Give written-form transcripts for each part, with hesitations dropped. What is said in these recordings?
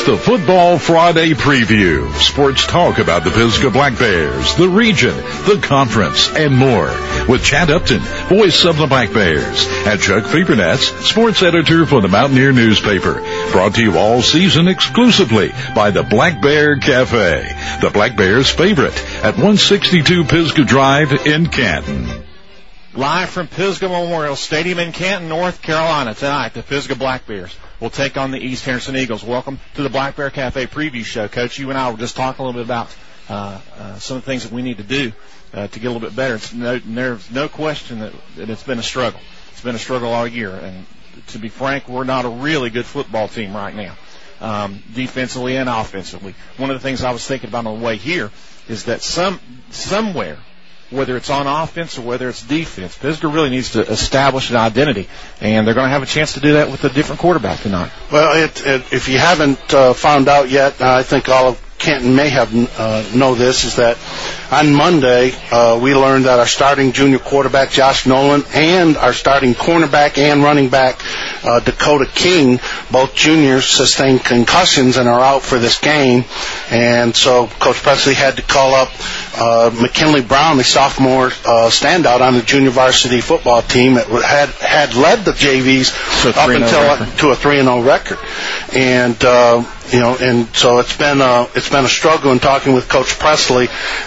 It's the Football Friday preview. Sports talk about the Pisgah Black Bears, the region, the conference, and more. With Chad Upton, voice of the Black Bears, and Chuck Fabernetz, sports editor for the Mountaineer newspaper. Brought to you all season exclusively by the Black Bear Cafe, the Black Bears' favorite, at 162 Pisgah Drive in Canton. Live from Pisgah Memorial Stadium in Canton, North Carolina, tonight, the Pisgah Black Bears will take on the East Henderson Eagles. Welcome to the Black Bear Cafe preview show. Coach, you and I were just talking a little bit about some of the things that we need to do to get a little bit better. There's no question that it's been a struggle. It's been a struggle all year. And to be frank, we're not a really good football team right now, defensively and offensively. One of the things I was thinking about on the way here is that somewhere, whether it's on offense or whether it's defense, Pisgah really needs to establish an identity, and they're going to have a chance to do that with a different quarterback tonight. Well, if you haven't found out yet, I think all of Canton may have know this, is that on Monday we learned that our starting junior quarterback Josh Nolan and our starting cornerback and running back Dakota King, both juniors, sustained concussions and are out for this game. And so Coach Presley had to call up McKinley Brown, the sophomore standout on the junior varsity football team that had led the JVs up until to a 3-0 record. And and so it's been a struggle in talking with Coach Presley.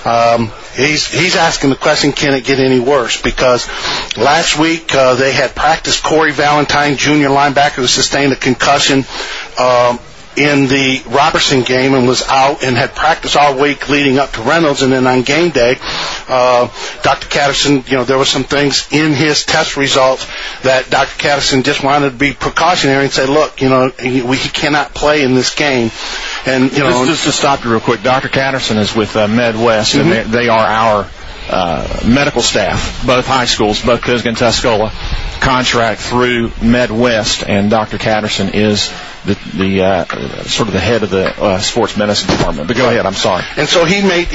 He's asking the question, can it get any worse? Because last week they had practiced Corey Valentine, junior linebacker, who sustained a concussion in the Robertson game and was out and had practiced all week leading up to Reynolds. And then on game day, Dr. Catterson, there were some things in his test results that Dr. Catterson just wanted to be precautionary and say, look, he cannot play in this game. And, just to stop you real quick, Dr. Catterson is with Medwest, and they are our medical staff, both high schools, both Pisgah and Tuscola, contract through Medwest, and Dr. Catterson is the sort of the head of the sports medicine department. But go ahead, I'm sorry. And so he made,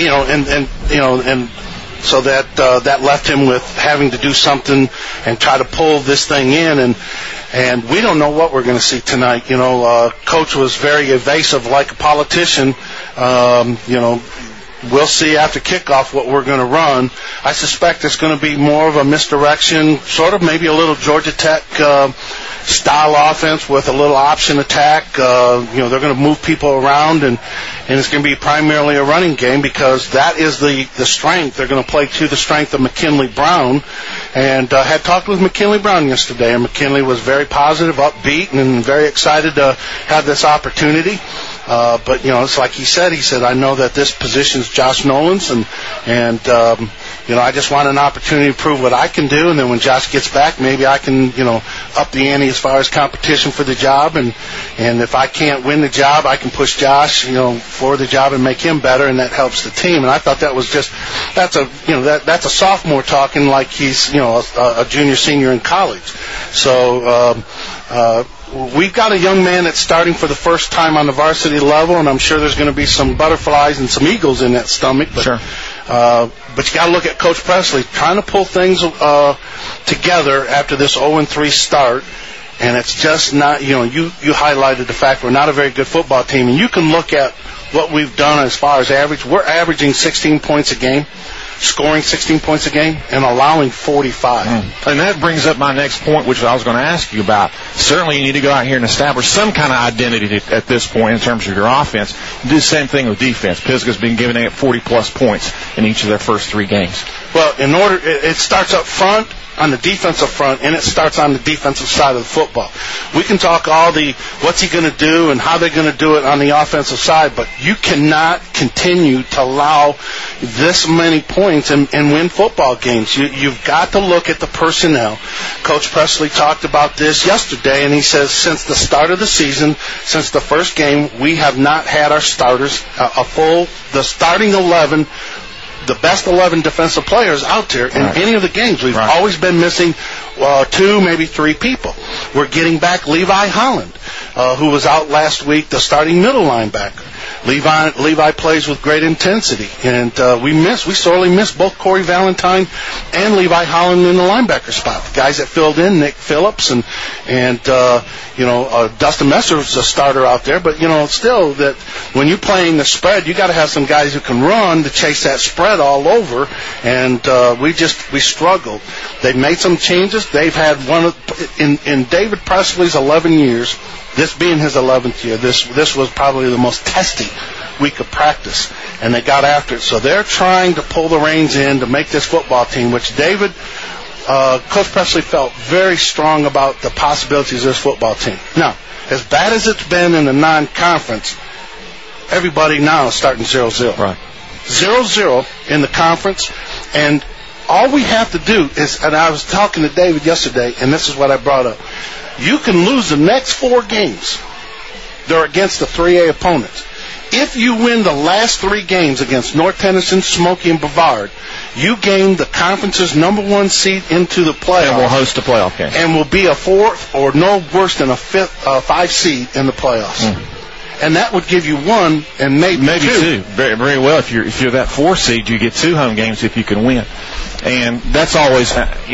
so that left him with having to do something and try to pull this thing in, and we don't know what we're going to see tonight. Coach was very evasive, like a politician. We'll see after kickoff what we're going to run. I suspect it's going to be more of a misdirection, sort of maybe a little Georgia Tech style offense with a little option attack. They're going to move people around, and it's going to be primarily a running game because that is the strength. They're going to play to the strength of McKinley Brown. And had talked with McKinley Brown yesterday, and McKinley was very positive, upbeat, and very excited to have this opportunity. But it's like he said, I know that this position's Josh Nolan's, and I just want an opportunity to prove what I can do, and then when Josh gets back, maybe I can, up the ante as far as competition for the job, and if I can't win the job, I can push Josh, for the job and make him better, and that helps the team. And I thought that was that's a sophomore talking like he's, a junior, senior in college. So, we've got a young man that's starting for the first time on the varsity level, and I'm sure there's going to be some butterflies and some eagles in that stomach. But, sure. But you got to look at Coach Presley trying to pull things together after this 0-3 start, and it's just not. You highlighted the fact we're not a very good football team, and you can look at what we've done as far as average. We're averaging 16 points a game, scoring 16 points a game, and allowing 45. And that brings up my next point, which I was going to ask you about. Certainly you need to go out here and establish some kind of identity at this point in terms of your offense. Do the same thing with defense. Pisgah's been giving it 40-plus points in each of their first 3 games. Well, it starts up front, on the defensive front, and it starts on the defensive side of the football. We can talk all the what's he going to do and how they're going to do it on the offensive side, but you cannot continue to allow this many points and win football games. You've got to look at the personnel. Coach Presley talked about this yesterday, and he says since the start of the season, since the first game, we have not had our starters, the starting 11, the best 11 defensive players out there in any of the games. We've always been missing 2, maybe 3 people. We're getting back Levi Holland, who was out last week, the starting middle linebacker. Levi plays with great intensity, and we sorely miss both Corey Valentine and Levi Holland in the linebacker spot. The guys that filled in, Nick Phillips and Dustin Messer was a starter out there, but still that when you're playing the spread, you got to have some guys who can run to chase that spread all over, and we struggled. They've made some changes. They've had in David Presley's 11 years. This being his 11th year, this was probably the most testy week of practice, and they got after it. So they're trying to pull the reins in to make this football team, which Coach Presley felt very strong about the possibilities of this football team. Now, as bad as it's been in the non-conference, everybody now is starting 0-0. Right. 0-0 in the conference, and all we have to do is, and I was talking to David yesterday, and this is what I brought up. You can lose the next 4 games. They're against the 3A opponents. If you win the last 3 games against North Tennyson, Smoky, and Brevard, you gain the conference's number 1 seed into the playoffs. And we'll host a playoff game. And will be a 4th or no worse than a 5 seed in the playoffs. And that would give you 1 and maybe 2. Very, very well. If you're that 4 seed, you get 2 home games if you can win. And that's always,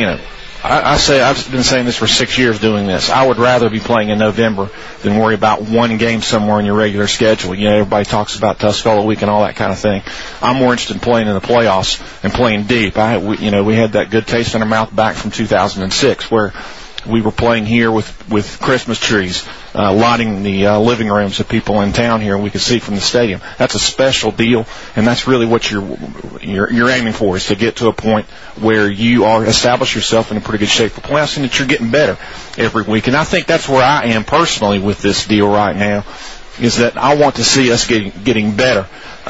I've been saying this for 6 years doing this. I would rather be playing in November than worry about 1 game somewhere in your regular schedule. Everybody talks about Tuscola Week and all that kind of thing. I'm more interested in playing in the playoffs and playing deep. We had that good taste in our mouth back from 2006 where we were playing here with Christmas trees, lighting the living rooms of people in town here, and we could see from the stadium. That's a special deal, and that's really what you're aiming for, is to get to a point where you establish yourself in a pretty good shape for playoffs, and that you're getting better every week. And I think that's where I am personally with this deal right now, is that I want to see us getting better,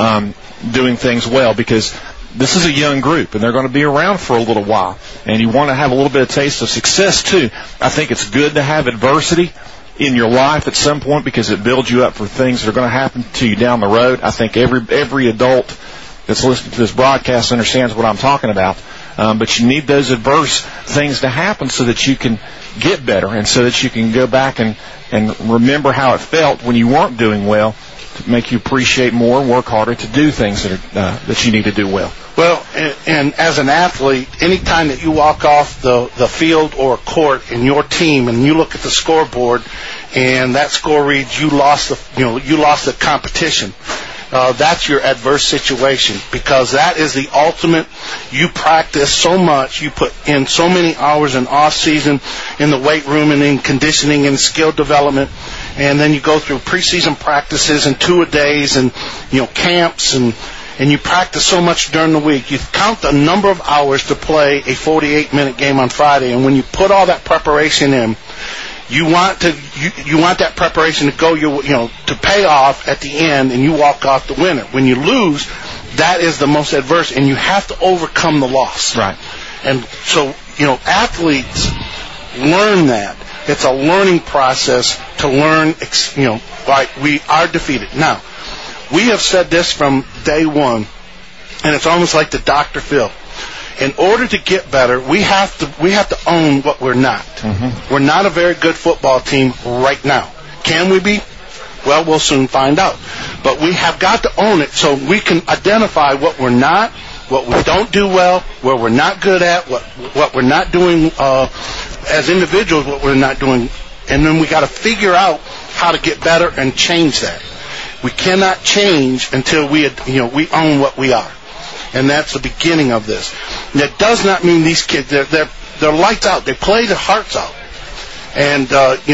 doing things well, because this is a young group, and they're going to be around for a little while, and you want to have a little bit of taste of success, too. I think it's good to have adversity in your life at some point because it builds you up for things that are going to happen to you down the road. I think every adult that's listening to this broadcast understands what I'm talking about, but you need those adverse things to happen so that you can get better and so that you can go back and remember how it felt when you weren't doing well, to make you appreciate more and work harder to do things that you need to do well. Well, and as an athlete, anytime that you walk off the field or court in your team and you look at the scoreboard and that score reads you lost the competition, that's your adverse situation, because that is the ultimate. You practice so much, you put in so many hours in off season in the weight room and in conditioning and skill development, and then you go through preseason practices and 2-a-days and camps and you practice so much during the week. You count the number of hours to play a 48-minute game on Friday, and when you put all that preparation in, you want that preparation to go to pay off at the end, and you walk off the winner. When you lose, that is the most adverse, and you have to overcome the loss. Right. And so athletes learn that. It's a learning process to learn. We are defeated now. We have said this from day one, and it's almost like the Dr. Phil. In order to get better, we have to own what we're not. Mm-hmm. We're not a very good football team right now. Can we be? Well, we'll soon find out. But we have got to own it so we can identify what we're not, what we don't do well, where we're not good at, what we're not doing as individuals, what we're not doing, and then we got to figure out how to get better and change that. We cannot change until we own what we are, and that's the beginning of this. And that does not mean these kids they're lights out. They play their hearts out, and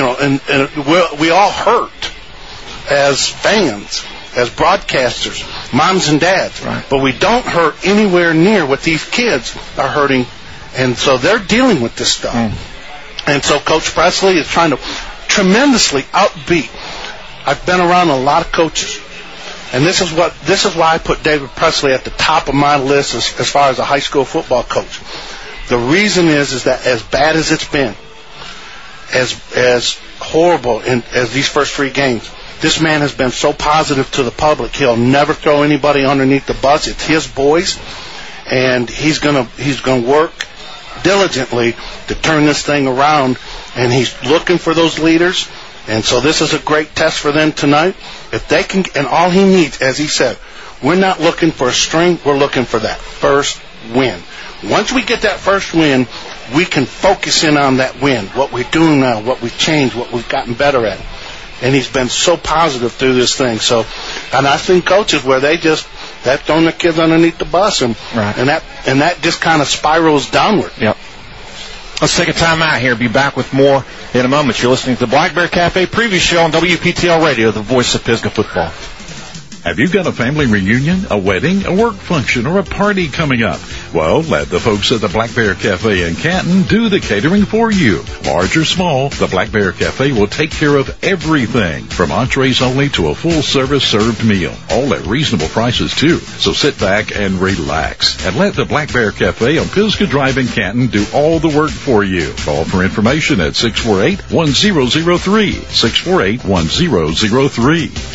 we all hurt as fans, as broadcasters, moms and dads, right. But we don't hurt anywhere near what these kids are hurting, and so they're dealing with this stuff. And so Coach Presley is trying to tremendously outbeat. I've been around a lot of coaches, and this is why I put David Presley at the top of my list as far as a high school football coach. The reason is that as bad as it's been, as horrible as these first 3 games, this man has been so positive to the public. He'll never throw anybody underneath the bus. It's his boys, and he's gonna work diligently to turn this thing around. And he's looking for those leaders. And so this is a great test for them tonight. If they can, and all he needs, as he said, we're not looking for a string, we're looking for that first win. Once we get that first win, we can focus in on that win, what we're doing now, what we've changed, what we've gotten better at. And he's been so positive through this thing. So, and I've seen coaches where they just, that throwing the kids underneath the bus, and that just kind of spirals downward. Yep. Let's take a time out here. Be back with more in a moment. You're listening to the Black Bear Cafe preview show on WPTL Radio, the voice of Pisgah football. Have you got a family reunion, a wedding, a work function, or a party coming up? Well, let the folks at the Black Bear Cafe in Canton do the catering for you. Large or small, the Black Bear Cafe will take care of everything, from entrees only to a full-service served meal, all at reasonable prices, too. So sit back and relax, and let the Black Bear Cafe on Pisgah Drive in Canton do all the work for you. Call for information at 648-1003, 648-1003.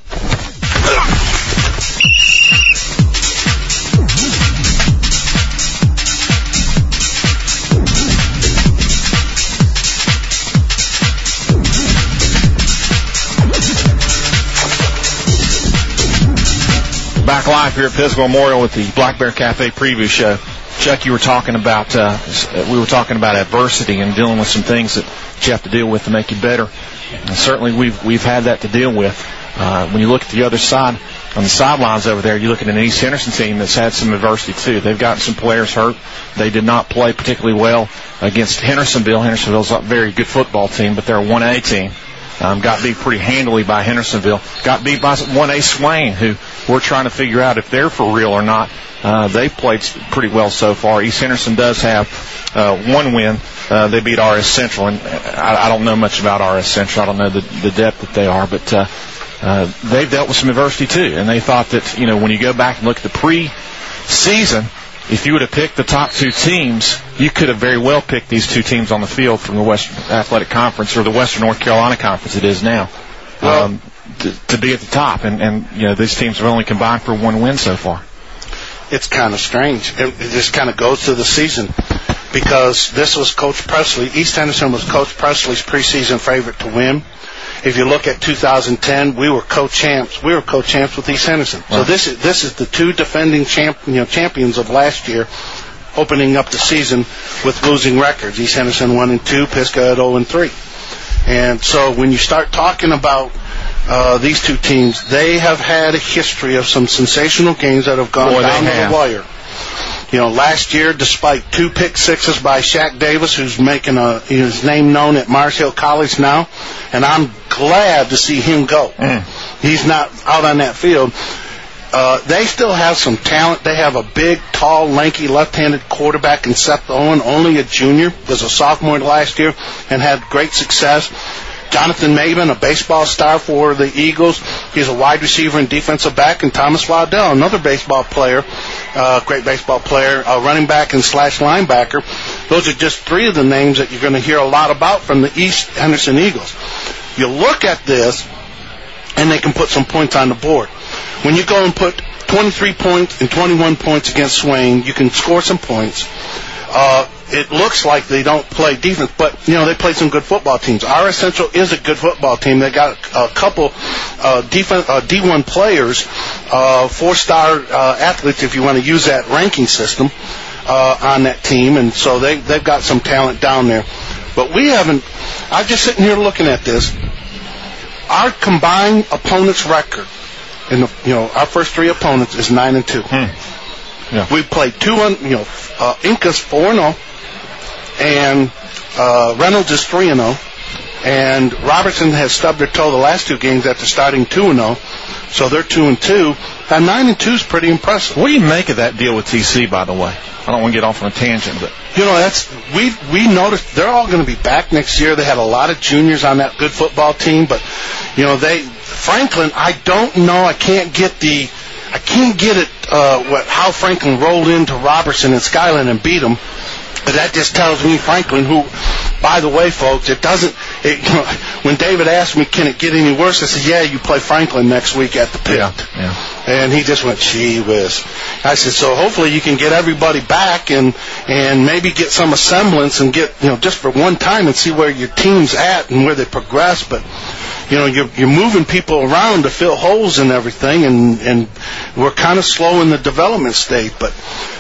Back live here at Pisgah Memorial with the Black Bear Cafe preview show. Chuck, you were talking about we were talking about adversity and dealing with some things that you have to deal with to make you better. And certainly we've had that to deal with. When you look at the other side, on the sidelines over there, you look at an East Henderson team that's had some adversity too. They've gotten some players hurt. They did not play particularly well against Hendersonville. Hendersonville's a very good football team, but they're a 1A team. Got beat pretty handily by Hendersonville. Got beat by 1A Swain, who we're trying to figure out if they're for real or not. They've played pretty well so far. East Henderson does have one win. They beat RS Central, and I don't know much about RS Central. I don't know the depth that they are, but they've dealt with some adversity too. And they thought that, when you go back and look at the pre-season, if you would have picked the top two teams, you could have very well picked these two teams on the field from the Western Athletic Conference, or the Western North Carolina Conference it is now, to be at the top. And these teams have only combined for one win so far. It's kind of strange. It just kind of goes to the season, because this was Coach Presley. East Henderson was Coach Presley's preseason favorite to win. If you look at 2010, we were co-champs. We were co-champs with East Henderson. Right. So this is the two defending champions of last year, opening up the season with losing records. East Henderson 1-2, Pisgah at 0-3. And so when you start talking about these two teams, they have had a history of some sensational games that have gone down to the wire. Last year, despite 2 pick sixes by Shaq Davis, who's making his name known at Mars Hill College now, and I'm glad to see him go. He's not out on that field. They still have some talent. They have a big, tall, lanky, left-handed quarterback in Seth Owen, only a junior, was a sophomore last year, and had great success. Jonathan Maben, a baseball star for the Eagles. He's a wide receiver and defensive back. And Thomas Waddell, another baseball player, great baseball player, running back and / linebacker. Those are just 3 of the names that you're going to hear a lot about from the East Henderson Eagles. You look at this, and they can put some points on the board. When you go and put 23 points and 21 points against Swain, you can score some points. It looks like they don't play defense, but, they play some good football teams. RS Central is a good football team. They got a couple D1 players, 4-star athletes, if you want to use that ranking system, on that team, and so they've got some talent down there. But we haven't. I'm just sitting here looking at this. Our combined opponents' record, our first 3 opponents is 9-2. Yeah. We played Incas 4-0, and Reynolds is 3-0, and Robertson has stubbed their toe the last 2 games after starting 2-0, so they're 2-2. And 9-2 is pretty impressive. What do you make of that deal with TC, by the way? I don't want to get off on a tangent, but we noticed they're all going to be back next year. They had a lot of juniors on that good football team, but Franklin, I don't know. I can't get it. How Franklin rolled into Robertson and Skyland and beat them. But that just tells me Franklin, who, by the way, folks, when David asked me, can it get any worse, I said, yeah, you play Franklin next week at the pit. Yeah. And he just went, gee whiz. I said, so hopefully you can get everybody back and maybe get some semblance and get, just for one time and see where your team's at and where they progress. But, you're moving people around to fill holes and everything, and we're kind of slow in the development state. But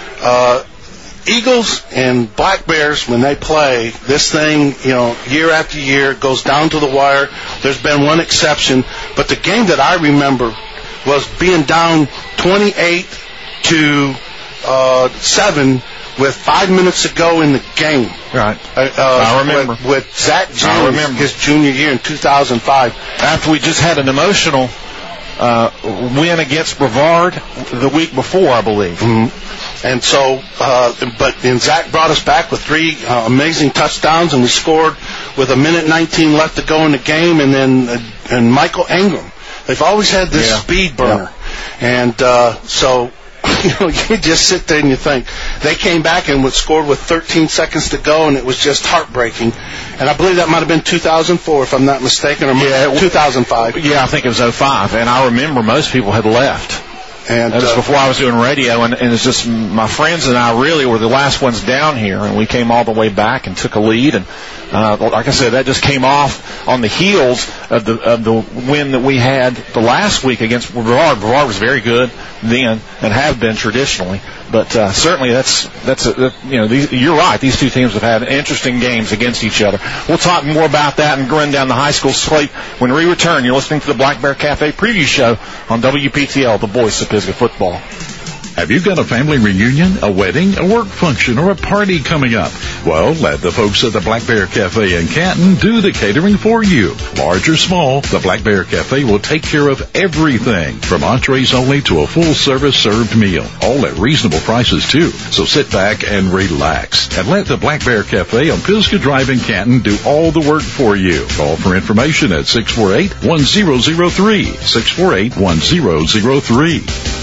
Eagles and Black Bears, when they play, this thing, year after year goes down to the wire. There's been one exception, but the game that I remember was being down 28-7 with 5 minutes to go in the game. Right. I remember. With Zach Jones, his junior year in 2005. After we just had an emotional win against Brevard the week before, I believe. Mm-hmm. And so, and Zach brought us back with 3 amazing touchdowns, and we scored with 1:19 left to go in the game, and then Michael Ingram. They've always had this speed burner. Yeah. And so, you just sit there and you think. They came back and scored with 13 seconds to go, and it was just heartbreaking. And I believe that might have been 2004, if I'm not mistaken, or 2005. Yeah, I think it was 2005. And I remember most people had left. And that was before I was doing radio, and it's just my friends and I really were the last ones down here, and we came all the way back and took a lead. And like I said, that just came off on the heels of the win that we had the last week against Brevard. Brevard was very good then and have been traditionally, but certainly you're right. These two teams have had interesting games against each other. We'll talk more about that and run down the high school slate when we return. You're listening to the Black Bear Cafe preview show on WPTL, the voice of Pisgah football. Have you got a family reunion, a wedding, a work function, or a party coming up? Well, let the folks at the Black Bear Cafe in Canton do the catering for you. Large or small, the Black Bear Cafe will take care of everything, from entrees only to a full-service served meal, all at reasonable prices, too. So sit back and relax, and let the Black Bear Cafe on Pisgah Drive in Canton do all the work for you. Call for information at 648-1003, 648-1003.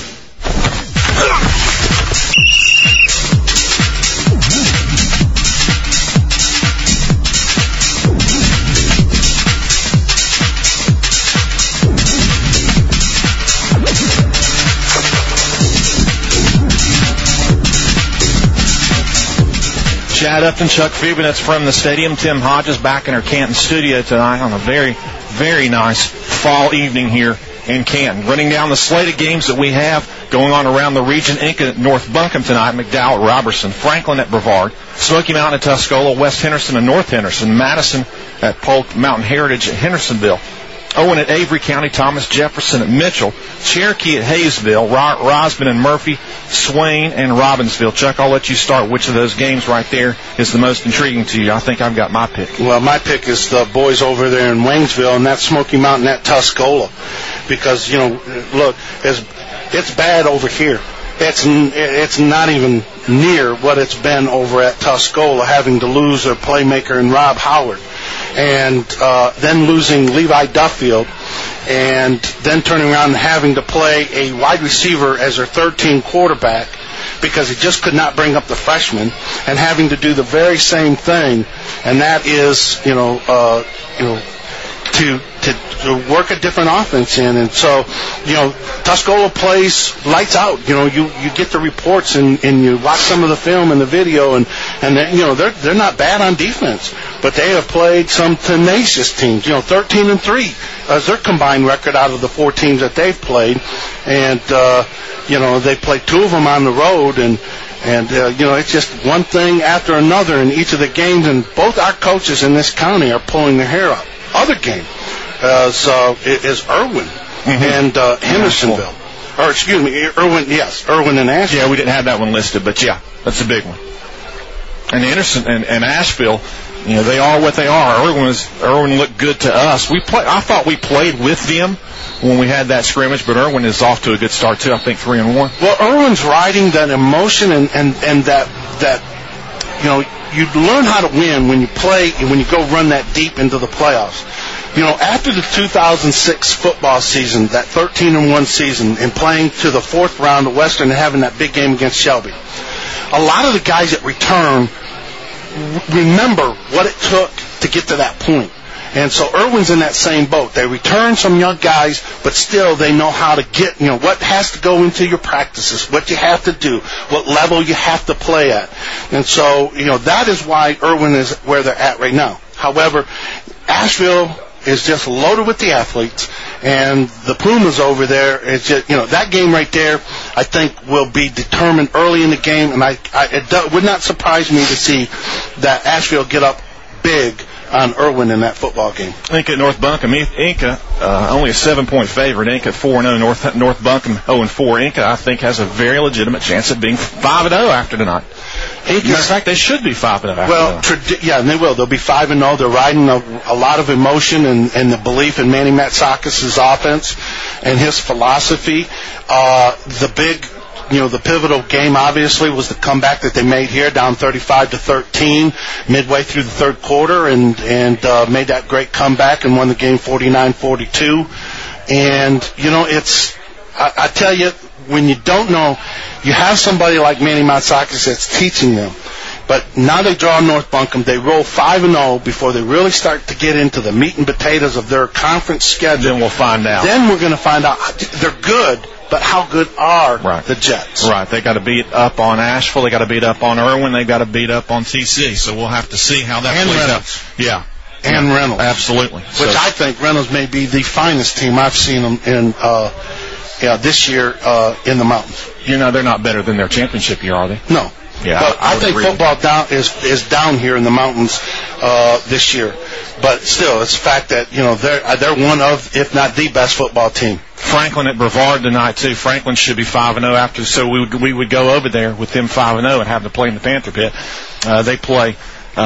Chad Upton, Chuck Fubinetz from the stadium. Tim Hodges back in our Canton studio tonight on a very, very nice fall evening here in Canton. Running down the slate of games that we have going on around the region. Inca at North Buncombe tonight, McDowell at Robertson, Franklin at Brevard, Smoky Mountain at Tuscola, West Henderson and North Henderson, Madison at Polk Mountain Heritage at Hendersonville, Owen at Avery County, Thomas Jefferson at Mitchell, Cherokee at Hayesville, Rosman and Murphy, Swain and Robbinsville. Chuck, I'll let you start. Which of those games right there is the most intriguing to you? I think I've got my pick. Well, my pick is the boys over there in Waynesville, and that's Smoky Mountain at Tuscola. Because, look, it's bad over here. It's not even near what it's been over at Tuscola, having to lose their playmaker in Rob Howard, and then losing Levi Duffield, and then turning around and having to play a wide receiver as their third-team quarterback because he just could not bring up the freshman, and having to do the very same thing, and that is, to work a different offense in. And so, Tuscola plays lights out. You get the reports and you watch some of the film and the video, and they're not bad on defense, but they have played some tenacious teams. 13-3 as their combined record out of the 4 teams that they've played, and they played 2 of them on the road, and it's just one thing after another in each of the games, and both our coaches in this county are pulling their hair out. Other game is Irwin and Hendersonville. Or, excuse me, Irwin and Asheville. Yeah, we didn't have that one listed, but yeah, that's a big one. And Anderson and Asheville, they are what they are. Irwin looked good to us. I thought we played with them when we had that scrimmage, but Irwin is off to a good start too. I think 3-1. Well, Irwin's riding that emotion and that you learn how to win when you play and when you go run that deep into the playoffs. After the 2006 football season, that 13-1 season, and playing to the 4th round of Western and having that big game against Shelby, a lot of the guys that return remember what it took to get to that point. And so Irwin's in that same boat. They return some young guys, but still they know how to get, what has to go into your practices, what you have to do, what level you have to play at. And so, that is why Irwin is where they're at right now. However, Asheville is just loaded with the athletes, and the Pumas over there is just, that game right there, I think will be determined early in the game, and it would not surprise me to see that Asheville get up big on Irwin in that football game. Inca at North Buncombe. Inca, only a 7-point favorite. Inca 4-0. North Buncombe 0-4. Inca, I think, has a very legitimate chance of being 5-0 after tonight. In fact, they should be 5-0 after tonight. Yeah, and they will. They'll be 5-0. They're riding a lot of emotion and the belief in Manny Matsakis' offense and his philosophy. The pivotal game, obviously, was the comeback that they made here, down 35-13, midway through the third quarter, and made that great comeback and won the game 49-42. And, I tell you, when you don't know, you have somebody like Manny Matsakis that's teaching them. But now they draw North Buncombe. They roll 5-0 before they really start to get into the meat and potatoes of their conference schedule. Then we'll find out. Then we're going to find out. They're good, but how good are the Jets? Right. They got to beat up on Asheville. They got to beat up on Irwin. They got to beat up on TC. So we'll have to see how that plays out. Yeah. And Reynolds. Absolutely. Which I think Reynolds may be the finest team I've seen them in this year in the mountains. They're not better than their championship year, are they? No. Yeah, but I think football is down here in the mountains this year. But still, it's a fact that they're one of, if not the best football team. Franklin at Brevard tonight too. Franklin should be 5-0 after, so we would go over there with them 5-0 and have them play in the Panther Pit. They play.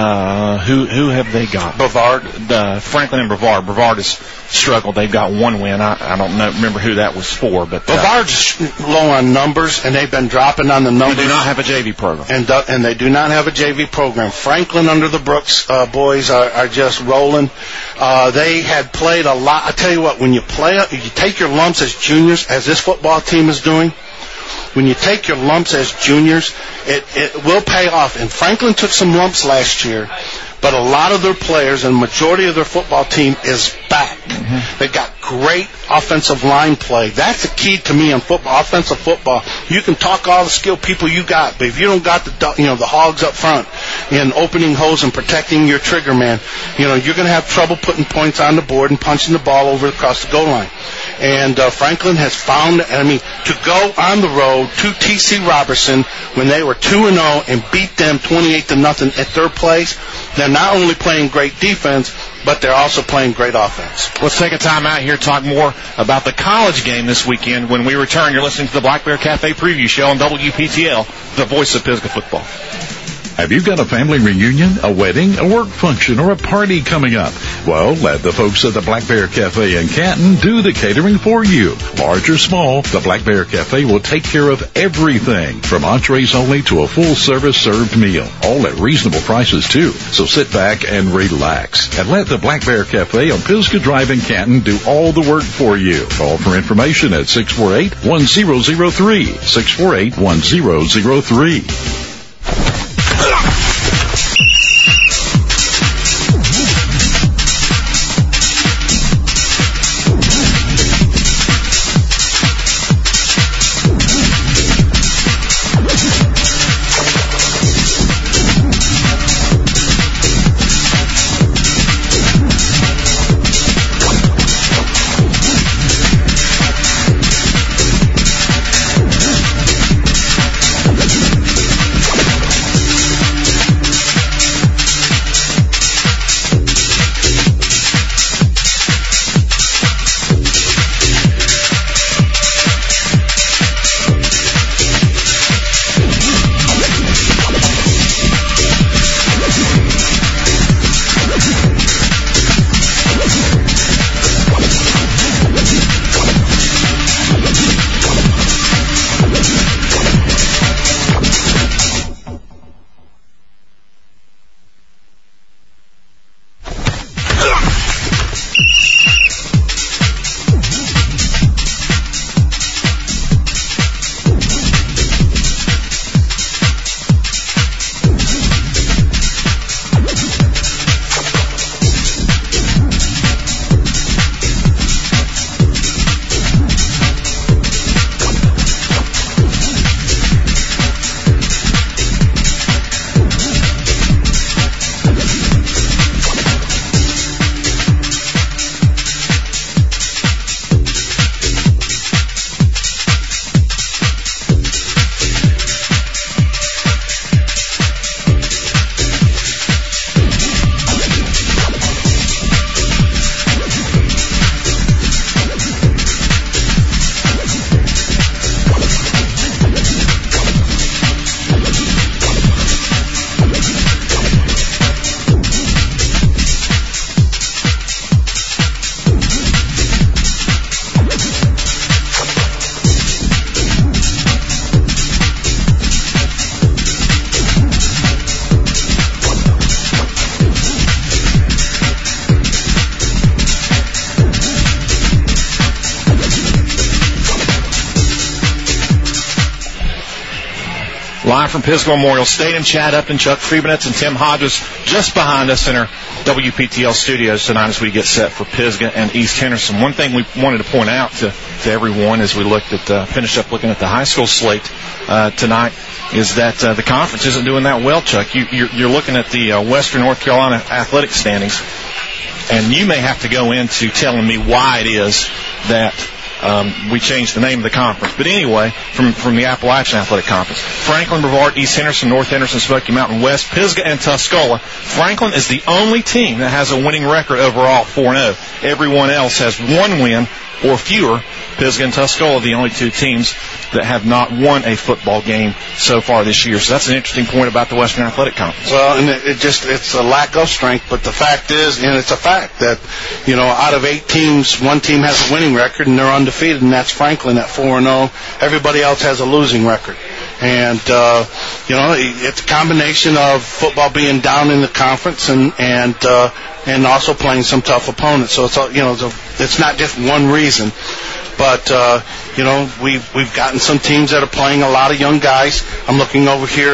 Who have they got? Brevard. Franklin and Brevard. Brevard has struggled. They've got one win. I don't remember who that was for, but Brevard's low on numbers, and they've been dropping on the numbers. They do not have a JV program, and they do not have a JV program. Franklin under the Brooks boys are just rolling. They had played a lot. I tell you what, when you take your lumps as juniors, as this football team is doing. When you take your lumps as juniors, it will pay off. And Franklin took some lumps last year, but a lot of their players and majority of their football team is back. Mm-hmm. They got great offensive line play. That's the key to me in football, offensive football. You can talk all the skilled people you got, but if you don't got the hogs up front in opening holes and protecting your trigger man, you're going to have trouble putting points on the board and punching the ball over across the goal line. And Franklin has found, to go on the road to TC Robertson when they were 2-0 and beat them 28-0 at their place, they're not only playing great defense, but they're also playing great offense. Let's take a time out here, talk more about the college game this weekend. When we return, you're listening to the Black Bear Cafe Preview Show on WPTL, the voice of Pisgah football. Have you got a family reunion, a wedding, a work function, or a party coming up? Well, let the folks at the Black Bear Cafe in Canton do the catering for you. Large or small, the Black Bear Cafe will take care of everything, from entrees only to a full-service served meal, all at reasonable prices, too. So sit back and relax, and let the Black Bear Cafe on Pisgah Drive in Canton do all the work for you. Call for information at 648-1003, 648-1003. Live from Pisgah Memorial Stadium, Chad Upton, Chuck Freebenetz, and Tim Hodges just behind us in our WPTL studios tonight as we get set for Pisgah and East Henderson. One thing we wanted to point out to everyone as we finished up looking at the high school slate tonight is that the conference isn't doing that well, Chuck. You're looking at the Western North Carolina athletic standings, and you may have to go into telling me why it is that we changed the name of the conference. But anyway, from the Appalachian Athletic Conference, Franklin, Brevard, East Henderson, North Henderson, Smoky Mountain West, Pisgah, and Tuscola. Franklin is the only team that has a winning record overall, 4-0. Everyone else has one win or fewer. Pisgah and Tuscola are the only two teams that have not won a football game so far this year. So that's an interesting point about the Western Athletic Conference. Well, and it's a lack of strength, but the fact is, and it's a fact that, out of 8 teams, one team has a winning record and they're undefeated, and that's Franklin at 4-0. Everybody else has a losing record. And, it's a combination of football being down in the conference and also playing some tough opponents. So it's not just one reason. But, we've gotten some teams that are playing a lot of young guys. I'm looking over here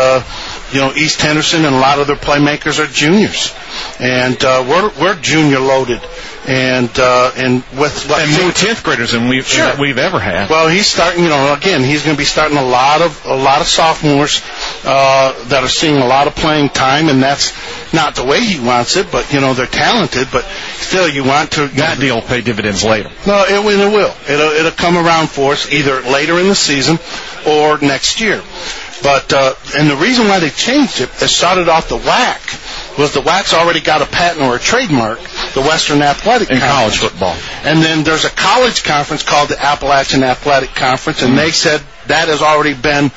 at, East Henderson, and a lot of their playmakers are juniors. And we're junior loaded. And more 10th graders than we've ever had. Well, he's starting, again, he's going to be starting a lot of sophomores that are seeing a lot of playing time, and that's not the way he wants it, but, they're talented, but still you want to... That deal will pay dividends later. No, it will. It'll come around for us either later in the season or next year. But, and the reason why they changed it started off the WAC, was the WAC's already got a patent or a trademark, the Western Athletic Conference. In college football. And then there's a college conference called the Appalachian Athletic Conference, and they said that has already been,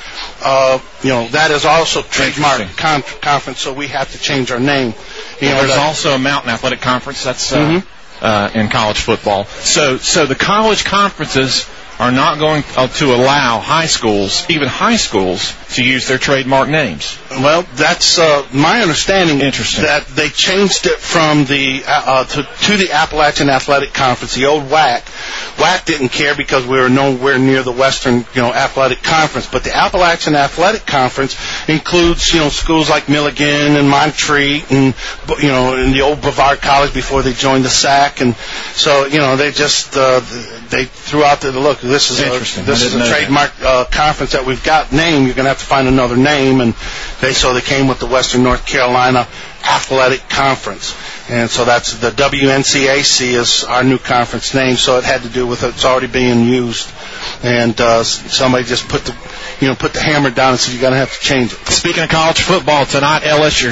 that is also trademarked conference, so we have to change our name. There's also a Mountain Athletic Conference that's in college football. So the college conferences are not going to allow high schools, even high schools, to use their trademark names. Well, that's my understanding. Interesting. That they changed it from the to the Appalachian Athletic Conference, the old WAC. WAC didn't care because we were nowhere near the Western, Athletic Conference. But the Appalachian Athletic Conference includes, schools like Milligan and Montreat and, in the old Brevard College before they joined the SAC. And so, they just they threw out the look. This is a trademark conference that we've got named. You're going to have to find another name, and they came with the Western North Carolina Athletic Conference, and so that's the WNCAC is our new conference name. So it had to do with it's already being used, and somebody just put the hammer down and said you're going to have to change it. Speaking of college football, last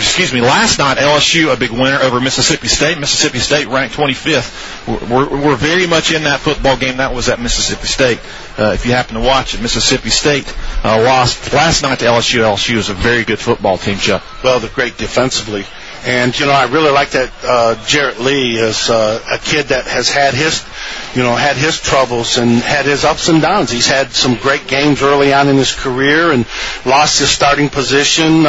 night LSU a big winner over Mississippi State. Mississippi State ranked 25th. We're very much in that football game. That was at Mississippi State. If you happen to watch it, Mississippi State lost last night to LSU. LSU is a very good football team, Chuck. Well, they're great defensively. And, I really like that Jarrett Lee is a kid that has had his troubles and had his ups and downs. He's had some great games early on in his career and lost his starting position.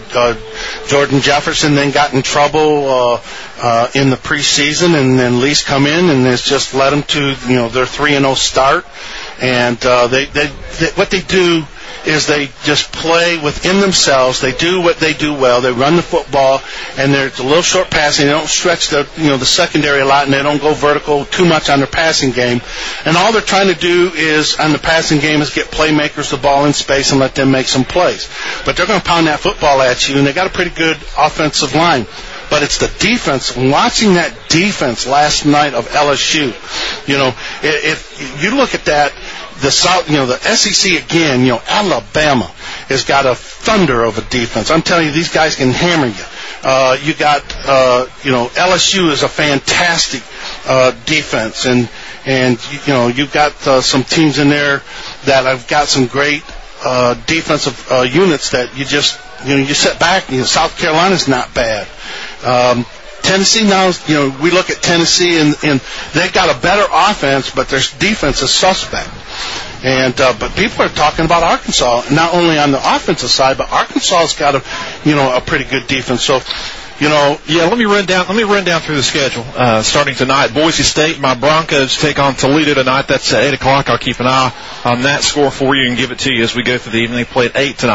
Jordan Jefferson then got in trouble in the preseason, and then Lee's come in and has just led them to, their 3-0 start. And what they do is they just play within themselves. They do what they do well. They run the football, and there's a little short passing. They don't stretch the secondary a lot, and they don't go vertical too much on their passing game. And all they're trying to do is on the passing game is get playmakers the ball in space and let them make some plays. But they're going to pound that football at you, and they got a pretty good offensive line. But it's the defense. Watching that defense last night of LSU, if you look at that, the SEC again, Alabama has got a thunder of a defense. I'm telling you, these guys can hammer you. You got, LSU is a fantastic defense, and you've got some teams in there that have got some great defensive units that you just, you sit back. South Carolina's not bad. Tennessee now, we look at Tennessee and they've got a better offense, but their defense is suspect. And but people are talking about Arkansas, not only on the offensive side, but Arkansas's got a pretty good defense. So, let me run down through the schedule. Starting tonight, Boise State, my Broncos take on Toledo tonight. That's at 8:00. I'll keep an eye on that score for you and give it to you as we go through the evening. They play at 8 tonight.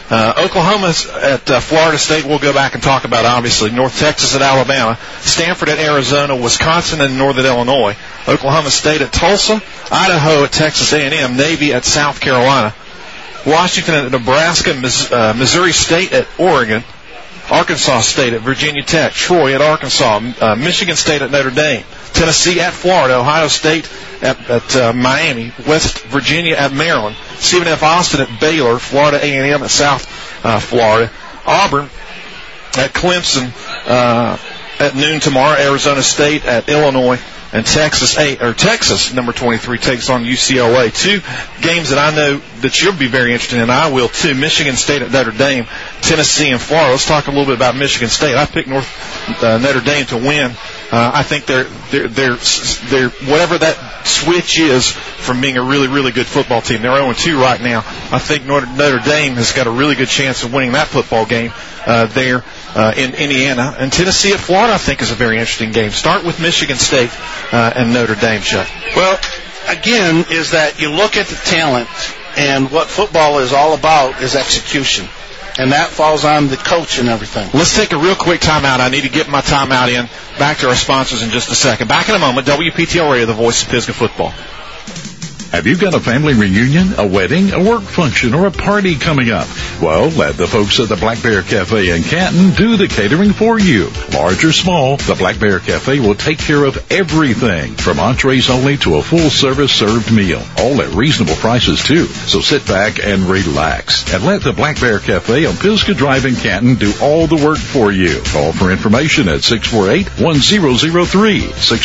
Oklahoma at Florida State we'll go back and talk about, obviously. North Texas at Alabama. Stanford at Arizona. Wisconsin and Northern Illinois. Oklahoma State at Tulsa. Idaho at Texas A&M. Navy at South Carolina. Washington at Nebraska. Missouri State at Oregon. Arkansas State at Virginia Tech. Troy at Arkansas. Michigan State at Notre Dame. Tennessee at Florida. Ohio State at Miami. West Virginia at Maryland. Stephen F. Austin at Baylor. Florida A&M at South Florida. Auburn at Clemson at noon tomorrow. Arizona State at Illinois. And Texas, number 23, takes on UCLA. Two games that I know that you'll be very interested in. I will, too. Michigan State at Notre Dame, Tennessee and Florida. Let's talk a little bit about Michigan State. I picked Notre Dame to win. I think they're whatever that switch is from being a really, really good football team. They're 0-2 right now. I think Notre Dame has got a really good chance of winning that football game there in Indiana. And Tennessee at Florida, I think, is a very interesting game. Start with Michigan State and Notre Dame, Chuck. Well, again, is that you look at the talent, and what football is all about is execution. And that falls on the coach and everything. Let's take a real quick timeout. I need to get my timeout in. Back to our sponsors in just a second. Back in a moment. WPTL Radio, the voice of Pisgah football. Have you got a family reunion, a wedding, a work function, or a party coming up? Well, let the folks at the Black Bear Cafe in Canton do the catering for you. Large or small, the Black Bear Cafe will take care of everything, from entrees only to a full-service served meal, all at reasonable prices, too. So sit back and relax, and let the Black Bear Cafe on Pisgah Drive in Canton do all the work for you. Call for information at 648-1003,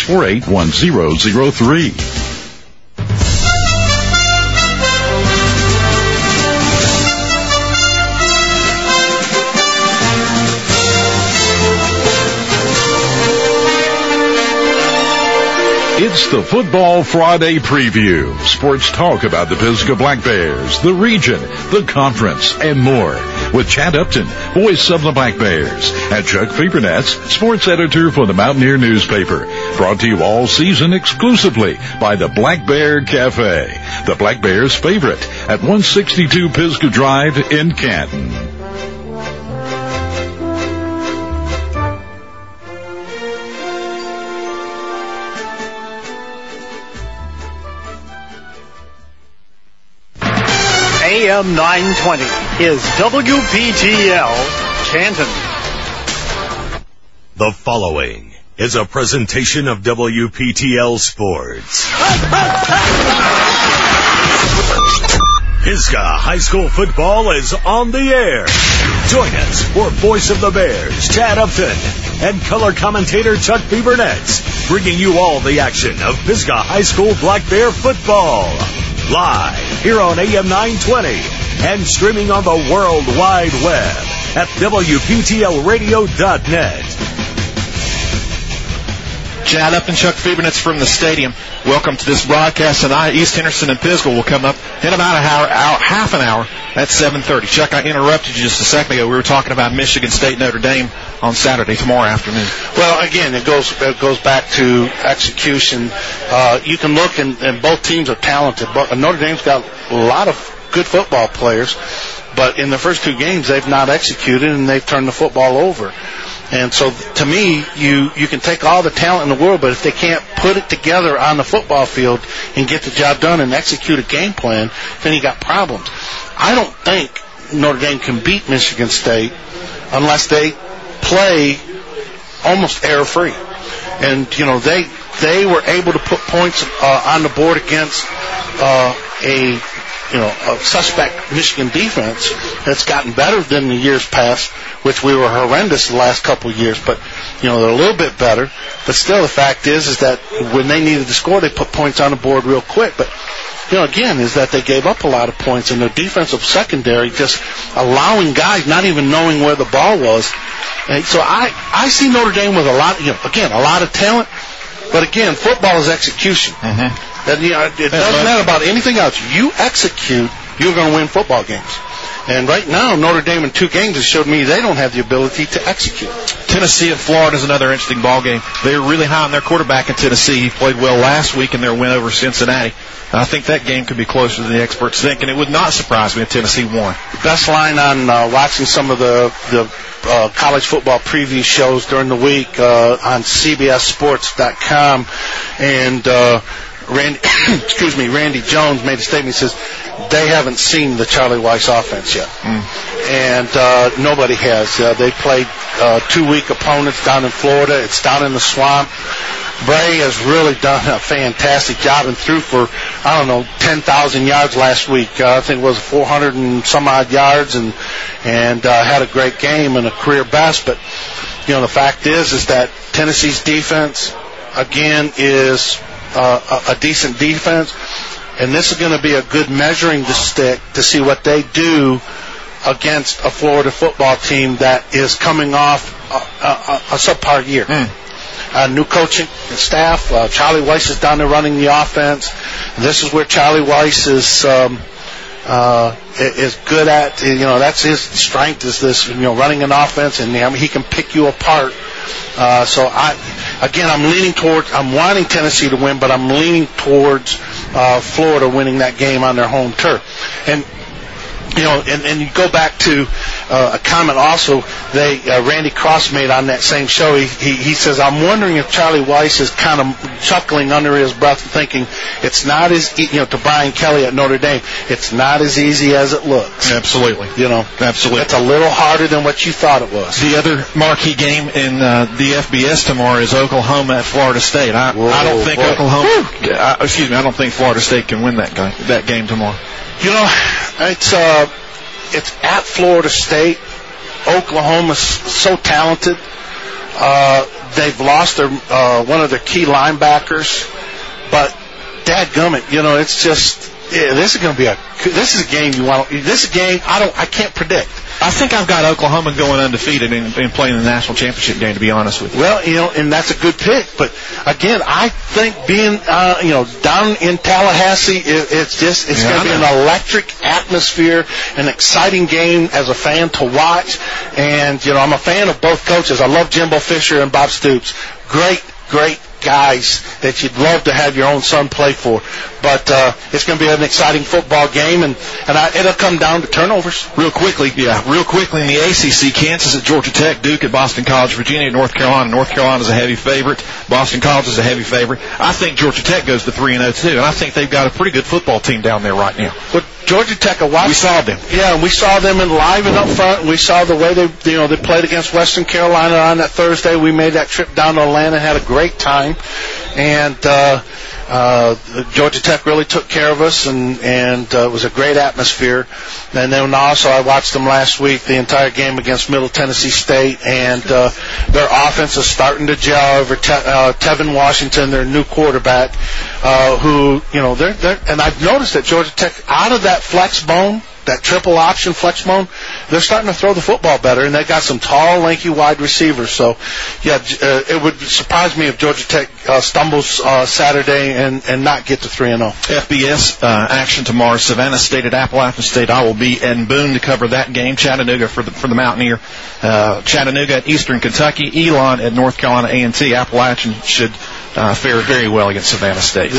648-1003. It's the Football Friday preview. Sports talk about the Pisgah Black Bears, the region, the conference, and more. With Chad Upton, voice of the Black Bears, and Chuck Fabernetz, sports editor for the Mountaineer newspaper. Brought to you all season exclusively by the Black Bear Cafe, the Black Bears' favorite, at 162 Pisgah Drive in Canton. AM 920 is WPTL Canton. The following is a presentation of WPTL Sports. Pisgah High School football is on the air. Join us for Voice of the Bears, Chad Upton, and color commentator Chuck Fabernetz, bringing you all the action of Pisgah High School Black Bear football. Live here on AM 920 and streaming on the World Wide Web at WPTLradio.net. Chad Upton, Chuck Fabernetz from the stadium. Welcome to this broadcast tonight. East Henderson and Pisgah will come up in about half an hour at 7:30. Chuck, I interrupted you just a second ago. We were talking about Michigan State, Notre Dame on Saturday, tomorrow afternoon. Well, again, it goes back to execution. You can look, and both teams are talented. But Notre Dame's got a lot of good football players, but in the first two games, they've not executed, and they've turned the football over. And so, to me, you can take all the talent in the world, but if they can't put it together on the football field and get the job done and execute a game plan, then you got problems. I don't think Notre Dame can beat Michigan State unless they play almost error-free. And, you know, they were able to put points on the board against a suspect Michigan defense that's gotten better than the years past, which we were horrendous the last couple of years, but, you know, they're a little bit better. But still, the fact is that when they needed to score, they put points on the board real quick. But, you know, again, is that they gave up a lot of points, and their defensive secondary just allowing guys not even knowing where the ball was. And so I see Notre Dame with a lot of talent, but again, football is execution. Mm-hmm. And, you know, it doesn't matter about anything else. You execute, you're going to win football games. And right now, Notre Dame in 2 games has showed me they don't have the ability to execute. Tennessee at Florida is another interesting ball game. They're really high on their quarterback in Tennessee. He played well last week in their win over Cincinnati. I think that game could be closer than the experts think, and it would not surprise me if Tennessee won. Best line on watching some of the college football preview shows during the week on CBSSports.com, and Randy Jones made a statement. He says they haven't seen the Charlie Weis offense yet, and nobody has. They played 2 weak opponents down in Florida. It's down in the swamp. Bray has really done a fantastic job and threw for, 10,000 yards last week. I think it was 400 and some odd yards, and had a great game and a career best. But, the fact is that Tennessee's defense, again, is a decent defense. And this is going to be a good measuring stick to see what they do against a Florida football team that is coming off a subpar year. New coaching staff. Charlie Weis is down there running the offense. This is where Charlie Weis is good at. That's his strength, is this, running an offense, and he can pick you apart. So I'm wanting Tennessee to win, but I'm leaning towards Florida winning that game on their home turf. And and you go back to a comment also Randy Cross made on that same show. He says, I'm wondering if Charlie Weis is kind of chuckling under his breath, thinking it's not as to Brian Kelly at Notre Dame. It's not as easy as it looks. Absolutely. Absolutely. It's a little harder than what you thought it was. The other marquee game in the FBS tomorrow is Oklahoma at Florida State. I don't think I don't think Florida State can win that game tomorrow. It's at Florida State. Oklahoma's so talented. They've lost their one of their key linebackers, but dadgummit, it's just this is going to be this is a game you want. This is a game I can't predict. I think I've got Oklahoma going undefeated and playing the national championship game, to be honest with you. Well, and that's a good pick. But again, I think being, down in Tallahassee, it's going to be an electric atmosphere, an exciting game as a fan to watch. And, I'm a fan of both coaches. I love Jimbo Fisher and Bob Stoops. Great guys that you'd love to have your own son play for. But it's going to be an exciting football game, and it'll come down to turnovers. Real quickly in the ACC, Kansas at Georgia Tech, Duke at Boston College, Virginia at North Carolina. North Carolina's a heavy favorite. Boston College is a heavy favorite. I think Georgia Tech goes to 3-0 too, and I think they've got a pretty good football team down there right now. But Georgia Tech, we saw them. Yeah, and we saw them live and up front, and we saw the way they played against Western Carolina on that Thursday. We made that trip down to Atlanta, had a great time, and Georgia Tech really took care of us, and it was a great atmosphere. And then also I watched them last week, the entire game against Middle Tennessee State, and their offense is starting to gel over Tevin Washington, their new quarterback, who, and I've noticed that Georgia Tech, out of that flex bone, that triple option flex bone, they're starting to throw the football better, and they got some tall, lanky wide receivers. So, it would surprise me if Georgia Tech stumbles Saturday and not get to 3-0. FBS action tomorrow. Savannah State at Appalachian State. I will be in Boone to cover that game. Chattanooga for the Mountaineer. Chattanooga at Eastern Kentucky. Elon at North Carolina A&T. Appalachian should fare very well against Savannah State.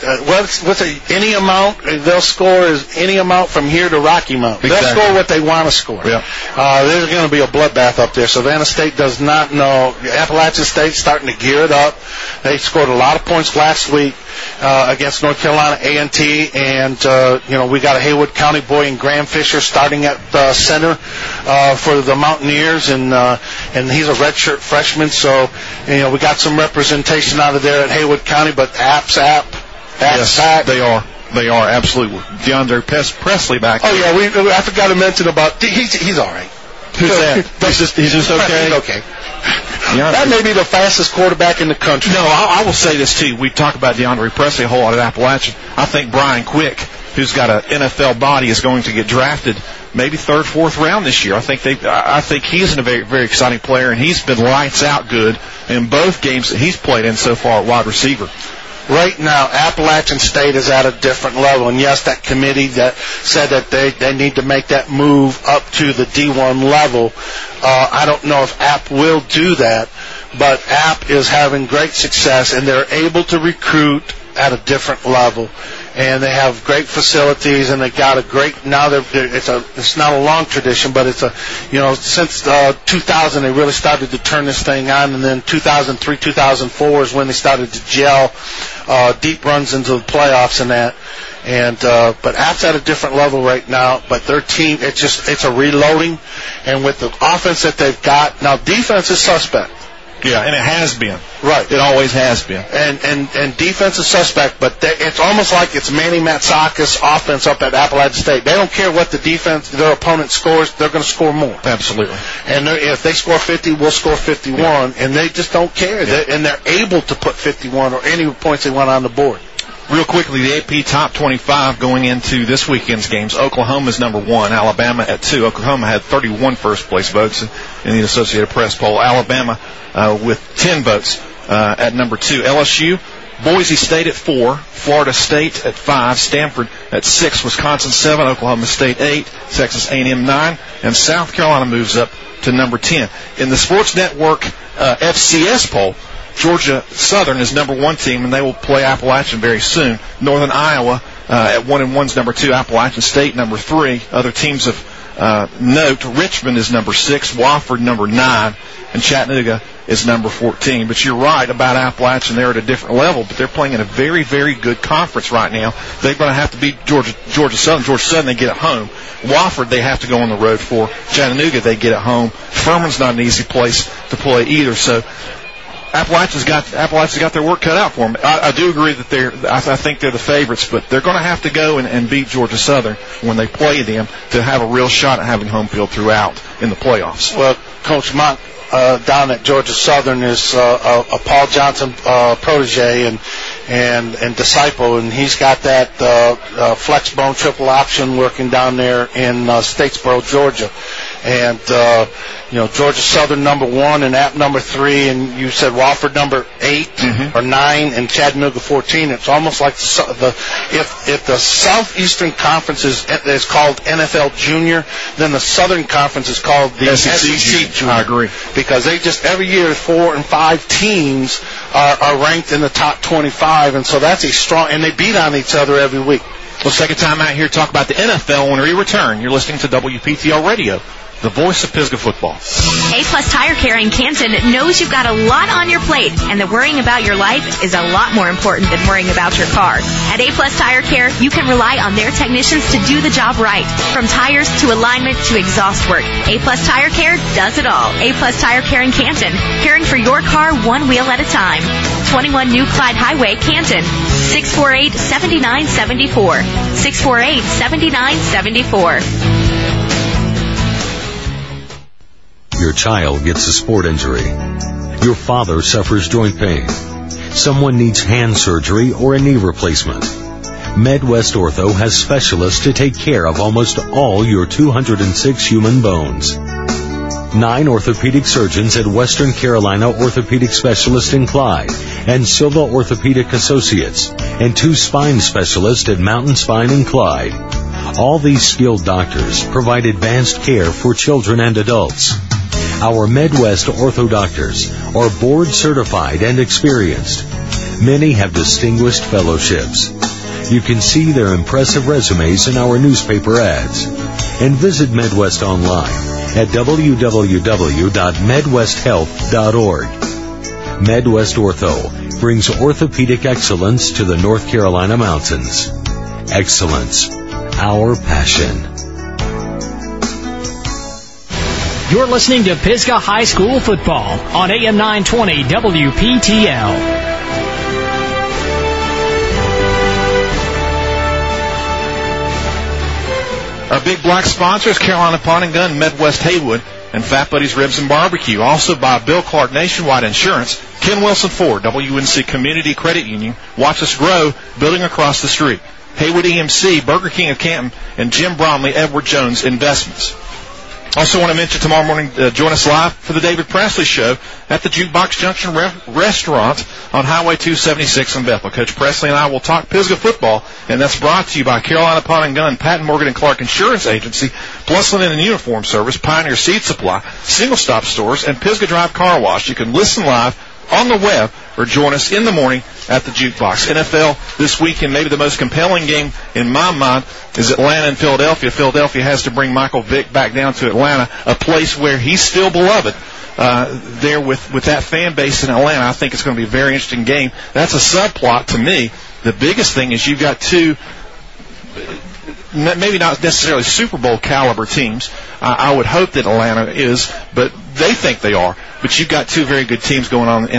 Any amount they'll score is any amount from here to Rocky Mount. Exactly. They'll score what they want to score. Yeah. There's going to be a bloodbath up there. Savannah State does not know. Appalachian State starting to gear it up. They scored a lot of points last week against North Carolina A&T, and we got a Haywood County boy in Graham Fisher starting at center for the Mountaineers, and he's a redshirt freshman. So we got some representation out of there at Haywood County, but App's back. They are absolutely. DeAndre Presley back. Oh yeah, I forgot to mention about he's all right. Who's that? He's just okay. He's okay. That may be the fastest quarterback in the country. No, I will say this too. We talk about DeAndre Presley a whole lot at Appalachian. I think Brian Quick, who's got an NFL body, is going to get drafted maybe 3rd, 4th round this year. I think he's a very, very exciting player, and he's been lights out good in both games that he's played in so far at wide receiver. Right now, Appalachian State is at a different level. And yes, that committee that said that they need to make that move up to the D1 level. I don't know if App will do that, but App is having great success, and they're able to recruit at a different level. And they have great facilities, and they got a great, now it's not a long tradition, but it's since 2000 they really started to turn this thing on, and then 2003, 2004 is when they started to gel deep runs into the playoffs and that. And but App's at a different level right now, but their team, it's a reloading, and with the offense that they've got, now defense is suspect. Yeah, and it has been. Right. It always has been. And defense is suspect, but it's almost like it's Manny Matsakis offense up at Appalachian State. They don't care what their opponent scores, they're going to score more. Absolutely. And if they score 50, we'll score 51, and they just don't care. Yeah. And they're able to put 51 or any points they want on the board. Real quickly, the AP Top 25 going into this weekend's games. Oklahoma's number 1, Alabama at 2. Oklahoma had 31 first-place votes in the Associated Press poll. Alabama with 10 votes at number 2. LSU, Boise State at 4, Florida State at 5, Stanford at 6, Wisconsin 7, Oklahoma State 8, Texas A&M 9, and South Carolina moves up to number 10. In the Sports Network FCS poll, Georgia Southern is number 1 team, and they will play Appalachian very soon. Northern Iowa at 1-1 is number 2. Appalachian State number 3. Other teams of note: Richmond is number 6, Wofford number 9, and Chattanooga is number 14. But you're right about Appalachian; they're at a different level, but they're playing in a very, very good conference right now. They're going to have to beat Georgia Southern. Georgia Southern, they get at home. Wofford, they have to go on the road for. Chattanooga, they get at home. Furman's not an easy place to play either. So Appalachian's got their work cut out for them. I do agree that I think they're the favorites, but they're going to have to go and beat Georgia Southern when they play them to have a real shot at having home field throughout in the playoffs. Well, Coach Monk down at Georgia Southern is a Paul Johnson protege and disciple, and he's got that flex bone triple option working down there in Statesboro, Georgia. And Georgia Southern number 1 and App number 3, and you said Wofford number 8 or 9 and Chattanooga 14. It's almost like if the Southeastern Conference is called NFL Junior, then the Southern Conference is called the SEC Junior. I agree, because they just every year 4 and 5 teams are ranked in the top 25, and so that's a strong, and they beat on each other every week. Well, second time out here to talk about the NFL when we return. You're listening to WPTL Radio, the voice of Pisgah football. A-Plus Tire Care in Canton knows you've got a lot on your plate, and that worrying about your life is a lot more important than worrying about your car. At A-Plus Tire Care, you can rely on their technicians to do the job right, from tires to alignment to exhaust work. A-Plus Tire Care does it all. A-Plus Tire Care in Canton, caring for your car one wheel at a time. 21 New Clyde Highway, Canton. 648-7974. 648-7974. Your child gets a sport injury. Your father suffers joint pain. Someone needs hand surgery or a knee replacement. Medwest Ortho has specialists to take care of almost all your 206 human bones. 9 orthopedic surgeons at Western Carolina Orthopedic Specialist in Clyde and Silva Orthopedic Associates, and 2 spine specialists at Mountain Spine in Clyde. All these skilled doctors provide advanced care for children and adults. Our Medwest Ortho doctors are board certified and experienced. Many have distinguished fellowships. You can see their impressive resumes in our newspaper ads. And visit Medwest online at www.medwesthealth.org. Medwest Ortho brings orthopedic excellence to the North Carolina mountains. Excellence, our passion. You're listening to Pisgah High School football on AM 920 WPTL. Our big black sponsors, Carolina Pawn and Gun, Medwest Haywood, and Fat Buddies Ribs and Barbecue. Also by Bill Clark Nationwide Insurance, Ken Wilson Ford, WNC Community Credit Union, Watch Us Grow, building across the street, Haywood EMC, Burger King of Canton, and Jim Bromley, Edward Jones Investments. Also want to mention tomorrow morning, join us live for the David Presley Show at the Jukebox Junction Restaurant on Highway 276 in Bethel. Coach Presley and I will talk Pisgah football, and that's brought to you by Carolina Pawn and Gun, Patton Morgan and Clark Insurance Agency, Plus Linen and Uniform Service, Pioneer Seed Supply, Single Stop Stores, and Pisgah Drive Car Wash. You can listen live on the web or join us in the morning at the Jukebox. NFL this weekend, maybe the most compelling game in my mind is Atlanta and Philadelphia. Philadelphia has to bring Michael Vick back down to Atlanta, a place where he's still beloved. There with that fan base in Atlanta, I think it's going to be a very interesting game. That's a subplot to me. The biggest thing is you've got two, maybe not necessarily Super Bowl caliber teams. I would hope that Atlanta is, but they think they are. But you've got two very good teams going on in the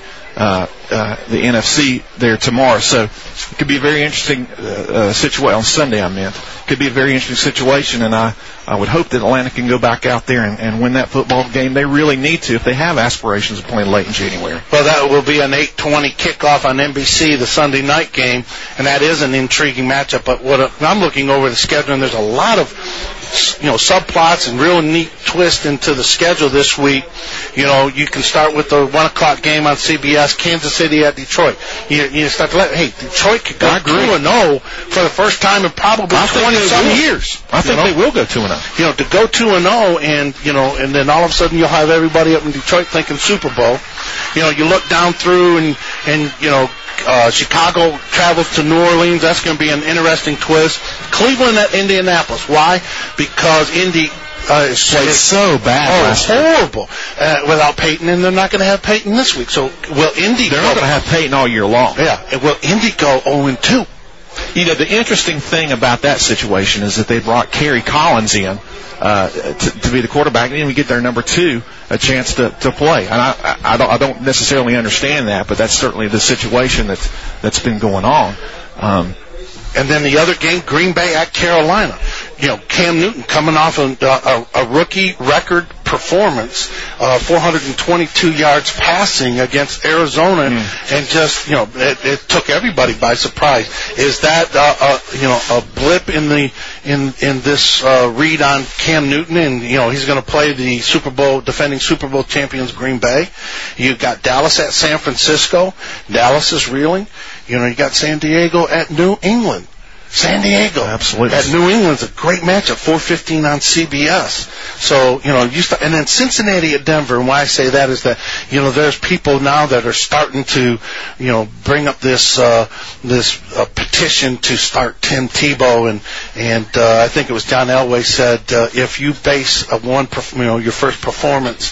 NFC there tomorrow. So it could be a very interesting situation on Sunday. Could be a very interesting situation, and I would hope that Atlanta can go back out there and win that football game. They really need to if they have aspirations of playing late in January. Well, that will be an 8:20 kickoff on NBC, the Sunday night game, and that is an intriguing matchup. But I'm looking over the schedule, and there's a lot of subplots and real neat twist into the schedule this week. You can start with the 1 o'clock game on CBS, Kansas City at Detroit. You start to Detroit could go 2-0 for the first time in probably 20-some years. I think they will go 2-0. To go 2-0 and then all of a sudden you'll have everybody up in Detroit thinking Super Bowl. You look down through and Chicago travels to New Orleans. That's going to be an interesting twist. Cleveland at Indianapolis. Why? Because Indy played so bad last year. Horrible. Without Peyton, and they're not going to have Peyton this week. So will Indy They're not going to have Peyton all year long. Yeah. Will Indy go 0-2? The interesting thing about that situation is that they brought Kerry Collins in to be the quarterback, and then we get their number 2 a chance to play. And I don't necessarily understand that, but that's certainly the situation that's been going on. And then the other game, Green Bay at Carolina. Cam Newton coming off a rookie record performance, 422 yards passing against Arizona, and just, it took everybody by surprise. Is that, a blip in this read on Cam Newton? And, he's going to play the defending Super Bowl champions Green Bay. You've got Dallas at San Francisco. Dallas is reeling. You got San Diego at New England. San Diego. Absolutely. At New England's a great matchup, 4:15 on CBS. So, and then Cincinnati at Denver. And why I say that is that, there's people now that are starting to, bring up this petition to start Tim Tebow. And I think it was John Elway said, if you base your first performance,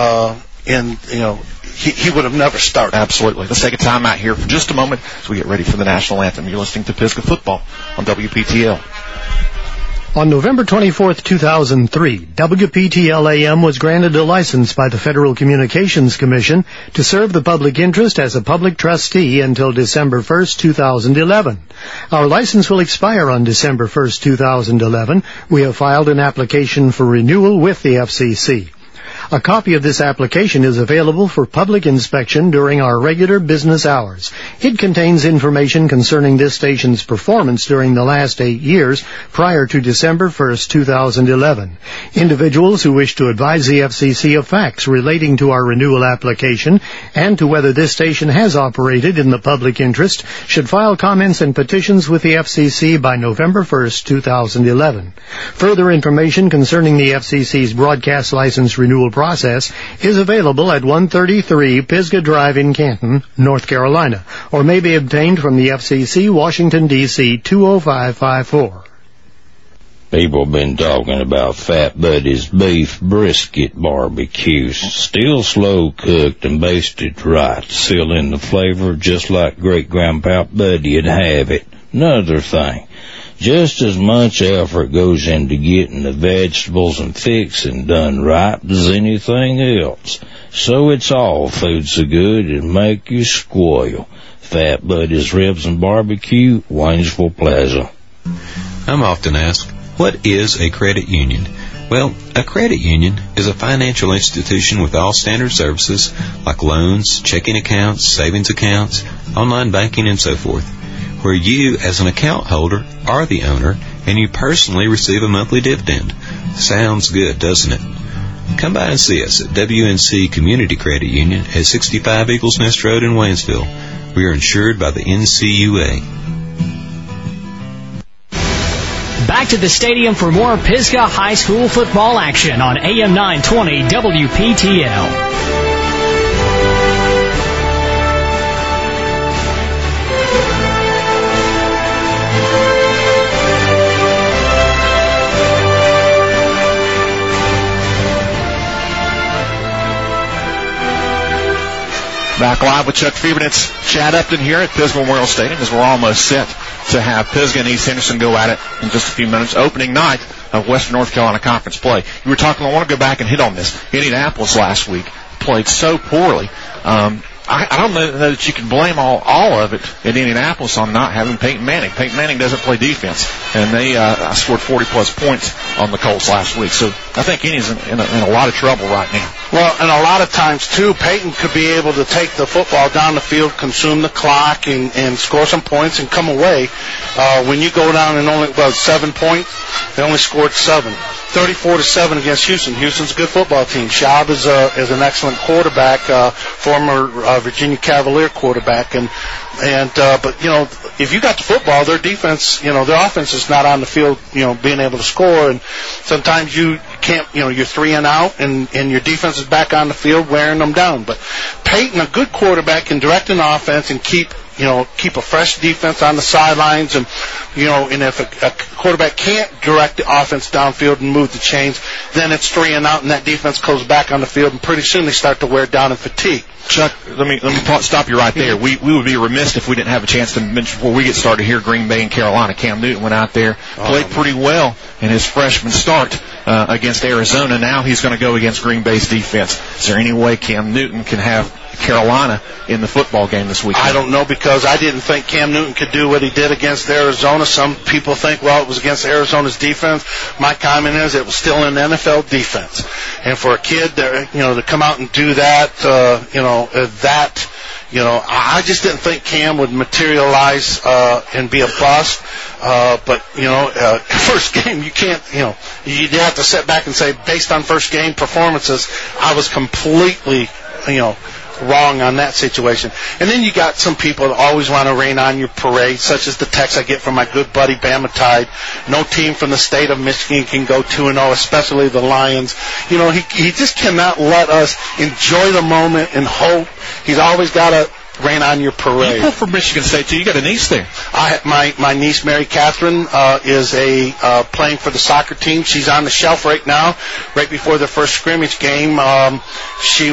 he would have never started. Absolutely. Let's take a time out here for just a moment as we get ready for the national anthem. You're listening to Pisgah Football on WPTL. On November 24, 2003, WPTL-AM was granted a license by the Federal Communications Commission to serve the public interest as a public trustee until December 1, 2011. Our license will expire on December 1, 2011. We have filed an application for renewal with the FCC. A copy of this application is available for public inspection during our regular business hours. It contains information concerning this station's performance during the last 8 years prior to December 1st, 2011. Individuals who wish to advise the FCC of facts relating to our renewal application and to whether this station has operated in the public interest should file comments and petitions with the FCC by November 1st, 2011. Further information concerning the FCC's broadcast license renewal process is available at 133 Pisgah Drive in Canton, North Carolina, or may be obtained from the FCC, Washington, D.C. 20554. People been talking about Fat Buddy's beef brisket barbecue. Still slow cooked and basted right, still in the flavor just like Great-Grandpa Buddy'd have it. Another thing, just as much effort goes into getting the vegetables and fixing done right as anything else. So it's all food so good it'll make you squeal. Fat Buddy's Ribs and Barbecue, Waynesville Plaza. I'm often asked, what is a credit union? Well, a credit union is a financial institution with all standard services like loans, checking accounts, savings accounts, online banking, and so forth, where you, as an account holder, are the owner and you personally receive a monthly dividend. Sounds good, doesn't it? Come by and see us at WNC Community Credit Union at 65 Eagles Nest Road in Waynesville. We are insured by the NCUA. Back to the stadium for more Pisgah High School football action on AM 920 WPTL. Back live with Chuck Fever, and it's Chad Upton here at Pisgah Memorial Stadium as we're almost set to have Pisgah and East Henderson go at it in just a few minutes. Opening night of Western North Carolina Conference play. You were talking, I want to go back and hit on this. Indianapolis last week played so poorly. I don't know that you can blame all of it in Indianapolis on not having Peyton Manning. Peyton Manning doesn't play defense, and they scored 40-plus points on the Colts last week. So I think Indy's in a lot of trouble right now. Well, and a lot of times, too, Peyton could be able to take the football down the field, consume the clock, and score some points and come away. When you go down and only 7 points, they only scored 7. 34-7 against Houston. Houston's a good football team. Schaub is an excellent quarterback, former Virginia Cavalier quarterback, but you know, if you got the football, their defense, you know, their offense is not on the field, you know, being able to score, and sometimes you can't, you know, you're 3 and out, and your defense is back on the field wearing them down. But Peyton, a good quarterback, can direct an offense and keep a fresh defense on the sidelines, and if a quarterback can't direct the offense downfield and move the chains, then it's 3 and out, and that defense goes back on the field, and pretty soon they start to wear down and fatigue. Chuck, let me stop you right there. We would be remiss if we didn't have a chance to mention before we get started here, Green Bay and Carolina. Cam Newton went out there, played pretty well in his freshman start against Arizona. Now he's going to go against Green Bay's defense. Is there any way Cam Newton can have Carolina in the football game this weekend? I don't know, because I didn't think Cam Newton could do what he did against Arizona. Some people think, well, it was against Arizona's defense. My comment is it was still an NFL defense. And for a kid to come out and do that, I just didn't think Cam would materialize and be a bust. But first game, you can't, you have to sit back and say, based on first game performances, I was completely, wrong on that situation. And then you got some people that always want to rain on your parade, such as the text I get from my good buddy Bama Tide. No team from the state of Michigan can go 2-0, especially the Lions. He just cannot let us enjoy the moment and hope. He's always got to rain on your parade. You pull from Michigan State too. You got a niece there. My niece Mary Catherine is playing for the soccer team. She's on the shelf right now. Right before the first scrimmage game, she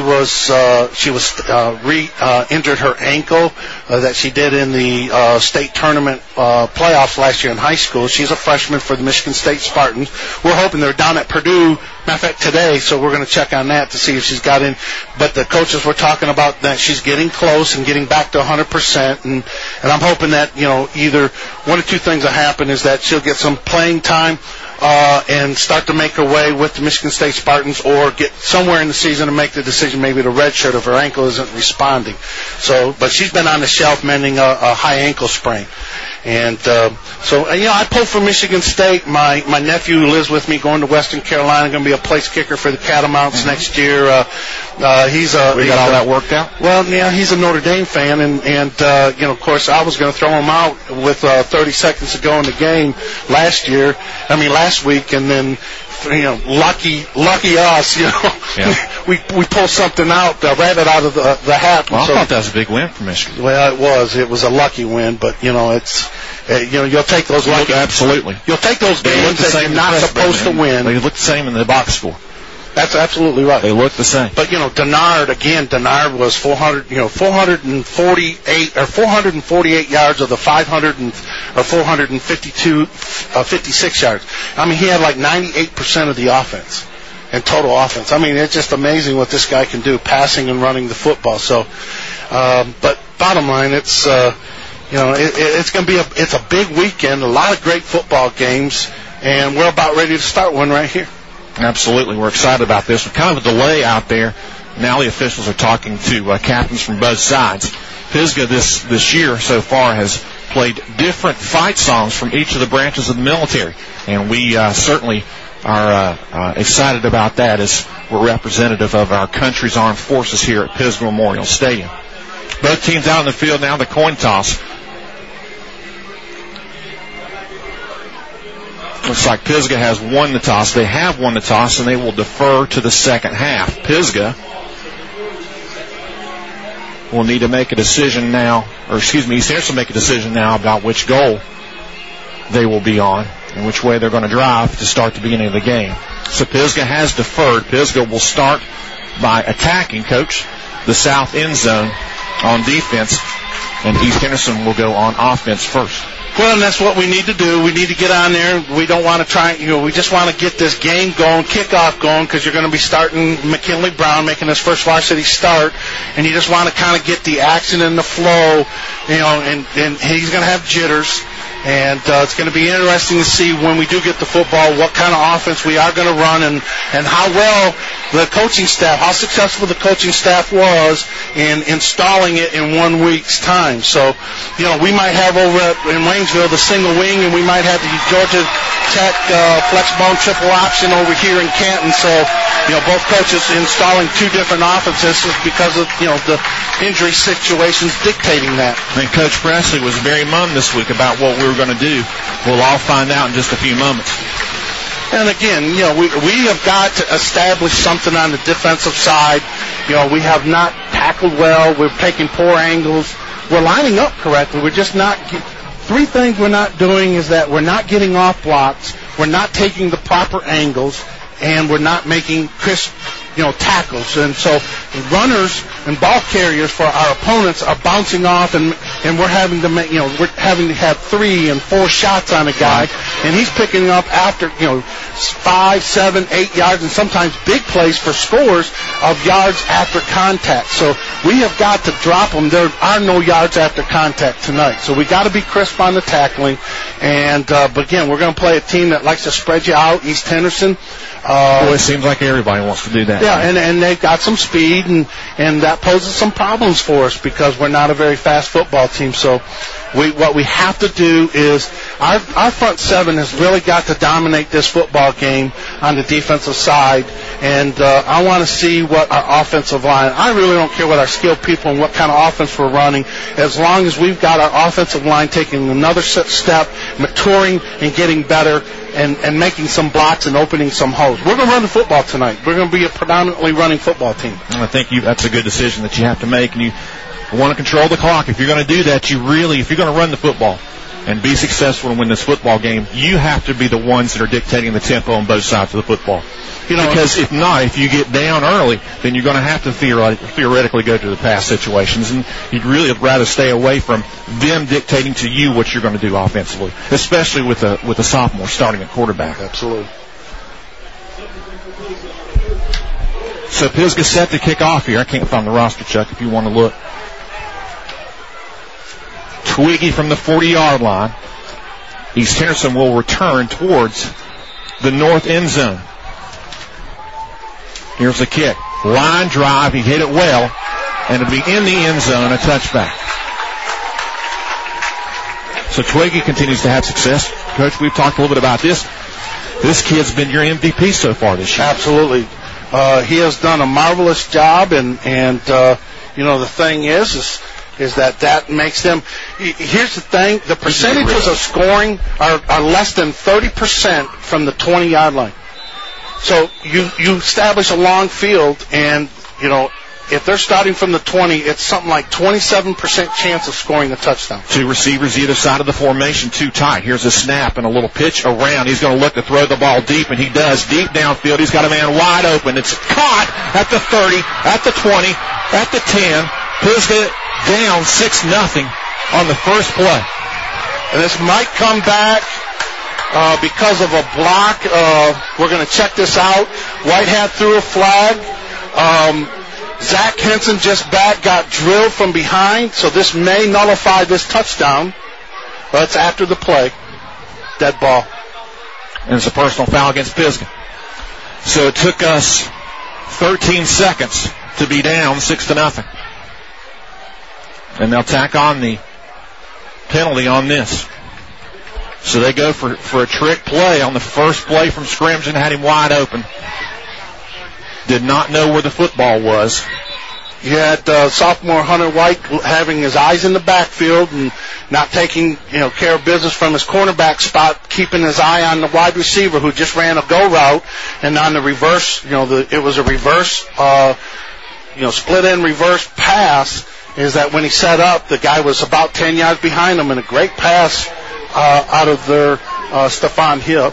injured her ankle that she did in the state tournament playoffs last year in high school. She's a freshman for the Michigan State Spartans. We're hoping they're down at Purdue. Matter of fact, today, so we're going to check on that to see if she's got in. But the coaches were talking about that she's getting close and getting back to 100%, and I'm hoping that either one or two things will happen, is that she'll get some playing time and start to make her way with the Michigan State Spartans, or get somewhere in the season and make the decision maybe to redshirt if her ankle isn't responding. But she's been on the shelf mending a high ankle sprain. And I pulled for Michigan State. My nephew who lives with me going to Western Carolina, going to be a place kicker for the Catamounts next year. We got all that worked out? Well, yeah, he's a Notre Dame fan, and of course, I was going to throw him out with 30 seconds to go in the game last week, and then lucky us, yeah. we pulled something out, rabbit out of the hat. Well, I thought that was a big win for Michigan. Well, it was a lucky win, but it's you'll take those lucky. Absolutely. You'll take those games that you're not supposed to win. They look the same in the box score. That's absolutely right. They look the same. But Denard was 448 yards of the 456 yards. He had like 98% of the offense and total offense. It's just amazing what this guy can do, passing and running the football. So, but bottom line, it's it's going to be it's a big weekend, a lot of great football games, and we're about ready to start one right here. Absolutely. We're excited about this. With kind of a delay out there, now the officials are talking to captains from both sides. Pisgah this year so far has played different fight songs from each of the branches of the military. And we certainly are excited about that, as we're representative of our country's armed forces here at Pisgah Memorial Stadium. Both teams out in the field now, the coin toss. Looks like Pisgah has won the toss. They have won the toss, and they will defer to the second half. Pisgah will need to make a decision now, East Henderson will make a decision now about which goal they will be on and which way they're going to drive to start the beginning of the game. So Pisgah has deferred. Pisgah will start by attacking, Coach, the south end zone on defense, and East Henderson will go on offense first. Well, and that's what we need to do. We need to get on there. We don't want to try, we just want to get this game going, kickoff going, because you're going to be starting McKinley Brown making his first varsity start, and you just want to kind of get the action and the flow, and he's going to have jitters. And it's going to be interesting to see when we do get the football what kind of offense we are going to run and how well the coaching staff, how successful the coaching staff was in installing it in 1 week's time. So, we might have over in Waynesville the single wing, and we might have the Georgia Tech flexbone triple option over here in Canton. So, both coaches installing two different offenses because of, the injury situations dictating that. And Coach Presley was very mum this week about what we were going to do. We'll all find out in just a few moments. And again, we have got to establish something on the defensive side. We have not tackled well. We're taking poor angles. We're lining up correctly. We're just not. Three things we're not doing is that we're not getting off blocks. We're not taking the proper angles, and we're not making crisp, tackles. And so runners and ball carriers for our opponents are bouncing off, and we're having to make, we're having to have 3 and 4 shots on a guy, and he's picking up after, 5, 7, 8 yards, and sometimes big plays for scores of yards after contact. So we have got to drop them. There are no yards after contact tonight. So we got to be crisp on the tackling. And, but again, we're going to play a team that likes to spread you out. East Henderson. It seems like everybody wants to do that. Yeah, and they've got some speed, and that poses some problems for us because we're not a very fast football team. So what we have to do is our front seven has really got to dominate this football game on the defensive side, and I want to see what our offensive line. I really don't care what our skilled people and what kind of offense we're running, as long as we've got our offensive line taking another step, maturing and getting better, and making some blocks and opening some holes. We're going to run the football tonight. We're going to be a predominantly running football team. And I think that's a good decision that you have to make, and you want to control the clock. If you're going to do that, if you're going to run the football and be successful and win this football game, you have to be the ones that are dictating the tempo on both sides of the football. Because if not, if you get down early, then you're going to have to theoretically go to the pass situations, and you'd really rather stay away from them dictating to you what you're going to do offensively, especially with a sophomore starting at quarterback. Absolutely. So Pisgah set to kick off here. I can't find the roster, Chuck, if you want to look. Twiggy from the 40-yard line. East Henderson will return towards the north end zone. Here's the kick. Line drive. He hit it well, and it'll be in the end zone, a touchback. So Twiggy continues to have success. Coach, we've talked a little bit about this. This kid's been your MVP so far this year. Absolutely. He has done a marvelous job, and the thing is that makes them. Here's the thing: the percentages of scoring are less than 30% from the 20-yard line. So you establish a long field, and if they're starting from the 20, it's something like 27% chance of scoring a touchdown. Two receivers either side of the formation, too tight. Here's a snap and a little pitch around. He's going to look to throw the ball deep, and he does. Deep downfield. He's got a man wide open. It's caught at the 30, at the 20, at the 10. Pisgah down 6-0 on the first play. And this might come back because of a block. We're going to check this out. Whitehat threw a flag. Zach Henson just got drilled from behind, so this may nullify this touchdown. But it's after the play. Dead ball. And it's a personal foul against Pisgah. So it took us 13 seconds to be down 6-0. And they'll tack on the penalty on this. So they go for a trick play on the first play from scrimmage and had him wide open. Did not know where the football was. You had sophomore Hunter White having his eyes in the backfield and not taking care of business from his cornerback spot, keeping his eye on the wide receiver who just ran a go route, and on the reverse, it was a reverse, split end reverse pass. Is that when he set up, the guy was about 10 yards behind him, and a great pass out of their Stephon Hill.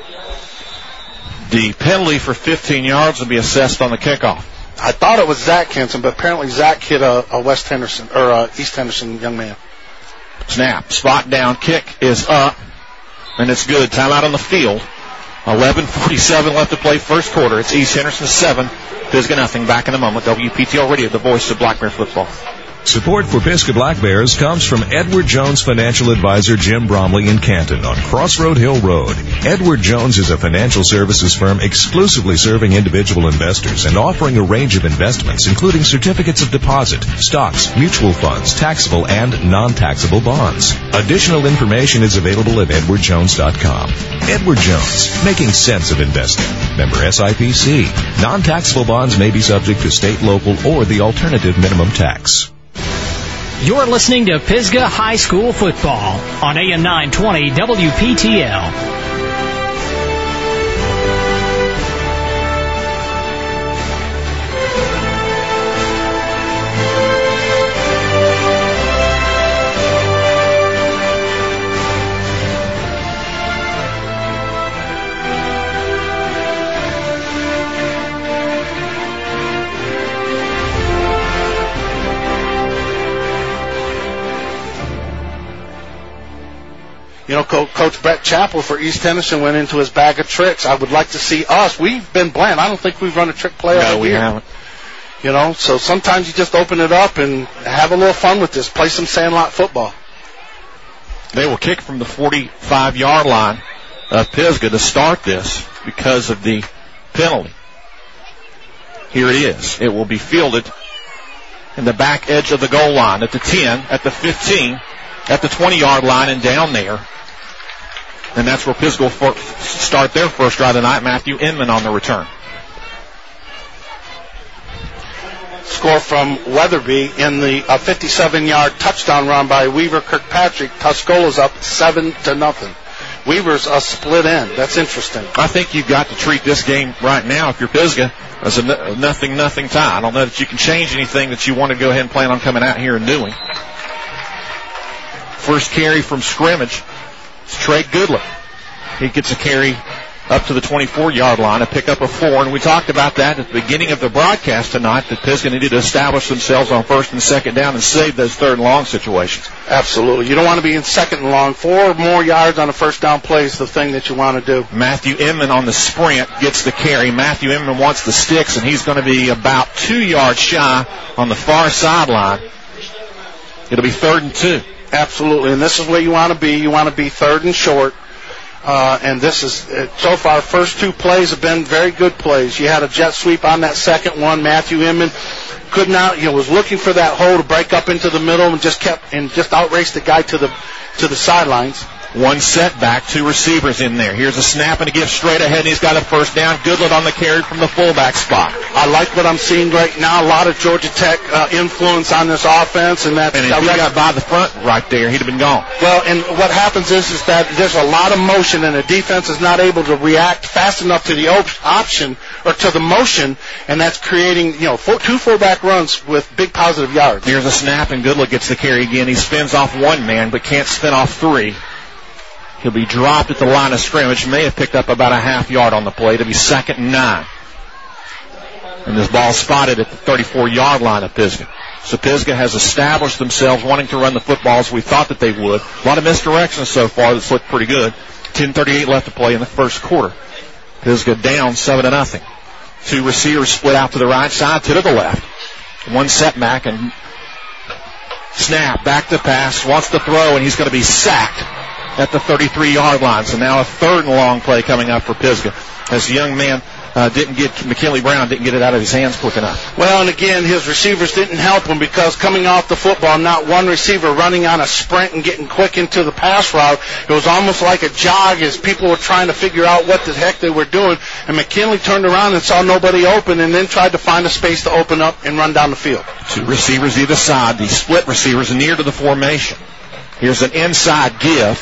The penalty for 15 yards will be assessed on the kickoff. I thought it was Zach Henson, but apparently Zach hit a West Henderson or a East Henderson young man. Snap, spot down, kick is up, and it's good. Timeout on the field. 11:47 left to play first quarter. It's East Henderson 7, Pisgah nothing. Back in a moment. WPTL Radio, the voice of Black Bear football. Support for Pisgah Black Bears comes from Edward Jones financial advisor Jim Bromley in Canton on Crossroad Hill Road. Edward Jones is a financial services firm exclusively serving individual investors and offering a range of investments, including certificates of deposit, stocks, mutual funds, taxable and non-taxable bonds. Additional information is available at edwardjones.com. Edward Jones, making sense of investing. Member SIPC. Non-taxable bonds may be subject to state, local, or the alternative minimum tax. You're listening to Pisgah High School football on AM 920 WPTL. Coach Brett Chappell for East Henderson went into his bag of tricks. I would like to see us. We've been bland. I don't think we've run a trick play all year. No, we haven't. So sometimes you just open it up and have a little fun with this. Play some sandlot football. They will kick from the 45-yard line of Pisgah to start this because of the penalty. Here it is. It will be fielded in the back edge of the goal line at the 10, at the 15, at the 20-yard line, and down there. And that's where Pisgah will start their first drive tonight. Matthew Inman on the return. Score from Weatherby in the 57-yard touchdown run by Weaver Kirkpatrick. Tuscola's up 7-0. Weaver's a split end. That's interesting. I think you've got to treat this game right now, if you're Pisgah, as a nothing tie. I don't know that you can change anything that you want to go ahead and plan on coming out here and doing. First carry from scrimmage. It's Trey Goodlett. He gets a carry up to the 24-yard line, a pickup of 4. And we talked about that at the beginning of the broadcast tonight, that Pisgah needed to establish themselves on first and second down and save those third and long situations. Absolutely. You don't want to be in second and long. 4 or more yards on a first down play is the thing that you want to do. Matthew Inman on the sprint gets the carry. Matthew Inman wants the sticks, and he's going to be about 2 yards shy on the far sideline. It'll be 3rd and 2. Absolutely, and this is where you want to be. You want to be 3rd and short. And this is, so far, first 2 plays have been very good plays. You had a jet sweep on that second one. Matthew Inman could not, was looking for that hole to break up into the middle and just outraced the guy to the sidelines. One setback, 2 receivers in there. Here's a snap and a give straight ahead, and he's got a first down. Goodlett on the carry from the fullback spot. I like what I'm seeing right now. A lot of Georgia Tech influence on this offense, and if he got by the front right there, he'd have been gone. Well, and what happens is that there's a lot of motion, and the defense is not able to react fast enough to the option or to the motion, and that's creating 2 fullback runs with big positive yards. Here's a snap, and Goodlett gets the carry again. He spins off 1 man, but can't spin off 3. He'll be dropped at the line of scrimmage. May have picked up about a half yard on the play. It'll be 2nd and 9. And this ball spotted at the 34-yard line of Pisgah. So Pisgah has established themselves wanting to run the football as we thought that they would. A lot of misdirections so far that's looked pretty good. 10:38 left to play in the first quarter. Pisgah down 7-0. 2 receivers split out to the right side, 2 to the left. 1 setback and snap, back to pass, wants to throw, and he's going to be sacked at the 33-yard line. So now a 3rd and long play coming up for Pisgah as the young man McKinley Brown didn't get it out of his hands quick enough. Well, and again, his receivers didn't help him because coming off the football, not one receiver running on a sprint and getting quick into the pass route. It was almost like a jog as people were trying to figure out what the heck they were doing. And McKinley turned around and saw nobody open and then tried to find a space to open up and run down the field. 2 receivers either side. The split receivers near to the formation. Here's an inside give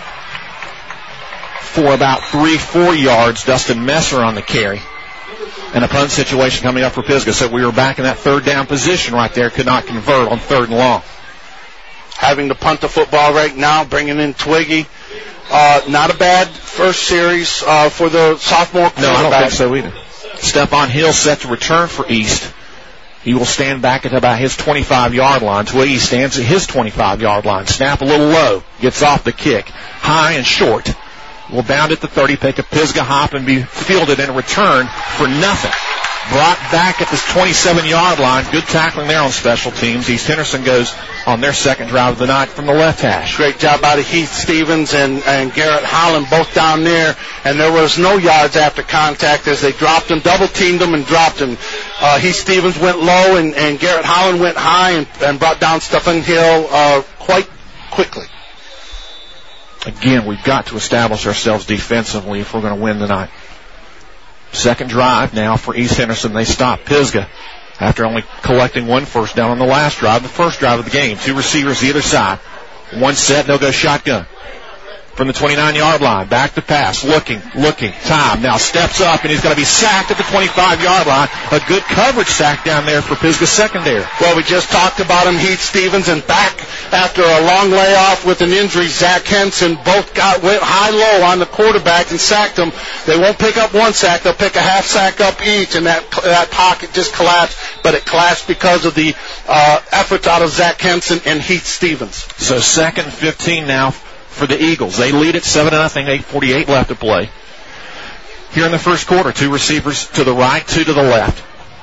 for about 3-4 yards. Dustin Messer on the carry. And a punt situation coming up for Pisgah. So we were back in that third down position right there. Could not convert on 3rd and long. Having to punt the football right now, bringing in Twiggy. Not a bad first series for the sophomore quarterback. No, I don't think so either. Stephon Hill set to return for East. He will stand back at about his 25-yard line. Twiggy stands at his 25-yard line. Snap a little low. Gets off the kick. High and short. Will bound at the 30, pick a Pisgah hop, and be fielded and return for nothing. Brought back at this 27-yard line. Good tackling there on special teams. East Henderson goes on their second drive of the night from the left hash. Great job out of Heath Stevens and Garrett Holland, both down there. And there was no yards after contact as they dropped him, double-teamed him, and dropped him. Heath Stevens went low, and Garrett Holland went high and brought down Stephon Hill quite quickly. Again, we've got to establish ourselves defensively if we're going to win tonight. Second drive now for East Henderson. They stop Pisgah after only collecting 1 first down on the last drive, the first drive of the game. 2 receivers either side. 1 set, they'll go shotgun. From the 29-yard line, back to pass, looking, time. Now steps up, and he's going to be sacked at the 25-yard line. A good coverage sack down there for Pisgah secondary. Well, we just talked about him, Heath Stevens, and back after a long layoff with an injury, Zach Henson both went high-low on the quarterback and sacked him. They won't pick up 1 sack. They'll pick a half sack up each, and that pocket just collapsed, but it collapsed because of the efforts out of Zach Henson and Heath Stevens. So 2nd and 15 now for the Eagles. They lead at 7-0, 8:48 left to play. Here in the first quarter, 2 receivers to the right, 2 to the left.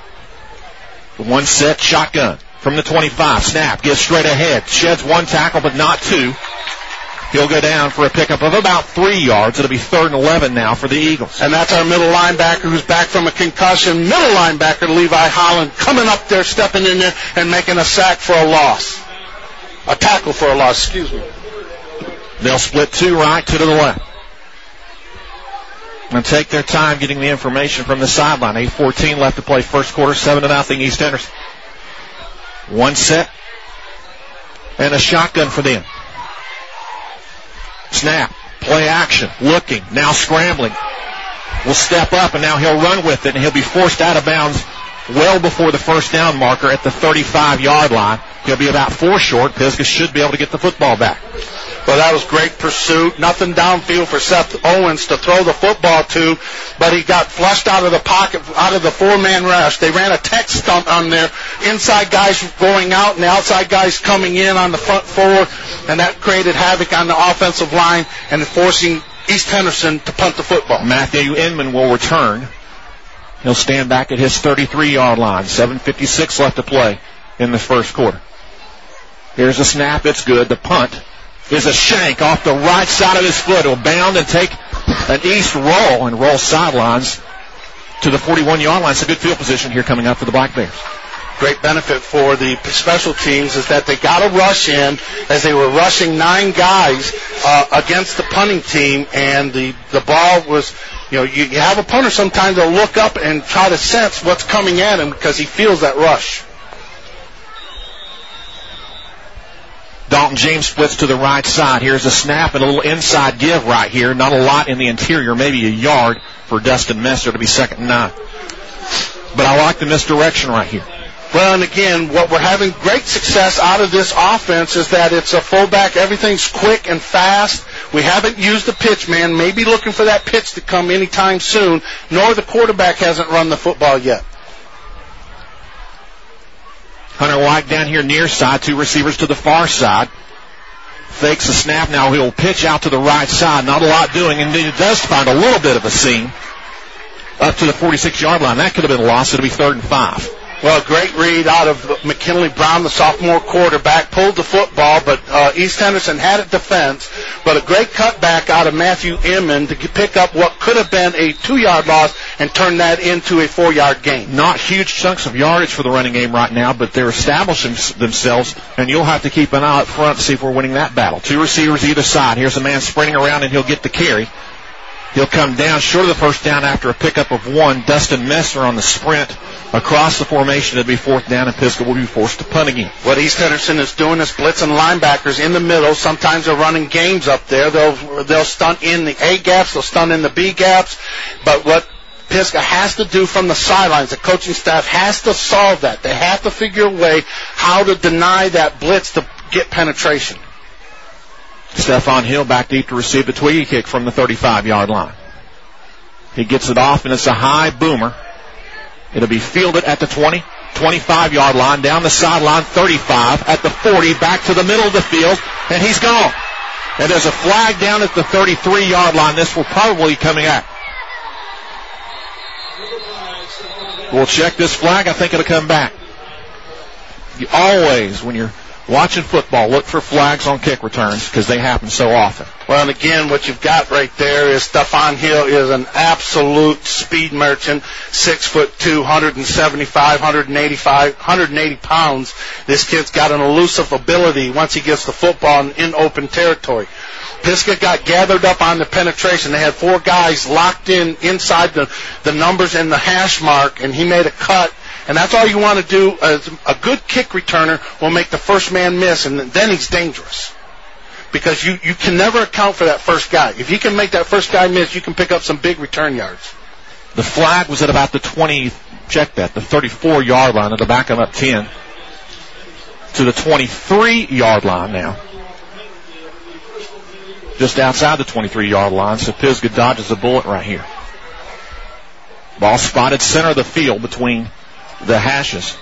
1 set, shotgun from the 25. Snap, gets straight ahead. Sheds 1 tackle, but not 2. He'll go down for a pickup of about 3 yards. It'll be 3rd and 11 now for the Eagles. And that's our middle linebacker who's back from a concussion. Middle linebacker Levi Holland coming up there, stepping in there, and making a sack for a loss. A tackle for a loss, excuse me. They'll split 2 right, 2 to the left. And take their time getting the information from the sideline. 8:14 left to play first quarter, 7-0 East Henderson. 1 set and a shotgun for them. Snap, play action, looking, now scrambling. Will step up, and now he'll run with it, and he'll be forced out of bounds well before the first down marker at the 35-yard line. He'll be about 4 short. Pisgah should be able to get the football back. Well, that was great pursuit. Nothing downfield for Seth Owens to throw the football to, but he got flushed out of the pocket, out of the 4-man rush. They ran a tech stunt on there. Inside guys going out and the outside guys coming in on the front 4, and that created havoc on the offensive line and forcing East Henderson to punt the football. Matthew Inman will return. He'll stand back at his 33-yard line. 7:56 left to play in the first quarter. Here's a snap. It's good. The punt is a shank off the right side of his foot. He'll bound and take an East roll and roll sidelines to the 41-yard line. It's a good field position here coming up for the Black Bears. Great benefit for the special teams is that they got to rush in as they were rushing 9 guys against the punting team, and the ball was, you have a punter sometimes they'll look up and try to sense what's coming at him because he feels that rush. Dalton James splits to the right side. Here's a snap and a little inside give right here. Not a lot in the interior, maybe a yard for Dustin Messer to be 2nd and 9. But I like the misdirection right here. Well, and again, what we're having great success out of this offense is that it's a fullback. Everything's quick and fast. We haven't used the pitch man. Maybe looking for that pitch to come anytime soon, nor the quarterback hasn't run the football yet. Hunter White down here near side, 2 receivers to the far side. Fakes a snap. Now he'll pitch out to the right side. Not a lot doing, and he does find a little bit of a seam up to the 46-yard line. That could have been lost. It'll be 3rd and 5. Well, a great read out of McKinley Brown, the sophomore quarterback, pulled the football, but East Henderson had it defense. But a great cutback out of Matthew Inman to pick up what could have been a 2-yard loss and turn that into a 4-yard gain. Not huge chunks of yardage for the running game right now, but they're establishing themselves, and you'll have to keep an eye up front to see if we're winning that battle. 2 receivers either side. Here's a man sprinting around, and he'll get the carry. He'll come down short of the first down after a pickup of 1. Dustin Messer on the sprint across the formation. It'll be 4th down, and Pisgah will be forced to punt again. What East Henderson is doing is blitzing linebackers in the middle. Sometimes they're running games up there. They'll stunt in the A gaps. They'll stunt in the B gaps. But what Pisgah has to do from the sidelines, the coaching staff has to solve that. They have to figure a way how to deny that blitz to get penetration. Stephon Hill back deep to receive the Twiggy kick from the 35-yard line. He gets it off, and it's a high boomer. It'll be fielded at the 20, 25-yard line, down the sideline, 35, at the 40, back to the middle of the field, and he's gone. And there's a flag down at the 33-yard line. This will probably be coming out. We'll check this flag. I think it'll come back. You always, when you're watching football, look for flags on kick returns because they happen so often. Well, and again, what you've got right there is Stephon Hill is an absolute speed merchant, 6'2", 175, 180 pounds. This kid's got an elusive ability once he gets the football in open territory. Pisgah got gathered up on the penetration. They had 4 guys locked in inside the numbers and the hash mark, and he made a cut. And that's all you want to do. A good kick returner will make the first man miss, and then he's dangerous. Because you can never account for that first guy. If you can make that first guy miss, you can pick up some big return yards. The flag was at about the 20, check that, the 34-yard line. It'll back him up 10 to the 23-yard line now. Just outside the 23-yard line, so Pisgah dodges a bullet right here. Ball spotted center of the field between the hashes.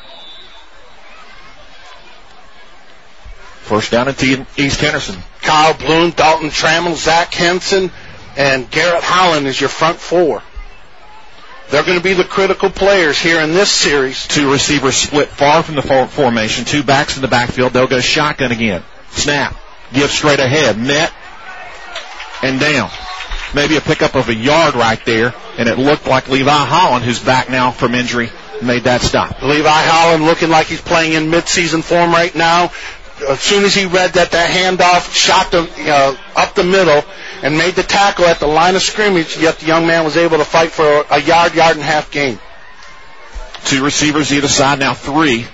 First down at East Henderson. Kyle Bloom, Dalton Trammell, Zach Henson, and Garrett Holland is your front 4. They're going to be the critical players here in this series. 2 receivers split far from the formation. 2 backs in the backfield. They'll go shotgun again. Snap. Give straight ahead. Met and down. Maybe a pickup of a yard right there, and it looked like Levi Holland, who's back now from injury, made that stop. Levi Holland looking like he's playing in midseason form right now. As soon as he read that handoff shot up the middle and made the tackle at the line of scrimmage, yet the young man was able to fight for a yard and a half gain. 2 receivers either side, now 3.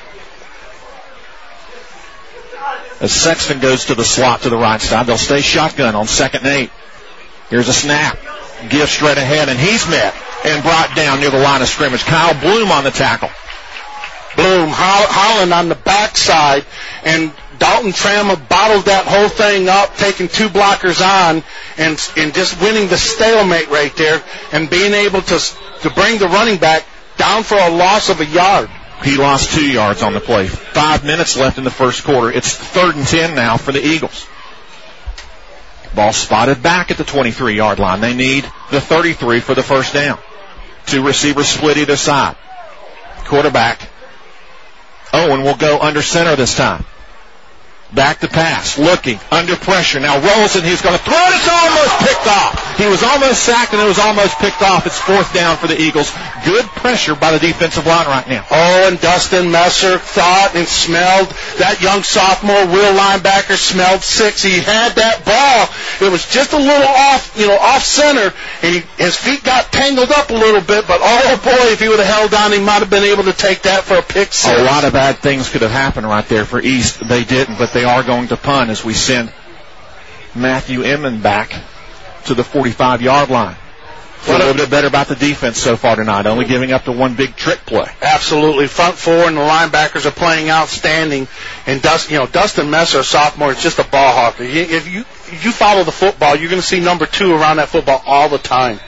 As Sexton goes to the slot to the right side, they'll stay shotgun on 2nd and 8. Here's a snap. Give straight ahead, and he's met and brought down near the line of scrimmage. Kyle Bloom on the tackle. Bloom, Holland on the backside, and Dalton Trammell bottled that whole thing up, taking 2 blockers on, and just winning the stalemate right there, and being able to bring the running back down for a loss of a yard. He lost 2 yards on the play. 5 minutes left in the first quarter. It's 3rd and 10 now for the Eagles. Ball spotted back at the 23-yard line. They need the 33 for the first down. 2 receivers split either side. Quarterback Owen will go under center this time. Back to pass, looking, under pressure. Now rolls, and he's going to throw it. It's almost picked off. He was almost sacked, and it was almost picked off. It's 4th down for the Eagles. Good pressure by the defensive line right now. Oh, and Dustin Messer thought and smelled. That young sophomore will linebacker smelled 6. He had that ball. It was just a little off center, and his feet got tangled up a little bit, but oh boy, if he would have held on, he might have been able to take that for a pick 6. A lot of bad things could have happened right there for East. They didn't, but they are going to punt as we send Matthew Inman back to the 45-yard line. Feel a little bit better about the defense so far tonight, only giving up the 1 big trick play. Absolutely. Front 4 and the linebackers are playing outstanding. And Dustin Messer, sophomore, is just a ball hawker. If you follow the football, you're going to see number 2 around that football all the time.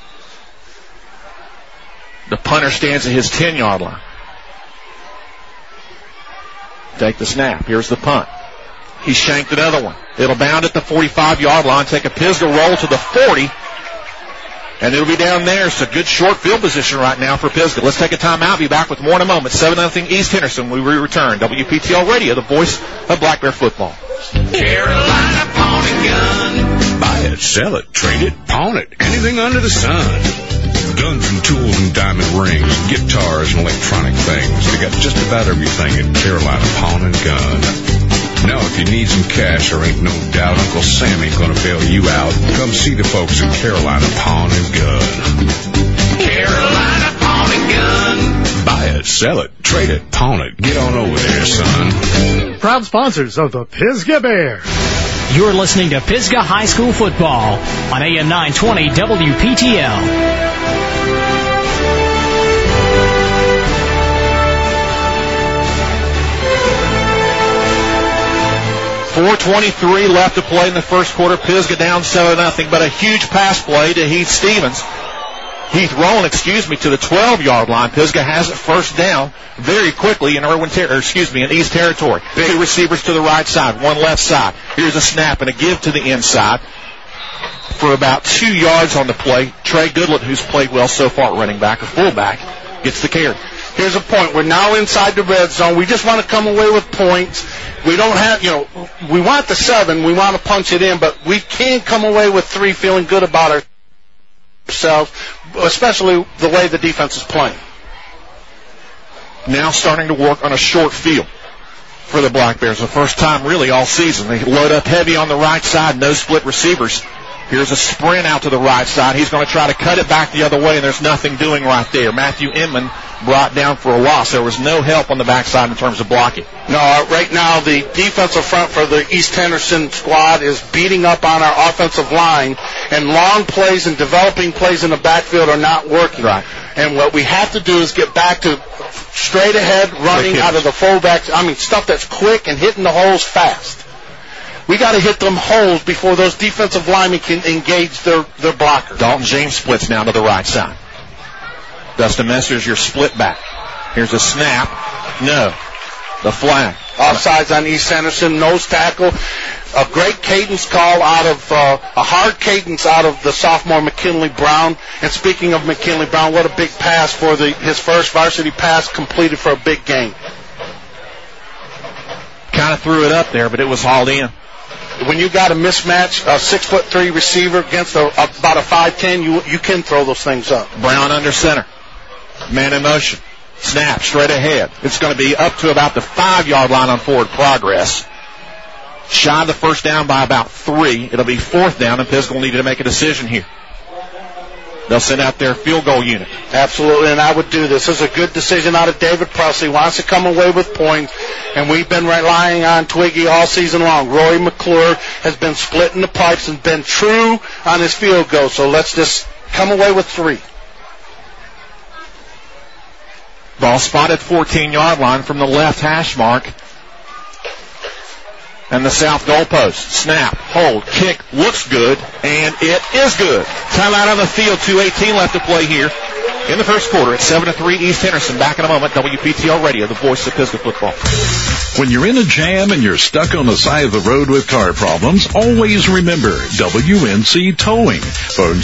The punter stands at his 10-yard line. Take the snap. Here's the punt. He shanked another one. It'll bound at the 45-yard line, take a Pisgah roll to the 40, And it'll be down there. It's a good short field position right now for Pisgah. Let's take a timeout. Be back with more in a moment. 7-0 East Henderson. We return. WPTL Radio, the voice of Black Bear football. Carolina Pawn and Gun. Buy it, sell it, trade it, pawn it. Anything under the sun. Guns and tools and diamond rings, guitars and electronic things. They got just about everything at Carolina Pawn and Gun. Now, if you need some cash, there ain't no doubt Uncle Sam ain't gonna bail you out. Come see the folks at Carolina Pawn and Gun. Carolina Pawn and Gun. Buy it, sell it, trade it, pawn it. Get on over there, son. Proud sponsors of the Pisgah Bears. You're listening to Pisgah High School football on AM 920 WPTL. 4:23 left to play in the first quarter. Pisgah down 7-0, but a huge pass play to Heath Rowland, to the 12-yard line. Pisgah has it first down very quickly in in East Territory. Two receivers to the right side, one left side. Here's a snap and a give to the inside for about 2 yards on the play. Trey Goodlett, who's played well so far, running back or fullback, gets the carry. Here's a point. We're now inside the red zone. We just want to come away with points. We don't have, we want the 7. We want to punch it in, but we can't come away with 3 feeling good about ourselves, especially the way the defense is playing. Now starting to work on a short field for the Black Bears. The first time really all season. They load up heavy on the right side, no split receivers. Here's a sprint out to the right side. He's going to try to cut it back the other way, and there's nothing doing right there. Matthew Inman brought down for a loss. There was no help on the backside in terms of blocking. No, right now the defensive front for the East Henderson squad is beating up on our offensive line, and long plays and developing plays in the backfield are not working. Right. And what we have to do is get back to straight ahead running out of the fullbacks. Stuff that's quick and hitting the holes fast. We got to hit them holes before those defensive linemen can engage their blockers. Dalton James splits now to the right side. Dustin Messers, your split back. Here's a snap. No. The flag. Offsides on East Henderson. Nose tackle. A great cadence call out of, a hard cadence out of the sophomore McKinley Brown. And speaking of McKinley Brown, what a big pass for his first varsity pass completed for a big gain. Kind of threw it up there, but it was hauled in. When you got a mismatch, a 6'3" receiver against about a 5'10", you can throw those things up. Brown under center. Man in motion. Snap straight ahead. It's going to be up to about the 5-yard line on forward progress. Shy the first down by about 3. It'll be 4th down, and Pisgah will need to make a decision here. They'll send out their field goal unit. Absolutely, and I would do this. This is a good decision out of David Presley. Wants to come away with points, and we've been relying on Twiggy all season long. Roy McClure has been splitting the pipes and been true on his field goal, so let's just come away with 3. Ball spotted 14-yard line from the left hash mark. And the south goalpost. Snap, hold, kick, looks good, and it is good. Timeout on the field, 2:18 left to play here in the first quarter. It's 7-3 East Henderson. Back in a moment. WPTL Radio, the voice of Pisgah football. When you're in a jam and you're stuck on the side of the road with car problems, always remember WNC Towing. Phone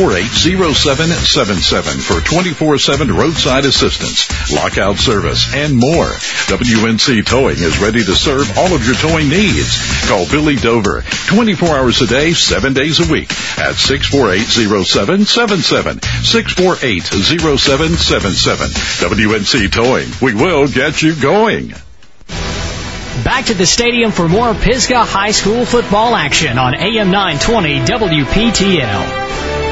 648-0777 for 24/7 roadside assistance, lockout service, and more. WNC Towing is ready to serve all of your towing needs. Call Billy Dover 24 hours a day, 7 days a week at 648-0777. 648-0777. WNC Towing. We will get you going. Back to the stadium for more Pisgah High School football action on AM 920 WPTL.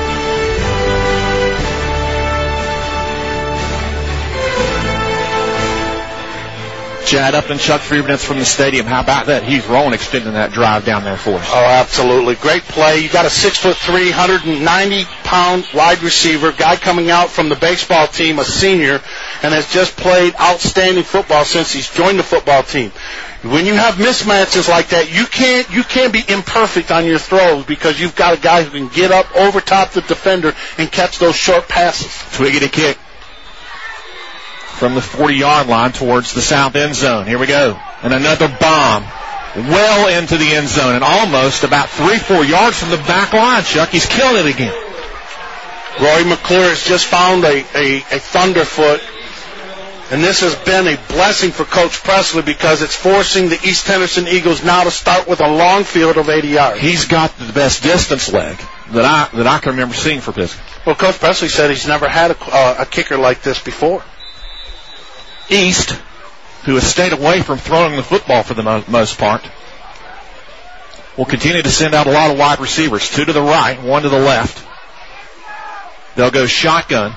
Chad Upton, Chuck Freeman from the stadium. How about that? Heath Rowland extending that drive down there for us. Oh, absolutely. Great play. You got a 6'3", 190-pound wide receiver, guy coming out from the baseball team, a senior, and has just played outstanding football since he's joined the football team. When you have mismatches like that, you can't be imperfect on your throws because you've got a guy who can get up over top the defender and catch those short passes. Twiggy to kick from the 40-yard line towards the south end zone. Here we go. And another bomb well into the end zone and almost about 3-4 yards from the back line, Chuck. He's killing it again. Roy McClure has just found a thunderfoot, and this has been a blessing for Coach Presley because it's forcing the East Henderson Eagles now to start with a long field of 80 yards. He's got the best distance leg that I can remember seeing for Pisgah. Well, Coach Presley said he's never had a kicker like this before. East, who has stayed away from throwing the football for the most part, will continue to send out a lot of wide receivers, 2 to the right, 1 to the left. They'll go shotgun.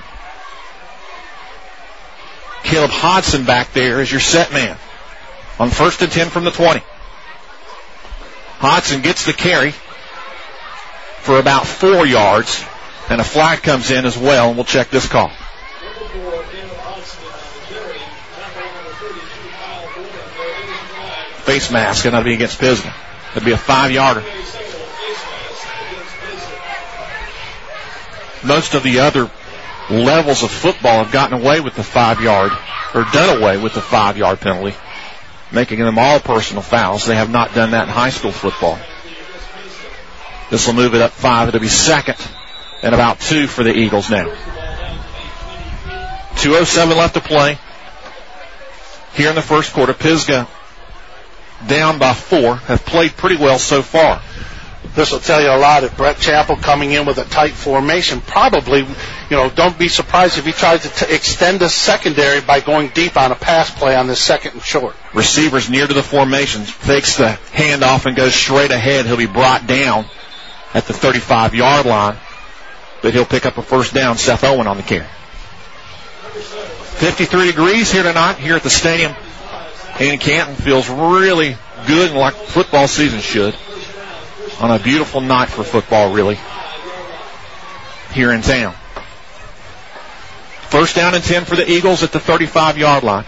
Caleb Hodson back there is your set man on 1st and 10 from the 20. Hodson gets the carry for about 4 yards, and a flag comes in as well, and we'll check this call. Face mask, and that'll be against Pisgah. That'll be a 5-yarder. Most of the other levels of football have gotten away with the 5-yard, or done away with the 5-yard penalty, making them all personal fouls. They have not done that in high school football. This will move it up 5. It'll be 2nd and about 2 for the Eagles now. 2:07 left to play here in the first quarter. Pisgah down by 4, have played pretty well so far. This will tell you a lot. If Brett Chappell coming in with a tight formation, probably, don't be surprised if he tries to extend the secondary by going deep on a pass play on this 2nd and short. Receivers near to the formation, fakes the handoff and goes straight ahead. He'll be brought down at the 35-yard line, but he'll pick up a first down. Seth Owen on the carry. 53 degrees here tonight, here at the stadium in Canton. Feels really good, like football season should, on a beautiful night for football, really, here in town. First down and 10 for the Eagles at the 35-yard line.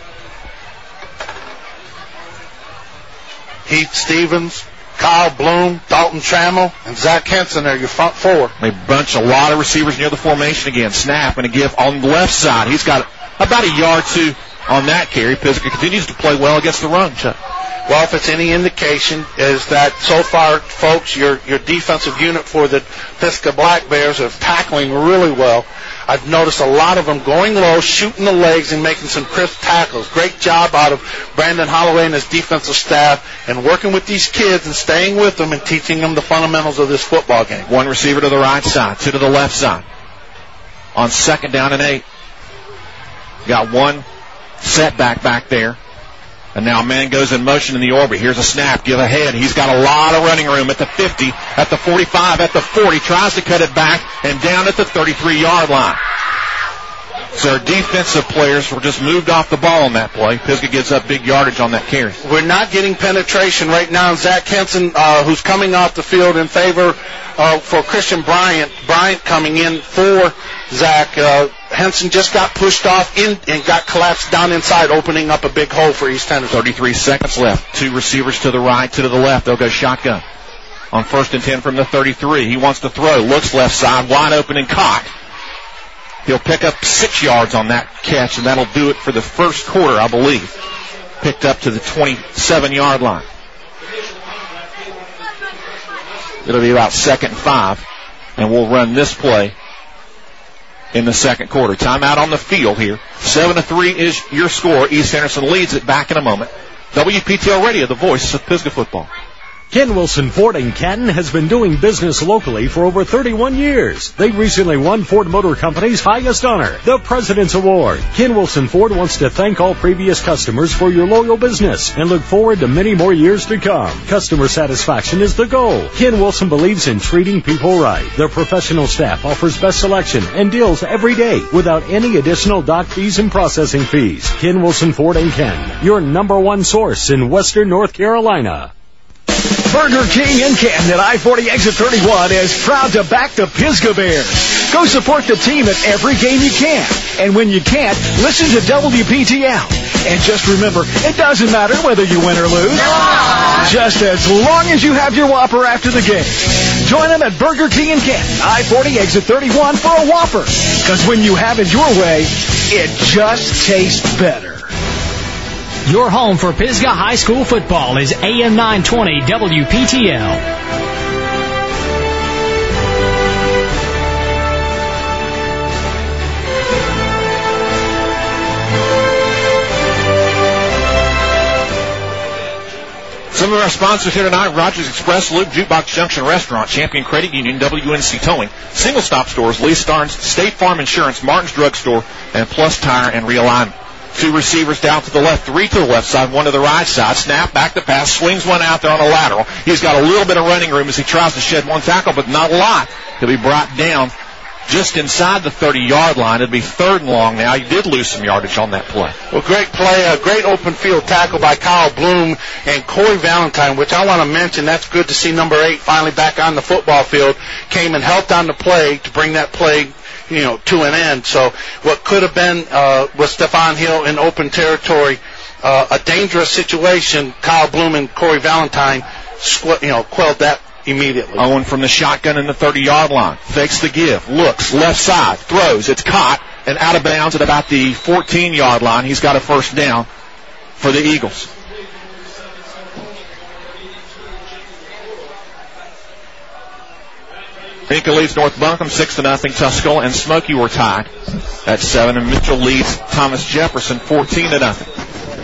Heath Stevens, Kyle Bloom, Dalton Trammell, and Zach Henson are your front 4. They bunch a lot of receivers near the formation again. Snap and a give on the left side. He's got about 1 yard, 2 on that carry. Pisgah continues to play well against the run, Chuck. Well, if it's any indication, is that so far, folks, your defensive unit for the Pisgah Black Bears are tackling really well. I've noticed a lot of them going low, shooting the legs, and making some crisp tackles. Great job out of Brandon Holloway and his defensive staff, and working with these kids and staying with them and teaching them the fundamentals of this football game. 1 receiver to the right side, 2 to the left side. On 2nd down and 8. Got 1 setback back there. And now a man goes in motion in the orbit. Here's a snap. Give ahead. He's got a lot of running room at the 50, at the 45, at the 40. Tries to cut it back and down at the 33-yard line. So our defensive players were just moved off the ball on that play. Pisgah gives up big yardage on that carry. We're not getting penetration right now. Zach Henson, who's coming off the field in favor for Christian Bryant. Bryant coming in for Zach. Henson just got pushed off in and got collapsed down inside, opening up a big hole for East Henderson. 33 seconds left. 2 receivers to the right, 2 to the left. They'll go shotgun. On 1st and 10 from the 33. He wants to throw. Looks left side, wide open and caught. He'll pick up 6 yards on that catch, and that'll do it for the first quarter, I believe. Picked up to the 27-yard line. It'll be about 2nd and 5, and we'll run this play in the second quarter. Timeout on the field here. 7-3 is your score. East Henderson leads it. Back in a moment. WPTL Radio, the voice of Pisgah football. Ken Wilson Ford in Canton has been doing business locally for over 31 years. They recently won Ford Motor Company's highest honor, the President's Award. Ken Wilson Ford wants to thank all previous customers for your loyal business and look forward to many more years to come. Customer satisfaction is the goal. Ken Wilson believes in treating people right. Their professional staff offers best selection and deals every day without any additional dock fees and processing fees. Ken Wilson Ford in Canton, your #1 source in Western North Carolina. Burger King in Canton at I-40 exit 31 is proud to back the Pisgah Bears. Go support the team at every game you can. And when you can't, listen to WPTL. And just remember, it doesn't matter whether you win or lose. Just as long as you have your Whopper after the game. Join them at Burger King in Canton, I-40 exit 31 for a Whopper. Because when you have it your way, it just tastes better. Your home for Pisgah High School football is AM 920 WPTL. Some of our sponsors here tonight: Rogers Express Loop, Jukebox Junction Restaurant, Champion Credit Union, WNC Towing, Single Stop Stores, Lee Starnes, State Farm Insurance, Martin's Drug Store, and Plus Tire and Realignment. 2 receivers down to the left, 3 to the left side, 1 to the right side. Snap, back to pass, swings one out there on a lateral. He's got a little bit of running room as he tries to shed one tackle, but not a lot. He'll be brought down just inside the 30-yard line. It'll be 3rd and long now. He did lose some yardage on that play. Well, great play, a great open field tackle by Kyle Bloom and Corey Valentine, which I want to mention. That's good to see number 8 finally back on the football field. Came and helped on the play to bring that play, to an end. So what could have been with Stephon Hill in open territory, a dangerous situation, Kyle Bloom and Corey Valentine, quelled that immediately. Owen from the shotgun in the 30-yard line. Fakes the give. Looks. Left side. Throws. It's caught and out of bounds at about the 14-yard line. He's got a first down for the Eagles. Lincoln leads North Buncombe 6-0. Tuscola and Smoky were tied at 7, and Mitchell leads Thomas Jefferson 14-0.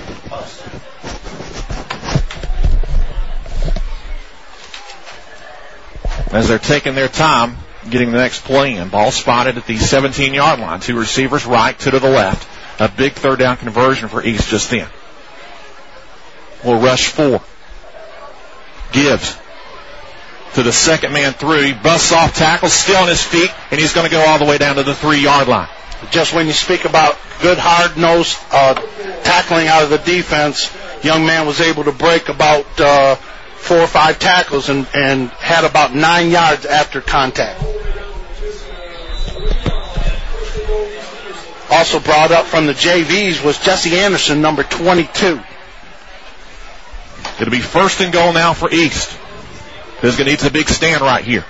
As they're taking their time getting the next play in. Ball spotted at the 17-yard line. 2 receivers right, 2 to the left. A big 3rd down conversion for East just then. Will rush 4. Gibbs to the second man through. He busts off tackles, still on his feet, and he's going to go all the way down to the 3-yard line. Just when you speak about good hard-nosed tackling out of the defense, young man was able to break about 4 or 5 tackles and had about 9 yards after contact. Also brought up from the JVs was Jesse Anderson, number 22. It'll be 1st and goal now for East. Pisgah needs a big stand right here.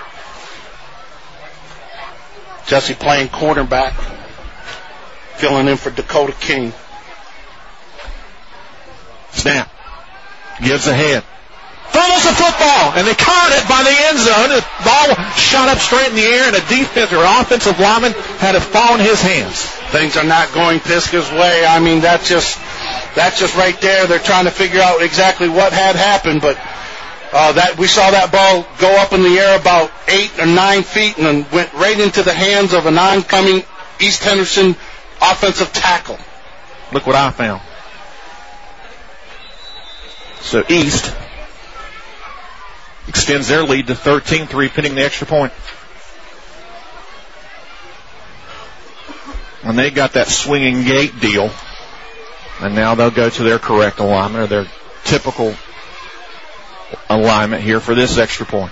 Jesse playing cornerback, filling in for Dakota King. Snap. Gives ahead. Fumbles the football, and they caught it by the end zone. The ball shot up straight in the air, and a defensive or offensive lineman had it fall in his hands. Things are not going Pisgah's way. I mean, that's just right there. They're trying to figure out exactly what had happened, but that we saw that ball go up in the air about 8 or 9 feet and then went right into the hands of an oncoming East Henderson offensive tackle. Look what I found. So East extends their lead to 13-3, pinning the extra point. And they got that swinging gate deal, and now they'll go to their correct alignment, or their typical alignment here for this extra point.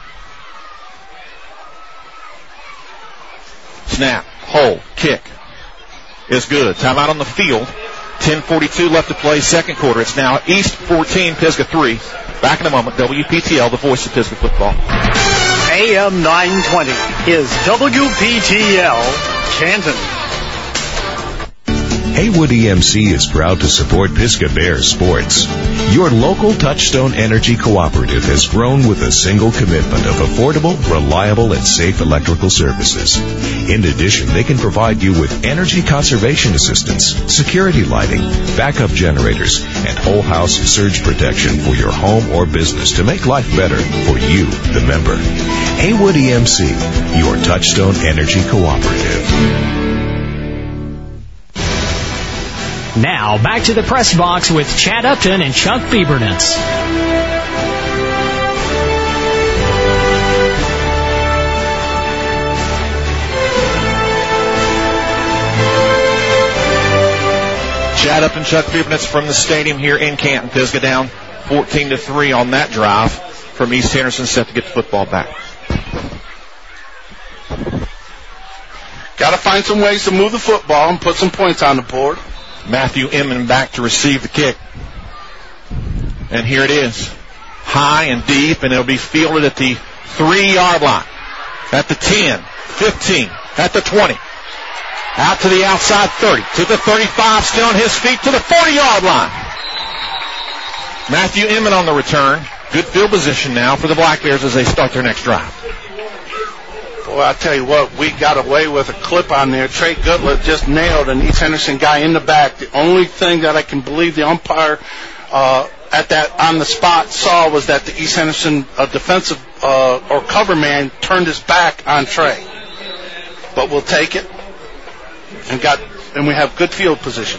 Snap, hold, kick is good. Timeout on the field. 10:42 left to play, second quarter. It's now East 14, Pisgah 3. Back in a moment. WPTL, the voice of Pisgah football. AM 920 is WPTL Canton. Haywood EMC is proud to support Pisgah Bears sports. Your local Touchstone Energy Cooperative has grown with a single commitment of affordable, reliable, and safe electrical services. In addition, they can provide you with energy conservation assistance, security lighting, backup generators, and whole house surge protection for your home or business to make life better for you, the member. Haywood EMC, your Touchstone Energy Cooperative. Now, back to the press box with Chad Upton and Chuck Biebernitz. Chad Upton, Chuck Biebernitz from the stadium here in Canton. Pisgah down 14-3 on that drive from East Henderson, set to get the football back. Got to find some ways to move the football and put some points on the board. Matthew Inman back to receive the kick. And here it is. High and deep, and it'll be fielded at the 3-yard line. At the 10, 15, at the 20. Out to the outside 30, to the 35, still on his feet, to the 40-yard line. Matthew Inman on the return. Good field position now for the Black Bears as they start their next drive. Boy, I tell you what, we got away with a clip on there. Trey Gutler just nailed an East Henderson guy in the back. The only thing that I can believe the umpire at that on the spot saw was that the East Henderson defensive or cover man turned his back on Trey. But we'll take it and we have good field position.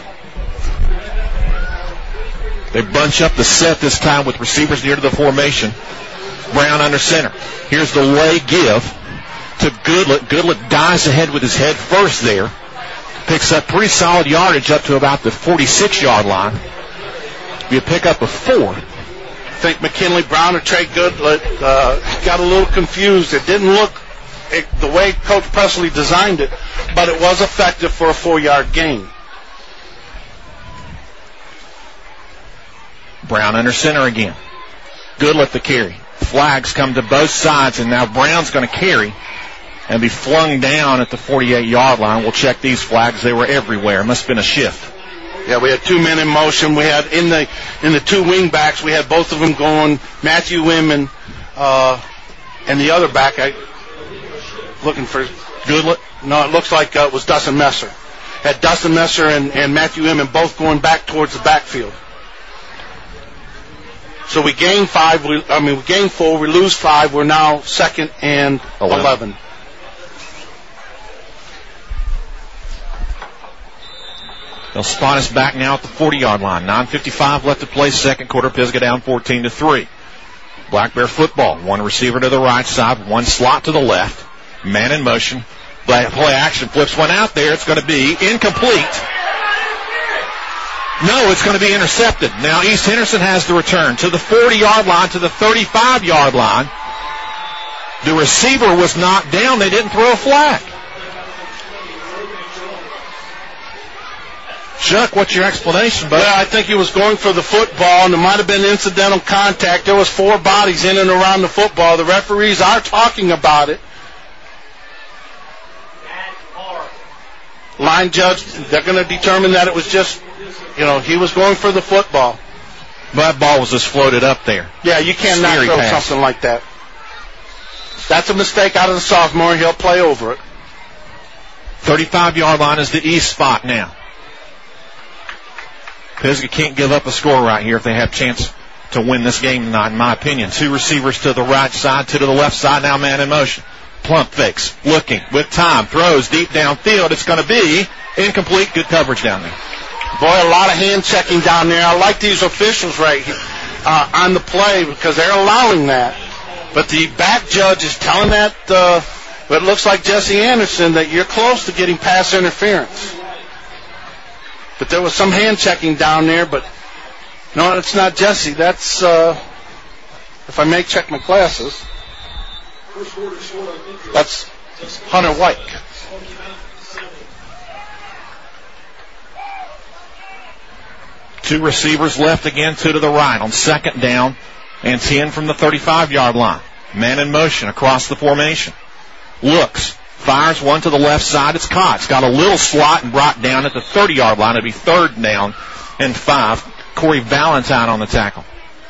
They bunch up the set this time with receivers near to the formation. Brown under center. Here's the lay give to Goodlet. Goodlet dives ahead with his head first there. Picks up pretty solid yardage up to about the 46-yard line. Be a pickup of 4. I think McKinley Brown or Trey Goodlet got a little confused. It didn't look the way Coach Presley designed it, but it was effective for a 4-yard gain. Brown under center again. Goodlet the carry. Flags come to both sides, and now Brown's going to carry and be flung down at the 48-yard line. We'll check these flags. They were everywhere. Must have been a shift. Yeah, we had 2 men in motion. We had in the 2 wing backs, we had both of them going. Matthew Wimman and the other back, looking for Goodlet. No, it looks like it was Dustin Messer. Had Dustin Messer and Matthew Wimman both going back towards the backfield. So we gain 5. We gain 4. We lose 5. We're now 2nd and 11. They'll spot us back now at the 40-yard line. 9:55 left to play. Second quarter. Pisgah down 14-3. Black Bear football. 1 receiver to the right side. 1 slot to the left. Man in motion. Play action. Flips one out there. It's going to be incomplete. No, it's going to be intercepted. Now East Henderson has the return to the 40-yard line, to the 35-yard line. The receiver was knocked down. They didn't throw a flag. Chuck, what's your explanation, buddy? Yeah, I think he was going for the football, and there might have been incidental contact. There was 4 bodies in and around the football. The referees are talking about it. Line judge, they're going to determine that it was just, he was going for the football. That ball was just floated up there. Yeah, you cannot throw something like that. That's a mistake out of the sophomore. He'll play over it. 35-yard line is the east spot now. Pisgah can't give up a score right here if they have a chance to win this game tonight, in my opinion. 2 receivers to the right side, 2 to the left side, now man in motion. Plump fakes, looking, with time, throws deep downfield. It's going to be incomplete. Good coverage down there. Boy, a lot of hand checking down there. I like these officials right here on the play because they're allowing that. But the back judge is telling that, but it looks like Jesse Anderson, that you're close to getting pass interference. But there was some hand checking down there, but no, it's not Jesse. That's, if I may check my glasses, that's Hunter White. Two receivers left again, 2 to the right on 2nd down and 10 from the 35-yard line. Man in motion across the formation. Looks, fires one to the left side. It's caught. It's got a little slot and brought down at the 30-yard line. It'll be 3rd down and 5. Corey Valentine on the tackle.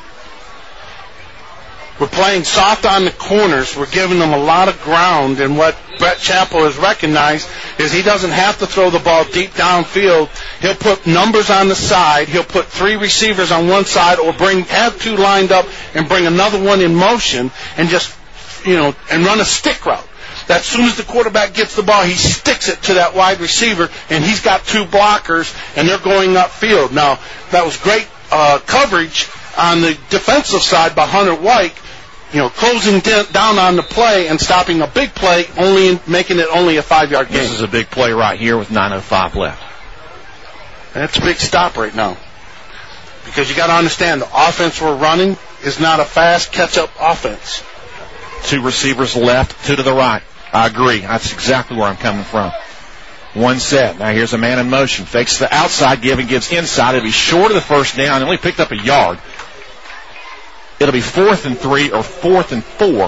We're playing soft on the corners. We're giving them a lot of ground, and what Brett Chappell has recognized is he doesn't have to throw the ball deep downfield. He'll put numbers on the side. He'll put 3 receivers on one side or have 2 lined up and bring another one in motion and just, and run a stick route. That as soon as the quarterback gets the ball, he sticks it to that wide receiver, and he's got 2 blockers, and they're going upfield. Now, that was great coverage on the defensive side by Hunter White, closing down on the play and stopping a big play, making it only a 5-yard gain. This is a big play right here with 9:05 left. That's a big stop right now. Because you got to understand, the offense we're running is not a fast catch-up offense. 2 receivers left, 2 to the right. I agree. That's exactly where I'm coming from. 1 set. Now here's a man in motion. Fakes the outside give and gives inside. It'll be short of the 1st down. Only picked up a yard. It'll be 4th and 3 or 4th and 4.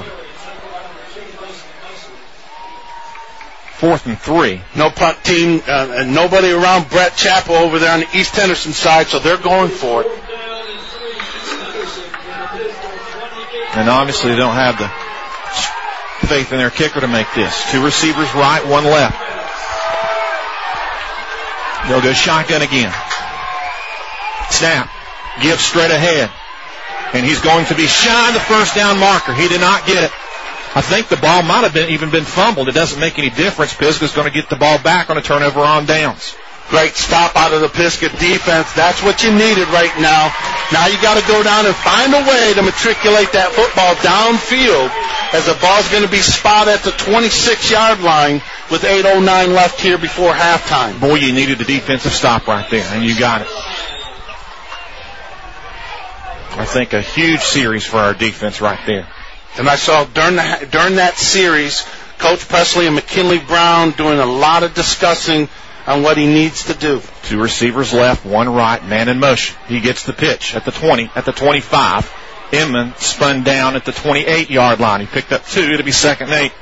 4th and 3. No punt team, and nobody around Brett Chappell over there on the East Henderson side, so they're going for it. And obviously they don't have the faith in their kicker to make this. 2 receivers right, 1 left. They'll go shotgun again. Snap. Give straight ahead. And he's going to be shy of the first down marker. He did not get it. I think the ball might have even been fumbled. It doesn't make any difference. Pisgah's going to get the ball back on a turnover on downs. Great stop out of the Pisgah defense. That's what you needed right now. Now you got to go down and find a way to matriculate that football downfield, as the ball's going to be spotted at the 26-yard line with 8:09 left here before halftime. Boy, you needed the defensive stop right there, and you got it. I think a huge series for our defense right there. And I saw during that series, Coach Presley and McKinley Brown doing a lot of discussing on what he needs to do. 2 receivers left, 1 right, man in motion. He gets the pitch at the 20, at the 25. Inman spun down at the 28-yard line. He picked up 2. It'll be 2nd and 8.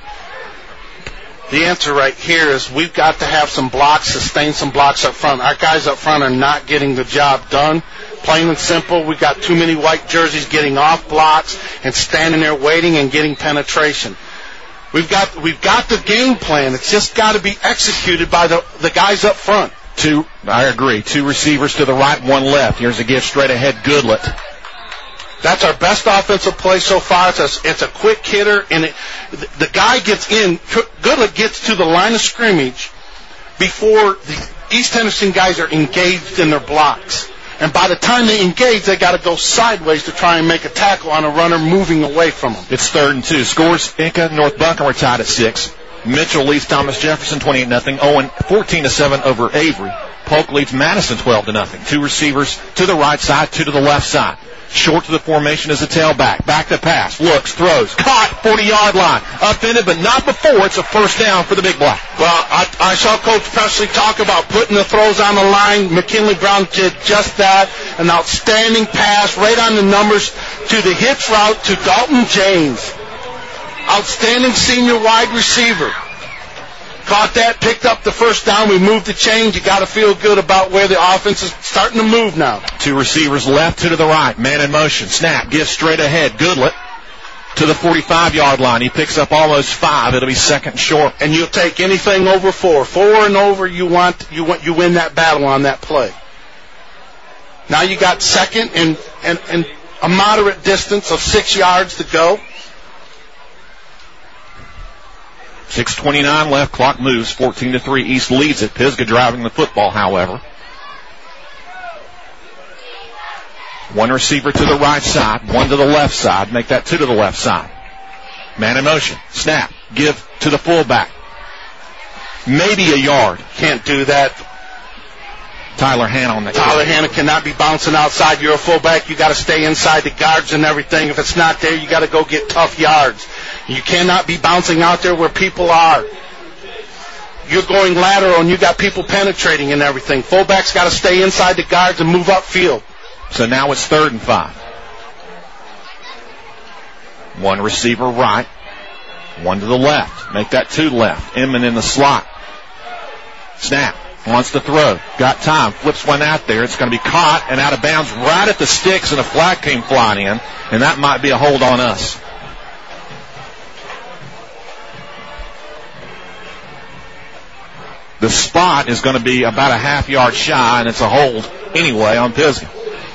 The answer right here is we've got to have some blocks, sustain some blocks up front. Our guys up front are not getting the job done. Plain and simple, we've got too many white jerseys getting off blocks and standing there waiting and getting penetration. We've got the game plan. It's just got to be executed by the guys up front. I agree. 2 receivers to the right, 1 left. Here's a give straight ahead, Goodlett. That's our best offensive play so far. It's a quick hitter, and the guy gets in. Goodlett gets to the line of scrimmage before the East Henderson guys are engaged in their blocks. And by the time they engage, they got to go sideways to try and make a tackle on a runner moving away from them. It's 3rd and 2. Scores Inca, North Buncombe are tied at 6. Mitchell leads Thomas Jefferson 28-0. Owen 14-7 over Avery. Polk leads Madison 12-0. 2 receivers to the right side, 2 to the left side. Short to the formation is a tailback. Back to pass. Looks, throws. Caught, 40-yard line. Upended, but not before. It's a first down for the Big Black. Well, I saw Coach Presley talk about putting the throws on the line. McKinley Brown did just that. An outstanding pass right on the numbers to the hitch route to Dalton James. Outstanding senior wide receiver. Caught that, picked up the first down. We moved the chains. You got to feel good about where the offense is starting to move now. 2 receivers left, 2 to the right. Man in motion. Snap. Gives straight ahead. Goodlett to the 45-yard line. He picks up almost 5. It'll be 2nd and short. And you'll take anything over 4. 4 and over, you win that battle on that play. Now you got 2nd and a moderate distance of 6 yards to go. 6:29 left. Clock moves. 14-3. East leads it. Pisgah driving the football, however. 1 receiver to the right side, 1 to the left side. Make that 2 to the left side. Man in motion. Snap. Give to the fullback. Maybe a yard. Can't do that. Tyler Hanna on that. Tyler Hanna cannot be bouncing outside. You're a fullback. You got to stay inside the guards and everything. If it's not there, you got to go get tough yards. You cannot be bouncing out there where people are. You're going lateral and you got people penetrating and everything. Fullback's got to stay inside the guards and move upfield. So now it's 3rd and 5. 1 receiver right, 1 to the left. Make that 2 left. Inman in the slot. Snap. Wants to throw. Got time. Flips one out there. It's going to be caught and out of bounds right at the sticks, and a flag came flying in, and that might be a hold on us. The spot is going to be about a half yard shy, and it's a hold anyway on Pisgah.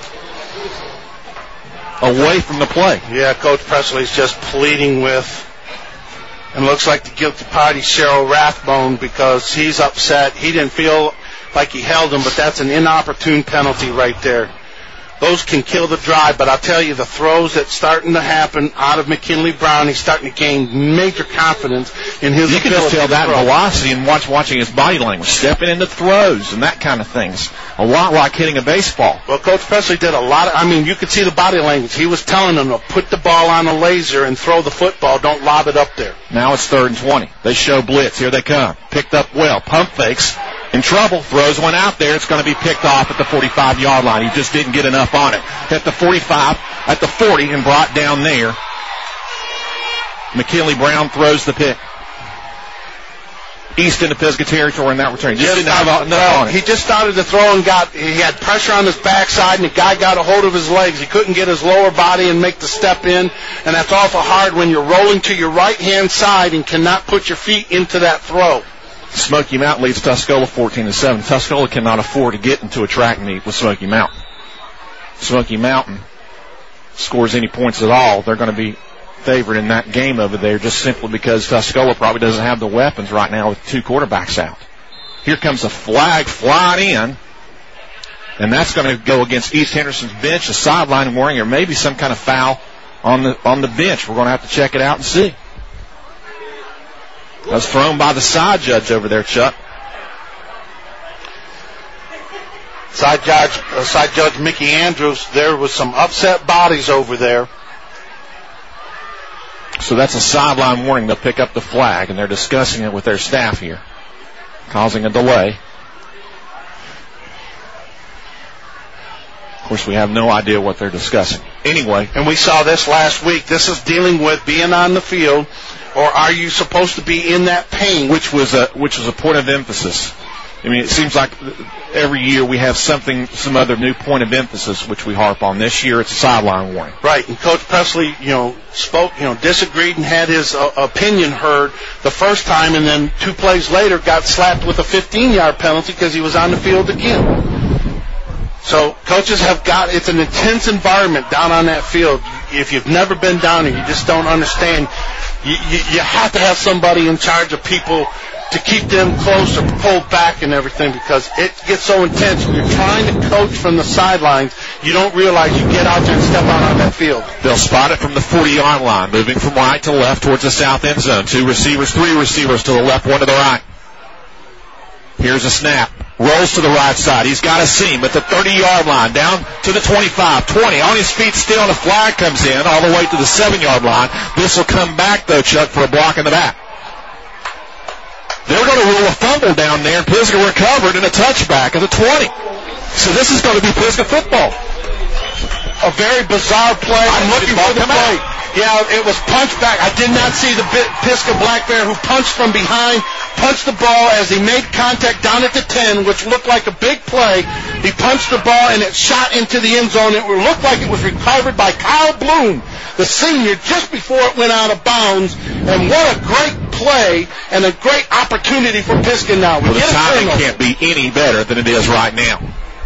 Away from the play. Yeah, Coach Presley's just pleading with, and looks like the guilty party, Cheryl Rathbone, because he's upset. He didn't feel like he held him, but that's an inopportune penalty right there. Those can kill the drive, but I'll tell you, the throws that's starting to happen out of McKinley Brown, he's starting to gain major confidence in his ability. You can just tell that velocity and watching his body language, stepping into throws and that kind of things. A lot like hitting a baseball. Well, Coach Presley did a lot of, you could see the body language. He was telling them to put the ball on a laser and throw the football. Don't lob it up there. Now it's 3rd and 20. They show blitz. Here they come. Picked up well. Pump fakes. In trouble. Throws one out there. It's going to be picked off at the 45-yard line. He just didn't get enough on it. At the 45, at the 40, and brought down there. McKinley Brown throws the pick. East into Pisgah territory in that return. He just started to throw and he had pressure on his backside, and the guy got a hold of his legs. He couldn't get his lower body and make the step in, and that's awful hard when you're rolling to your right-hand side and cannot put your feet into that throw. Smoky Mountain leads Tuscola 14-7. Tuscola cannot afford to get into a track meet with Smoky Mountain. Smoky Mountain scores any points at all, they're going to be favored in that game over there just simply because Tuscola probably doesn't have the weapons right now with 2 quarterbacks out. Here comes a flag flying in, and that's going to go against East Henderson's bench, a sideline warning, or maybe some kind of foul on the bench. We're going to have to check it out and see. That was thrown by the side judge over there, Chuck. Side Judge Mickey Andrews. There was some upset bodies over there. So that's a sideline warning. They'll pick up the flag, and they're discussing it with their staff here, causing a delay. Of course, we have no idea what they're discussing. Anyway. And we saw this last week. This is dealing with being on the field, or are you supposed to be in that paint? Which was a point of emphasis. I mean, it seems like every year we have some other new point of emphasis which we harp on. This year it's a sideline warning. Right, and Coach Presley, spoke, disagreed and had his opinion heard the first time, and then 2 plays later got slapped with a 15-yard penalty because he was on the field again. So coaches it's an intense environment down on that field. If you've never been down there, you just don't understand. You have to have somebody in charge of people to keep them close or pulled back and everything, because it gets so intense. When you're trying to coach from the sidelines, you don't realize you get out there and step out on that field. They'll spot it from the 40-yard line, moving from right to left towards the south end zone. 2 receivers, 3 receivers to the left, 1 to the right. Here's a snap. Rolls to the right side. He's got a seam at the 30-yard line, down to the 25, 20. On his feet still, and a flag comes in all the way to the 7-yard line. This will come back, though, Chuck, for a block in the back. They're going to rule a fumble down there, and Pisgah recovered in a touchback at the 20. So this is going to be Pisgah football. A very bizarre play. I'm looking for the play. Yeah, it was punched back. I did not see the Pisgah Black Bear who punched from behind, punched the ball as he made contact down at the 10, which looked like a big play. He punched the ball, and it shot into the end zone. It looked like it was recovered by Kyle Bloom, the senior, just before it went out of bounds. And what a great play and a great opportunity for Pisgah now. Well, the timing can't be any better than it is right now.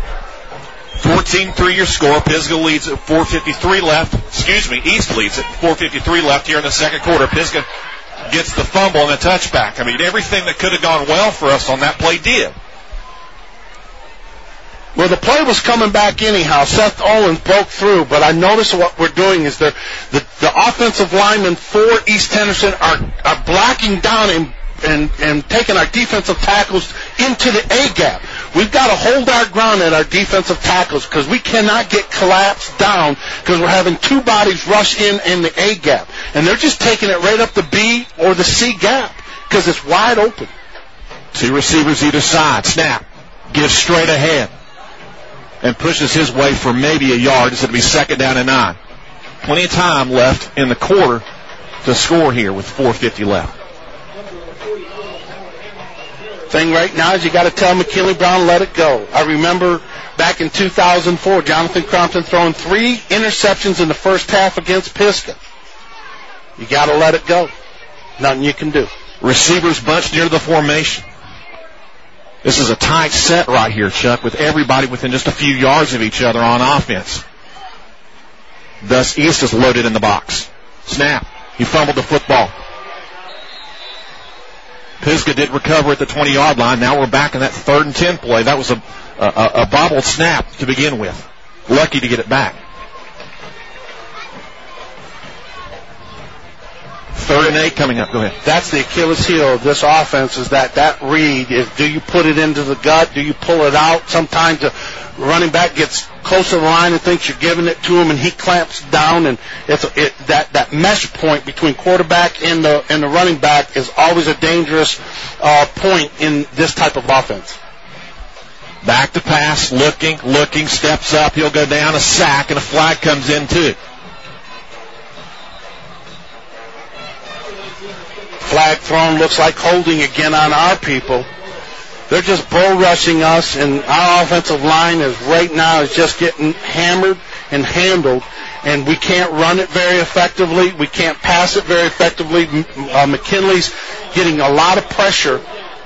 14-3 your score. Pisgah leads at 4:53 left. East leads at 4:53 left here in the second quarter. Pisgah gets the fumble and a touchback. I mean, everything that could have gone well for us on that play did. Well, the play was coming back anyhow. Seth Owens broke through, but I noticed what we're doing is the offensive linemen for East Henderson are blocking down and taking our defensive tackles into the A-gap. We've got to hold our ground at our defensive tackles because we cannot get collapsed down because we're having 2 bodies rush in the A-gap. And they're just taking it right up the B or the C gap because it's wide open. 2 receivers either side. Snap. Gives straight ahead. And pushes his way for maybe a yard. It's going to be 2nd down and 9. Plenty of time left in the quarter to score here with 4:50 left. Thing right now is you got to tell McKinley Brown, let it go. I remember back in 2004, Jonathan Crompton throwing 3 interceptions in the first half against Pisgah. You got to let it go. Nothing you can do. Receivers bunched near the formation. This is a tight set right here, Chuck, with everybody within just a few yards of each other on offense. Thus, East is loaded in the box. Snap. He fumbled the football. Pisgah did recover at the 20-yard line. Now we're back in that 3rd and 10 play. That was a bobbled snap to begin with. Lucky to get it back. 3rd and 8 coming up. Go ahead. That's the Achilles heel of this offense is that read. Do you put it into the gut? Do you pull it out? Sometimes the running back gets close to the line and thinks you're giving it to him, and he clamps down. And that mesh point between quarterback and the running back is always a dangerous point in this type of offense. Back to pass, looking, steps up. He'll go down, a sack, and a flag comes in too. Flag thrown, looks like holding again on our people. They're just bull rushing us, and our offensive line is right now is just getting hammered and handled, and we can't run it very effectively. We can't pass it very effectively. McKinley's getting a lot of pressure,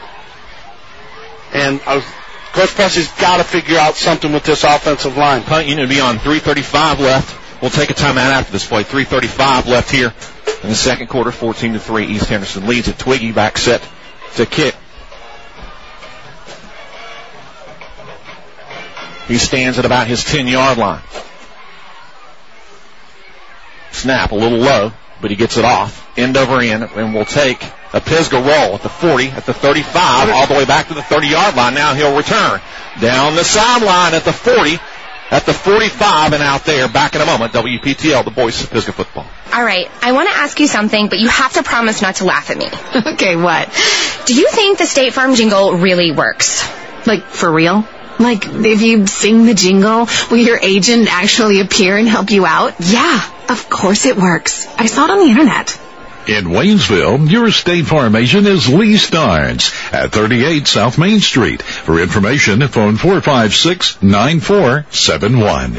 and Coach Presley's got to figure out something with this offensive line. Punt unit to be on 3:35 left. We'll take a timeout after this play. 3:35 left here in the second quarter. 14-3. East Henderson leads it. Twiggy back set to kick. He stands at about his 10-yard line. Snap a little low, but he gets it off. End over end, and we'll take a Pisgah roll at the 40, at the 35, all the way back to the 30-yard line. Now he'll return down the sideline at the 40, at the 45, and out there. Back in a moment. WPTL, the voice of Pisgah football. All right, I want to ask you something, but you have to promise not to laugh at me. Okay, what? Do you think the State Farm jingle really works? Like, for real? Like, if you sing the jingle, will your agent actually appear and help you out? Yeah, of course it works. I saw it on the internet. In Waynesville, your State Farm agent is Lee Starnes at 38 South Main Street. For information, phone 456-9471.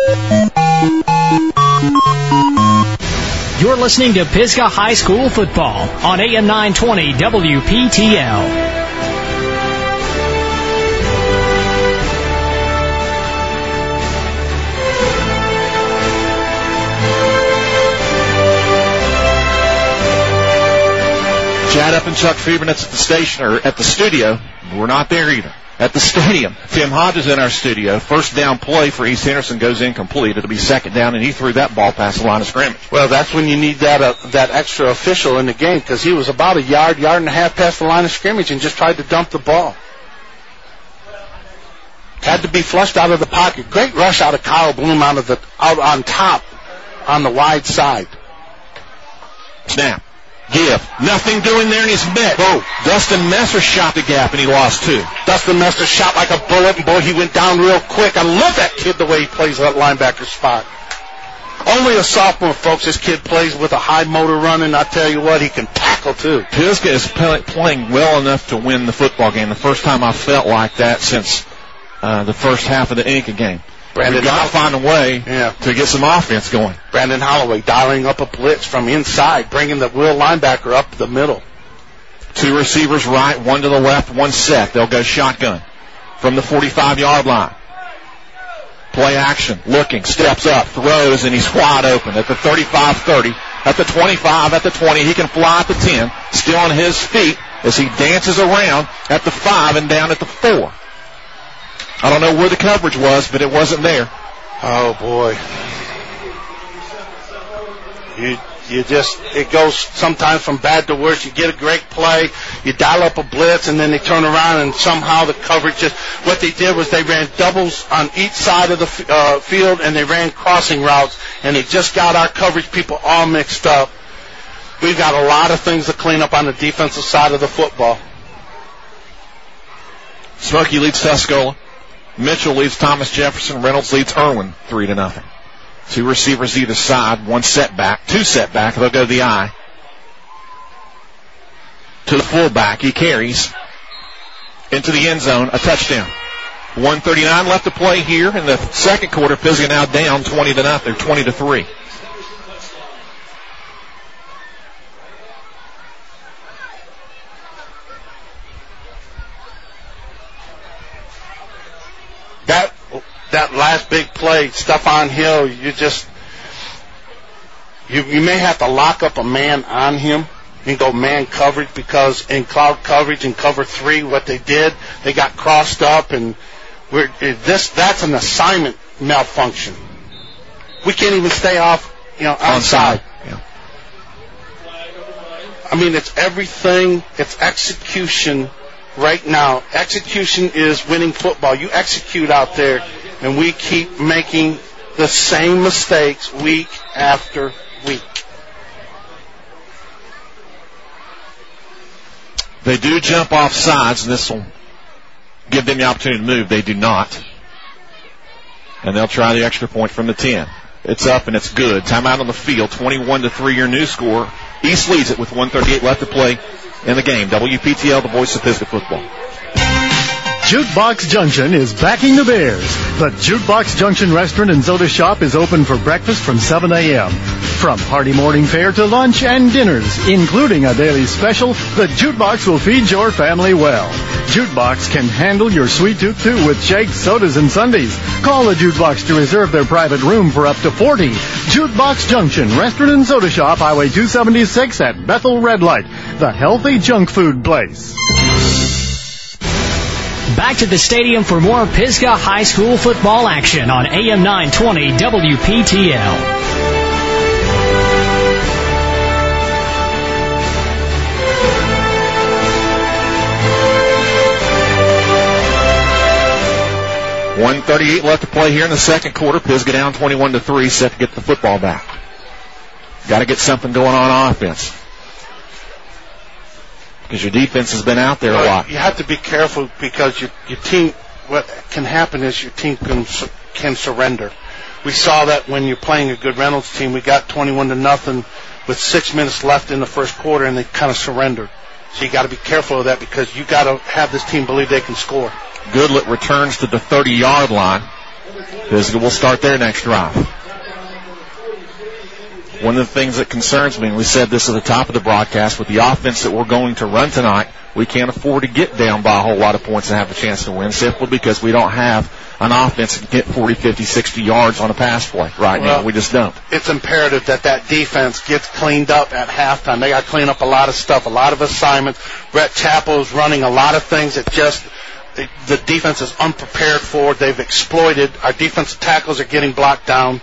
You're listening to Pisgah High School football on AM 920 WPTL. Chad Up and Chuck Fiebernuts at the station, or at the studio. We're not there either. At the stadium. Tim Hodges in our studio. First down play for East Henderson goes incomplete. It'll be second down, and he threw that ball past the line of scrimmage. Well, that's when you need that extra official in the game, because he was about a yard and a half past the line of scrimmage and just tried to dump the ball. Had to be flushed out of the pocket. Great rush out of Kyle Bloom out on top on the wide side. Snap. Give. Nothing doing there, and he's met. Oh, Dustin Messer shot the gap, and he lost two. Dustin Messer shot like a bullet, and boy, he went down real quick. I love that kid, the way he plays that linebacker spot. Only a sophomore, folks. This kid plays with a high motor running. I tell you what, he can tackle, too. Pisgah is playing well enough to win the football game. The first time I felt like that since the first half of the Inca game. We've got to find a way to get some offense going. Brandon Holloway dialing up a blitz from inside, bringing the will linebacker up the middle. Two receivers right, one to the left, one set. They'll go shotgun from the 45-yard line. Play action, looking, steps up, throws, and he's wide open at the 35-30, at the 25, at the 20. He can fly at the 10, still on his feet as he dances around at the 5 and down at the 4. I don't know where the coverage was, but it wasn't there. Oh, boy. It goes sometimes from bad to worse. You get a great play, you dial up a blitz, and then they turn around and somehow the coverage what they did was they ran doubles on each side of the field, and they ran crossing routes, and they just got our coverage people all mixed up. We've got a lot of things to clean up on the defensive side of the football. Smoky leads Tuscola. Mitchell leads Thomas Jefferson. Reynolds leads Irwin 3-0. Two receivers either side. One setback. Two setback. They'll go to the eye. To the fullback. He carries into the end zone. A touchdown. 1:39 left to play here in the second quarter. Pisgah now down 20-0. 20-3. That last big play, Stephon Hill, you may have to lock up a man on him and go man coverage, because in cloud coverage in cover 3, what they did, they got crossed up, and that's an assignment malfunction. We can't even stay off, onside. Yeah. I mean, it's everything. It's execution. Right now, execution is winning football. You execute out there, and we keep making the same mistakes week after week. They do jump off sides, and this will give them the opportunity to move. They do not. And they'll try the extra point from the 10. It's up, and it's good. Timeout on the field, 21-3 your new score. East leads it with 1:38 left to play in the game. WPTL, the voice of Pisgah football. Jukebox Junction is backing the Bears. The Jukebox Junction Restaurant and Soda Shop is open for breakfast from 7 a.m. From hearty morning fare to lunch and dinners, including a daily special, the Jukebox will feed your family well. Jukebox can handle your sweet tooth too with shakes, sodas, and sundaes. Call the Jukebox to reserve their private room for up to 40. Jukebox Junction Restaurant and Soda Shop, Highway 276 at Bethel Red Light, the healthy junk food place. Back to the stadium for more Pisgah High School football action on AM 920 WPTL. .138 left to play here in the second quarter. Pisgah down 21-3, set to get the football back. Got to get something going on offense, because your defense has been out there a lot. You have to be careful, because your team, what can happen is your team can surrender. We saw that when you're playing a good Reynolds team. We got 21-0 with 6 minutes left in the first quarter, and they kind of surrendered. So you got to be careful of that, because you got to have this team believe they can score. Goodlet returns to the 30-yard line. Pisgah will start their next drive. One of the things that concerns me, and we said this at the top of the broadcast, with the offense that we're going to run tonight, we can't afford to get down by a whole lot of points and have a chance to win, simply because we don't have an offense that can get 40, 50, 60 yards on a pass play right now. We just don't. It's imperative that defense gets cleaned up at halftime. They got to clean up a lot of stuff, a lot of assignments. Brett Chappell is running a lot of things that just the defense is unprepared for. They've exploited. Our defensive tackles are getting blocked down.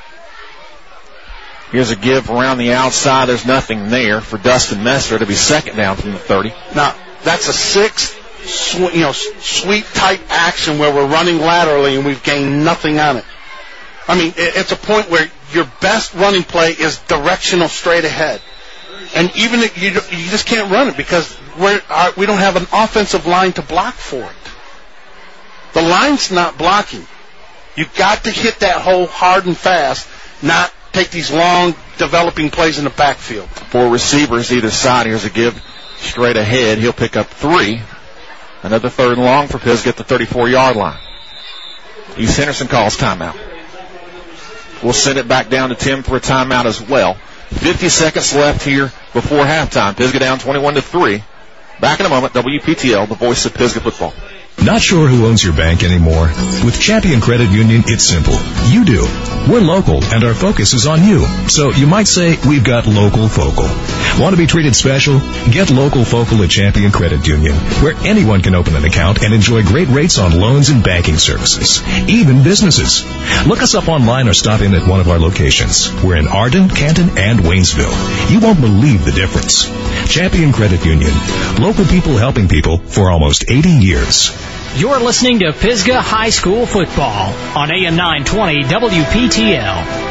Here's a give around the outside. There's nothing there for Dustin Messer to be second down from the 30. Now, that's a sixth, sweep type action where we're running laterally and we've gained nothing on it. I mean, it's a point where your best running play is directional straight ahead. And even if you just can't run it, because we don't have an offensive line to block for it. The line's not blocking. You've got to hit that hole hard and fast, not take these long developing plays in the backfield. 4 receivers either side. Here's a give straight ahead. He'll pick up 3. Another third and long for Pisgah at the 34-yard line. East Henderson calls timeout. We'll send it back down to Tim for a timeout as well. 50 seconds left here before halftime. Pisgah down 21-3. Back in a moment. WPTL, the voice of Pisgah football. Not sure who owns your bank anymore? With Champion Credit Union, it's simple. You do. We're local, and our focus is on you. So you might say we've got local focal. Want to be treated special? Get local focal at Champion Credit Union, where anyone can open an account and enjoy great rates on loans and banking services, even businesses. Look us up online or stop in at one of our locations. We're in Arden, Canton, and Waynesville. You won't believe the difference. Champion Credit Union. Local people helping people for almost 80 years. You're listening to Pisgah High School football on AM 920 WPTL.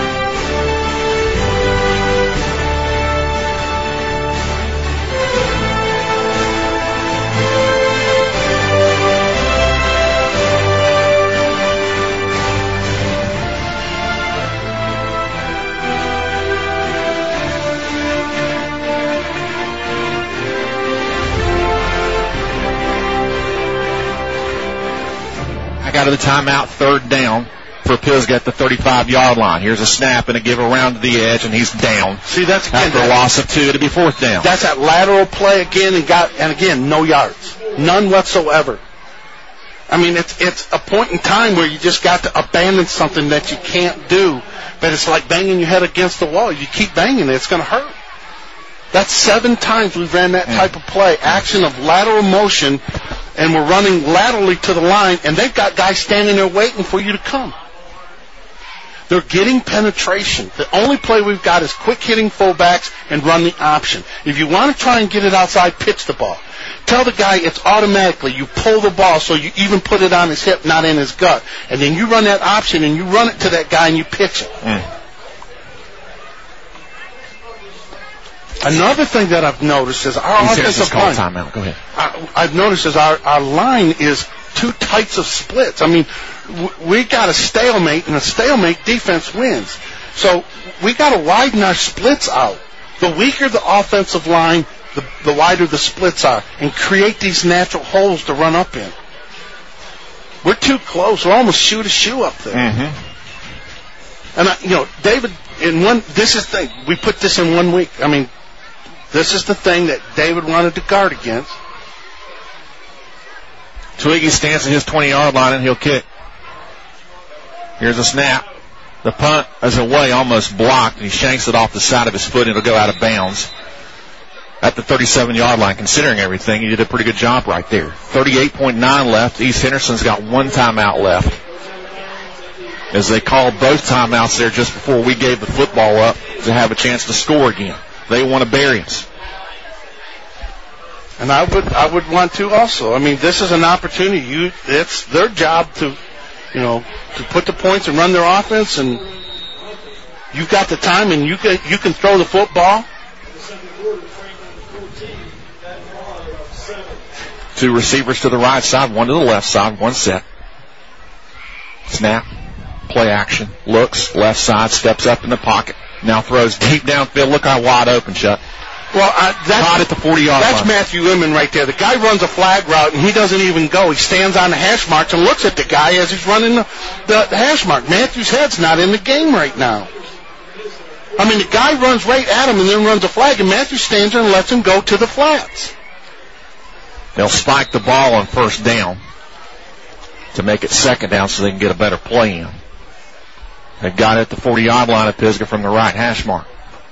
Out of the timeout, third down for Pisgah at the 35-yard line. Here's a snap and a give around to the edge, and he's down. See, that's again after a loss of 2 to be fourth down. That's that lateral play again, and again, no yards, none whatsoever. I mean, it's a point in time where you just got to abandon something that you can't do, but it's like banging your head against the wall. You keep banging it, it's going to hurt. That's 7 times we've ran that type of play, action of lateral motion, and we're running laterally to the line, and they've got guys standing there waiting for you to come. They're getting penetration. The only play we've got is quick-hitting fullbacks and run the option. If you want to try and get it outside, pitch the ball. Tell the guy it's automatically. You pull the ball so you even put it on his hip, not in his gut. And then you run that option, and you run it to that guy, and you pitch it. Another thing that I've noticed is our offensive line. Timeout. Go ahead. I've noticed is our line is 2 types of splits. I mean, we got a stalemate, and a stalemate defense wins. So we got to widen our splits out. The weaker the offensive line, the wider the splits are, and create these natural holes to run up in. we're too close. We're almost shoe to shoe up there. Mm-hmm. And, David, this is the thing. We put this in 1 week. I mean, this is the thing that David wanted to guard against. Twiggy stands at his 20-yard line, and he'll kick. Here's a snap. The punt is away, almost blocked, and he shanks it off the side of his foot, and it'll go out of bounds at the 37-yard line. Considering everything, he did a pretty good job right there. 38.9 left. East Henderson's got one timeout left, as they called both timeouts there just before we gave the football up to have a chance to score again. They want to bury us. And I would want to also. I mean, this is an opportunity. It's their job to put the points and run their offense, and you've got the time, and you can throw the football. Two receivers to the right side, one to the left side, one set. Snap, play action, looks, left side, steps up in the pocket, now throws deep downfield. Look how wide open, Chuck. Well, caught at the 40-yard line. That's Matthew Lemon right there. The guy runs a flag route, and he doesn't even go. He stands on the hash marks and looks at the guy as he's running the hash mark. Matthew's head's not in the game right now. I mean, the guy runs right at him and then runs a flag, and Matthew stands there and lets him go to the flats. They'll spike the ball on first down to make it second down so they can get a better play in. They've got it at the 40-yard line of Pisgah from the right hash mark.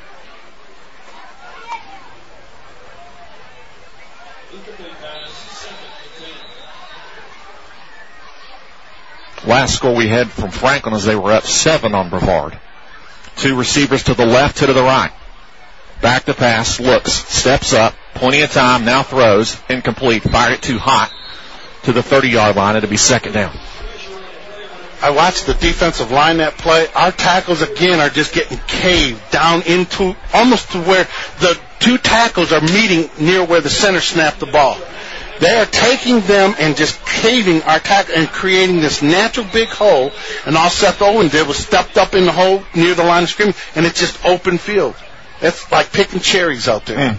Last score we had from Franklin is they were up 7 on Brevard. Two receivers to the left, two to the right. Back to pass, looks, steps up, plenty of time, now throws, incomplete, fired it too hot to the 30-yard line. It'll be second down. I watched the defensive line that play. Our tackles, again, are just getting caved down into almost to where the two tackles are meeting near where the center snapped the ball. They are taking them and just caving our tackle and creating this natural big hole. And all Seth Owen did was stepped up in the hole near the line of scrimmage, and it's just open field. It's like picking cherries out there.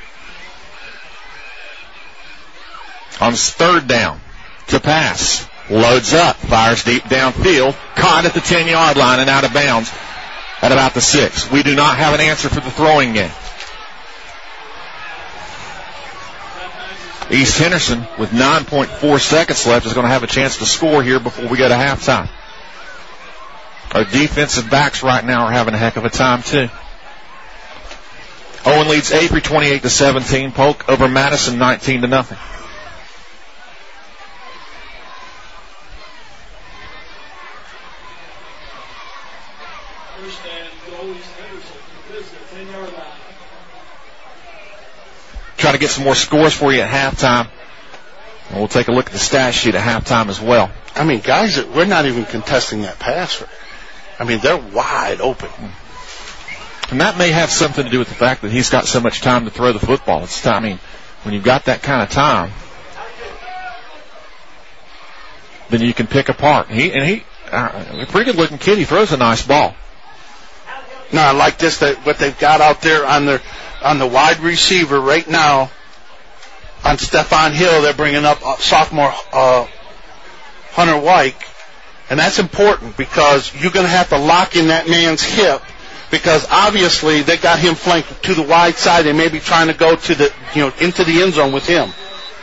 On third down, to pass. Loads up, fires deep downfield, caught at the 10-yard line and out of bounds at about the 6. We do not have an answer for the throwing game. East Henderson, with 9.4 seconds left, is going to have a chance to score here before we go to halftime. Our defensive backs right now are having a heck of a time, too. Owen leads Avery 28-17. Polk over Madison 19-0. Try to get some more scores for you at halftime. And we'll take a look at the stat sheet at halftime as well. I mean, guys, we're not even contesting that pass. I mean, they're wide open. And that may have something to do with the fact that he's got so much time to throw the football. It's time. I mean, when you've got that kind of time, then you can pick apart. A pretty good looking kid. He throws a nice ball. No, I like this, that what they've got out there on the wide receiver right now. On Stephon Hill, they're bringing up sophomore Hunter White, and that's important because you're going to have to lock in that man's hip, because obviously they got him flanked to the wide side. They may be trying to go to the into the end zone with him.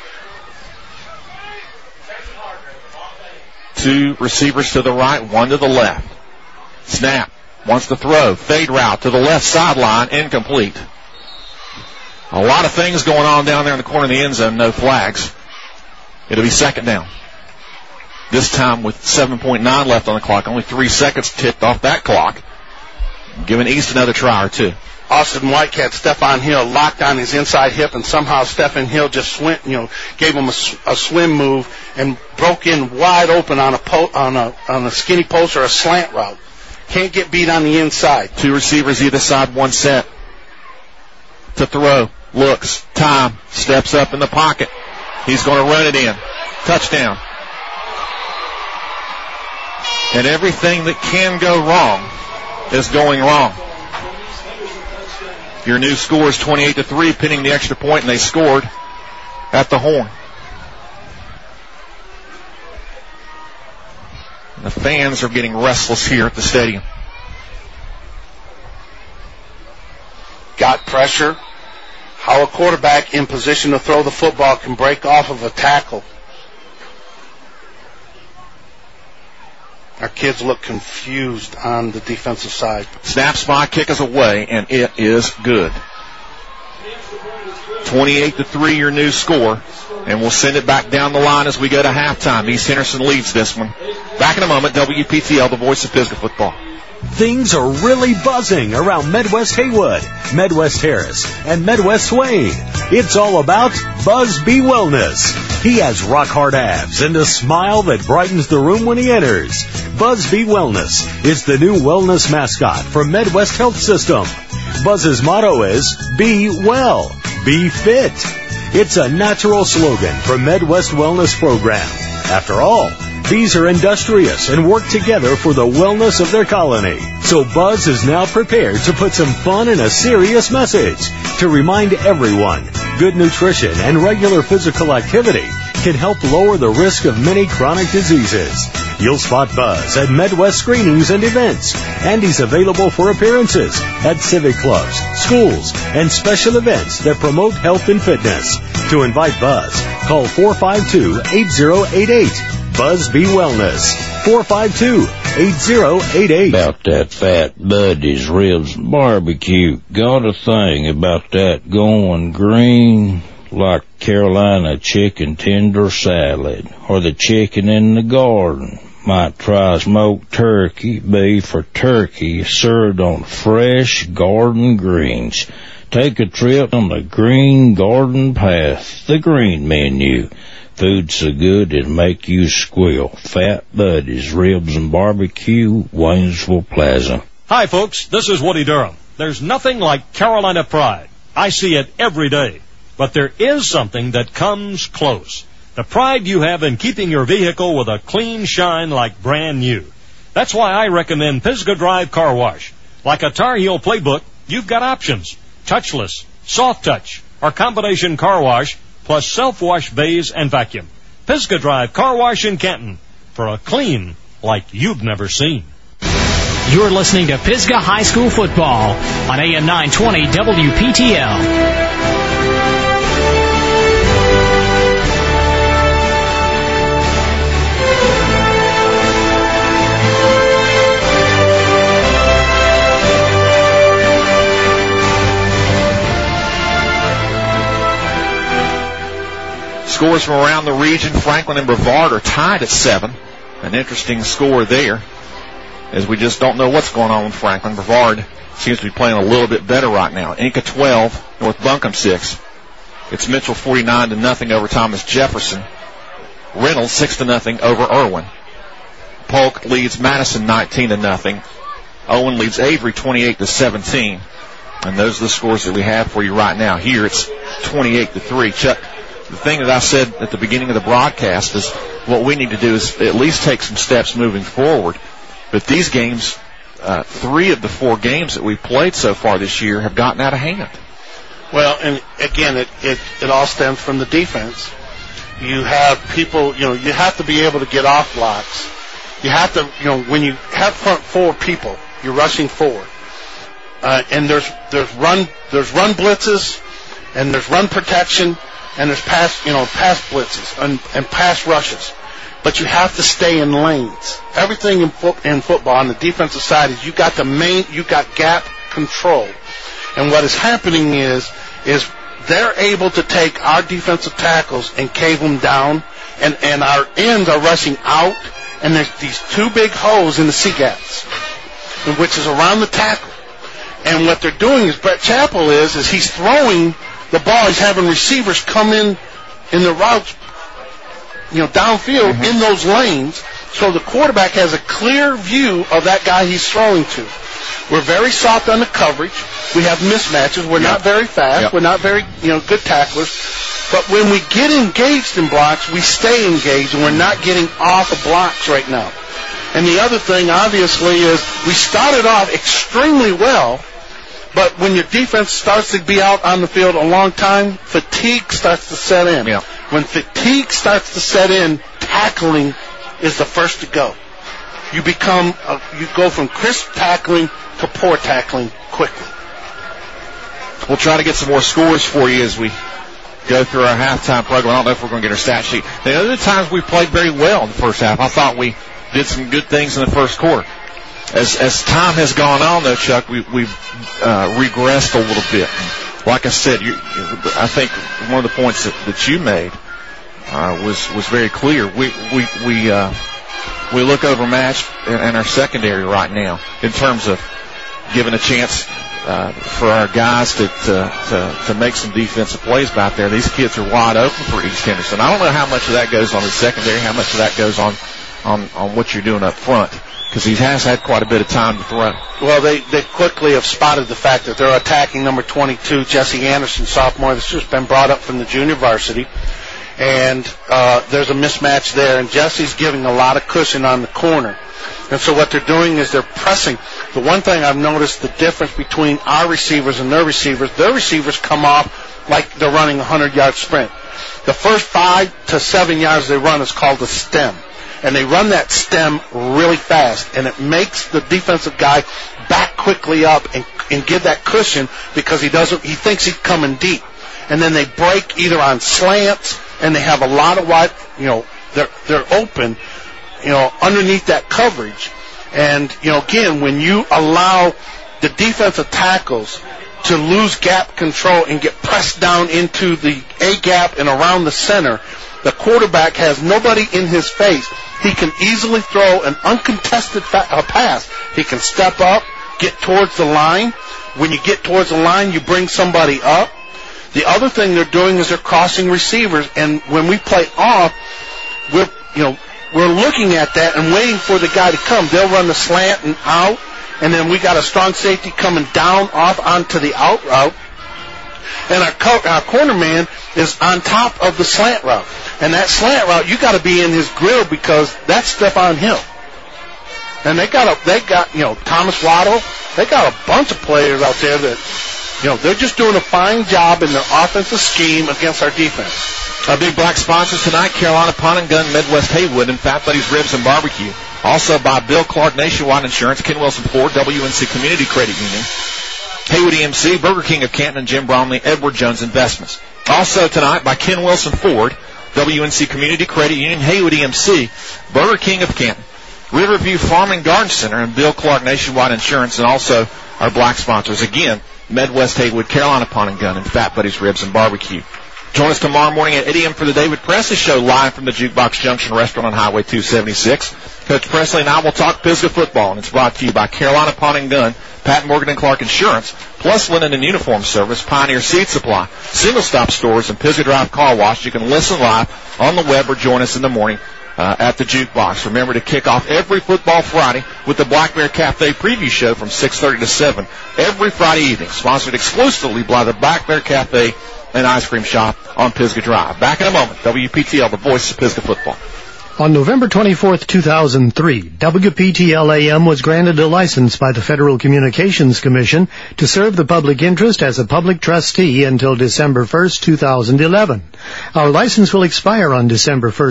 Two receivers to the right, one to the left. Snap. Wants to throw. Fade route to the left sideline. Incomplete. A lot of things going on down there in the corner of the end zone. No flags. It'll be second down. This time with 7.9 left on the clock. Only 3 seconds ticked off that clock. Giving East another try or two. Austin White had Stephon Hill locked on his inside hip, and somehow Stephon Hill just gave him a swim move and broke in wide open on a skinny post or a slant route. Can't get beat on the inside. Two receivers either side, one set. To throw. Looks. Time. Steps up in the pocket. He's going to run it in. Touchdown. And everything that can go wrong is going wrong. Your new score is 28-3, pinning the extra point, and they scored at the horn. The fans are getting restless here at the stadium. Got pressure. How a quarterback in position to throw the football can break off of a tackle. Our kids look confused on the defensive side. Snap, spot, kick is away, and it is good. 28-3 your new score, and we'll send it back down the line as we go to halftime. East Henderson leads this one. Back in a moment, WPTL, the voice of Pisgah football. Things are really buzzing around Midwest Haywood, Midwest Harris, and Midwest Swain. It's all about Buzz B Wellness. He has rock-hard abs and a smile that brightens the room when he enters. Buzz B Wellness is the new wellness mascot for Midwest Health System. Buzz's motto is, Be Well, Be Fit. It's a natural slogan for Midwest Wellness Program. After all, bees are industrious and work together for the wellness of their colony. So Buzz is now prepared to put some fun in a serious message to remind everyone good nutrition and regular physical activity can help lower the risk of many chronic diseases. You'll spot Buzz at Midwest screenings and events, and he's available for appearances at civic clubs, schools, and special events that promote health and fitness. To invite Buzz, call 452-8088. Buzz B Wellness, 452-8088. About that fat Buddy's ribs and barbecue. Got a thing about that going green, like Carolina chicken tender salad, or the chicken in the garden. Might try smoked turkey, beef, or turkey served on fresh garden greens. Take a trip on the Green Garden Path, the green menu. Food so good it'll make you squeal. Fat Buddy's Ribs and Barbecue, Waynesville Plaza. Hi, folks. This is Woody Durham. There's nothing like Carolina pride. I see it every day. But there is something that comes close. The pride you have in keeping your vehicle with a clean shine like brand new. That's why I recommend Pisgah Drive Car Wash. Like a Tar Heel playbook, you've got options. Touchless, soft touch, or combination car wash, plus self-wash bays and vacuum. Pisgah Drive Car Wash in Canton for a clean like you've never seen. You're listening to Pisgah High School football on AM 920 WPTL. Scores from around the region. Franklin and Brevard are tied at 7. An interesting score there, as we just don't know what's going on with Franklin. Brevard seems to be playing a little bit better right now. Inca 12, North Buncombe 6. It's Mitchell 49-0 over Thomas Jefferson. Reynolds 6-0 over Irwin. Polk leads Madison 19-0. Owen leads Avery 28-17. And those are the scores that we have for you right now. Here it's 28-3. Chuck, the thing that I said at the beginning of the broadcast is what we need to do is at least take some steps moving forward. But these games, 3 of the 4 games that we've played so far this year have gotten out of hand. Well, and again, it all stems from the defense. You have people, you have to be able to get off blocks. You have to, when you have front 4 people, you're rushing forward. And there's run blitzes, and there's run protection, and there's pass blitzes and pass rushes. But you have to stay in lanes. Everything in football on the defensive side is you got gap control. And what is happening is they're able to take our defensive tackles and cave them down, and our ends are rushing out, and there's these 2 big holes in the C-gaps, which is around the tackle. And what they're doing is Brett Chappell is he's throwing the ball. He's having receivers come in the routes, downfield in those lanes, so the quarterback has a clear view of that guy he's throwing to. We're very soft on the coverage. We have mismatches. We're not very fast. Yep. We're not very, good tacklers. But when we get engaged in blocks, we stay engaged, and we're not getting off of blocks right now. And the other thing, obviously, is we started off extremely well, but when your defense starts to be out on the field a long time, fatigue starts to set in. Yeah. When fatigue starts to set in, tackling is the first to go. you go from crisp tackling to poor tackling quickly. We'll try to get some more scores for you as we go through our halftime program. I don't know if we're going to get our stat sheet. The other times we played very well in the first half. I thought we did some good things in the first quarter. As time has gone on, though, Chuck, we've regressed a little bit. Like I said, I think one of the points that you made was very clear. We look overmatched in our secondary right now in terms of giving a chance for our guys to make some defensive plays back there. These kids are wide open for East Henderson. I don't know how much of that goes on the secondary, how much of that goes on what you're doing up front, because he has had quite a bit of time to throw. Well, they quickly have spotted the fact that they're attacking number 22, Jesse Anderson, sophomore, that's just been brought up from the junior varsity. And there's a mismatch there, and Jesse's giving a lot of cushion on the corner. And so what they're doing is they're pressing. The one thing I've noticed, the difference between our receivers and their receivers come off like they're running a 100-yard sprint. The first 5 to 7 yards they run is called a stem. And they run that stem really fast, and it makes the defensive guy back quickly up and give that cushion because he thinks he's coming deep. And then they break either on slants, and they have a lot of wide, they're open, underneath that coverage. And, again, when you allow the defensive tackles to lose gap control and get pressed down into the A gap and around the center, the quarterback has nobody in his face. He can easily throw an uncontested pass. He can step up, get towards the line. When you get towards the line, you bring somebody up. The other thing they're doing is they're crossing receivers, and when we play off, we're looking at that and waiting for the guy to come. They'll run the slant and out, and then we got a strong safety coming down off onto the out route, and our corner man is on top of the slant route. And that slant route, you got to be in his grill because that's Stephon Hill. And they got Thomas Waddle. They got a bunch of players out there that, they're just doing a fine job in their offensive scheme against our defense. Our big black sponsors tonight, Carolina Pawn and Gun, Midwest Haywood, and Fat Buddies Ribs and Barbecue. Also by Bill Clark Nationwide Insurance, Ken Wilson Ford, WNC Community Credit Union, Haywood EMC, Burger King of Canton, and Jim Bromley, Edward Jones Investments. Also tonight by Ken Wilson Ford, WNC Community Credit Union, Haywood EMC, Burger King of Canton, Riverview Farm and Garden Center, and Bill Clark Nationwide Insurance, and also our black sponsors, again, Midwest Haywood, Carolina Pawn and Gun, and Fat Buddies Ribs and Barbecue. Join us tomorrow morning at 8 a.m. for the David Presley Show, live from the Jukebox Junction Restaurant on Highway 276. Coach Presley and I will talk Pisgah football, and it's brought to you by Carolina Pawn and Gun, Pat Morgan and Clark Insurance, Plus Linen and Uniform Service, Pioneer Seed Supply, Single Stop Stores, and Pisgah Drive Car Wash. You can listen live on the web or join us in the morning at the Jukebox. Remember to kick off every football Friday with the Black Bear Cafe preview show from 6:30 to 7 every Friday evening, sponsored exclusively by the Black Bear Cafe and Ice Cream Shop on Pisgah Drive. Back in a moment, WPTL, the voice of Pisgah football. On November 24, 2003, WPTL-AM was granted a license by the Federal Communications Commission to serve the public interest as a public trustee until December 1, 2011. Our license will expire on December 1,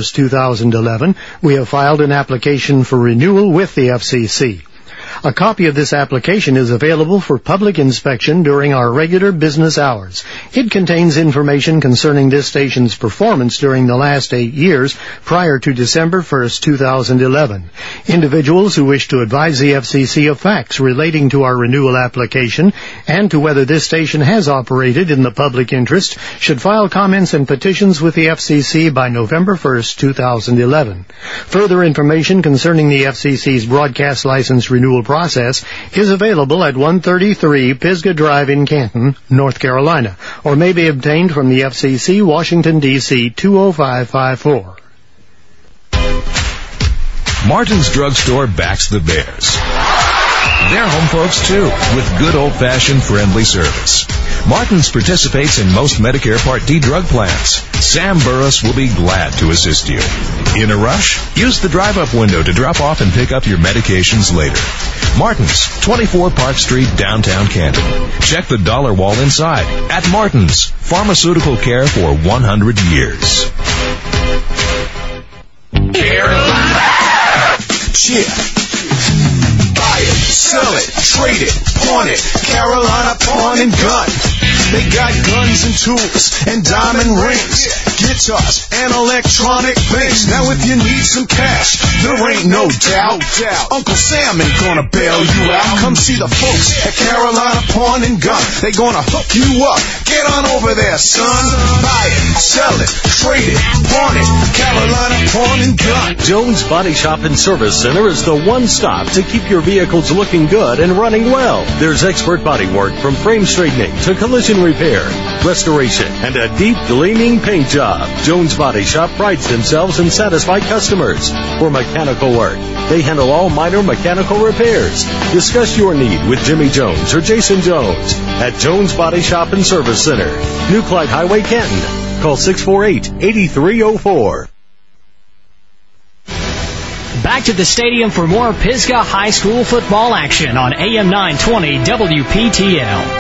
2011. We have filed an application for renewal with the FCC. A copy of this application is available for public inspection during our regular business hours. It contains information concerning this station's performance during the last 8 years prior to December 1st, 2011. Individuals who wish to advise the FCC of facts relating to our renewal application and to whether this station has operated in the public interest should file comments and petitions with the FCC by November 1st, 2011. Further information concerning the FCC's broadcast license renewal process is available at 133 Pisgah Drive in Canton, North Carolina, or may be obtained from the FCC, Washington, D.C. 20554. Martin's Drugstore backs the Bears. They're home folks, too, with good old-fashioned friendly service. Martin's participates in most Medicare Part D drug plans. Sam Burris will be glad to assist you. In a rush? Use the drive-up window to drop off and pick up your medications later. Martin's, 24 Park Street, downtown Canton. Check the dollar wall inside. At Martin's, pharmaceutical care for 100 years. Cheer. sell it, trade it, pawn it. Carolina Pawn and Gun. They got guns and tools and diamond rings, guitars and electronic things. Now if you need some cash, there ain't no doubt. Uncle Sam ain't gonna bail you out. Come see the folks at Carolina Pawn and Gun. They gonna hook you up. Get on over there, son. Buy it, sell it, trade it, pawn it. Carolina Pawn and Gun. Jones Body Shop and Service Center is the one stop to keep your vehicles looking good and running well. There's expert body work from frame straightening to collision repair, restoration, and a deep gleaming paint job. Jones Body Shop prides themselves in satisfied customers. For mechanical work, they handle all minor mechanical repairs. Discuss your need with Jimmy Jones or Jason Jones at Jones Body Shop and Service Center, New Clyde Highway, Canton. Call 648-8304. Back to the stadium for more Pisgah High School football action on AM 920 WPTL.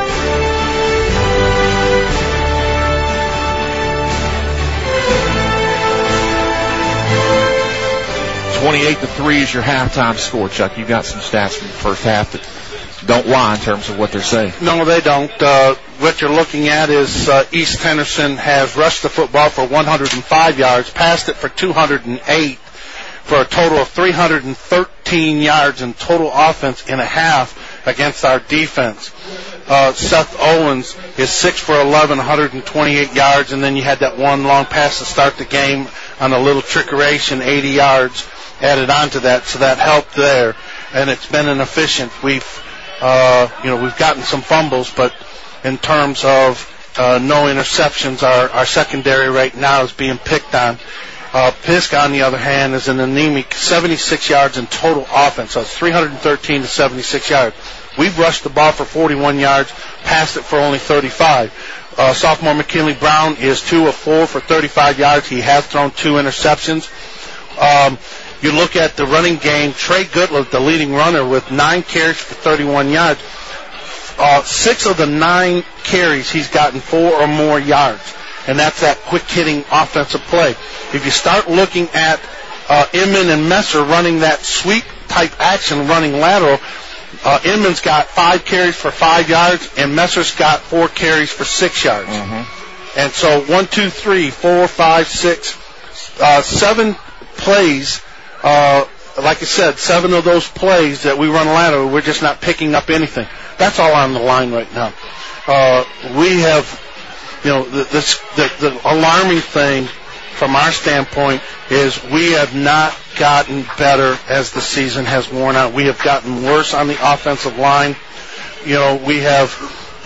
28-3 is your halftime score, Chuck. You've got some stats from the first half that don't lie in terms of what they're saying. No, they don't. What you're looking at is East Henderson has rushed the football for 105 yards, passed it for 208, for a total of 313 yards in total offense in a half against our defense. Seth Owens is 6 for 11, 128 yards, and then you had that one long pass to start the game on a little trickeration, 80 yards added on to that, so that helped there. And it's been inefficient. We've gotten some fumbles, but in terms of no interceptions, our secondary right now is being picked on. Pisgah, on the other hand, is an anemic 76 yards in total offense, so it's 313 to 76 yards. We've rushed the ball for 41 yards, passed it for only 35. Sophomore McKinley Brown is 2 of 4 for 35 yards. He has thrown 2 interceptions. You look at the running game, Trey Goodlett, the leading runner, with 9 carries for 31 yards. 6 of the 9 carries, he's gotten 4 or more yards, and that's that quick-hitting offensive play. If you start looking at Inman and Messer running that sweep-type action, running lateral, Inman's got 5 carries for 5 yards, and Messer's got 4 carries for 6 yards. Mm-hmm. And so 1, 2, 3, 4, 5, 6, 7 plays. Like I said, 7 of those plays that we run lateral, we're just not picking up anything. That's all on the line right now. We have, the alarming thing from our standpoint is we have not gotten better as the season has worn out. We have gotten worse on the offensive line. We have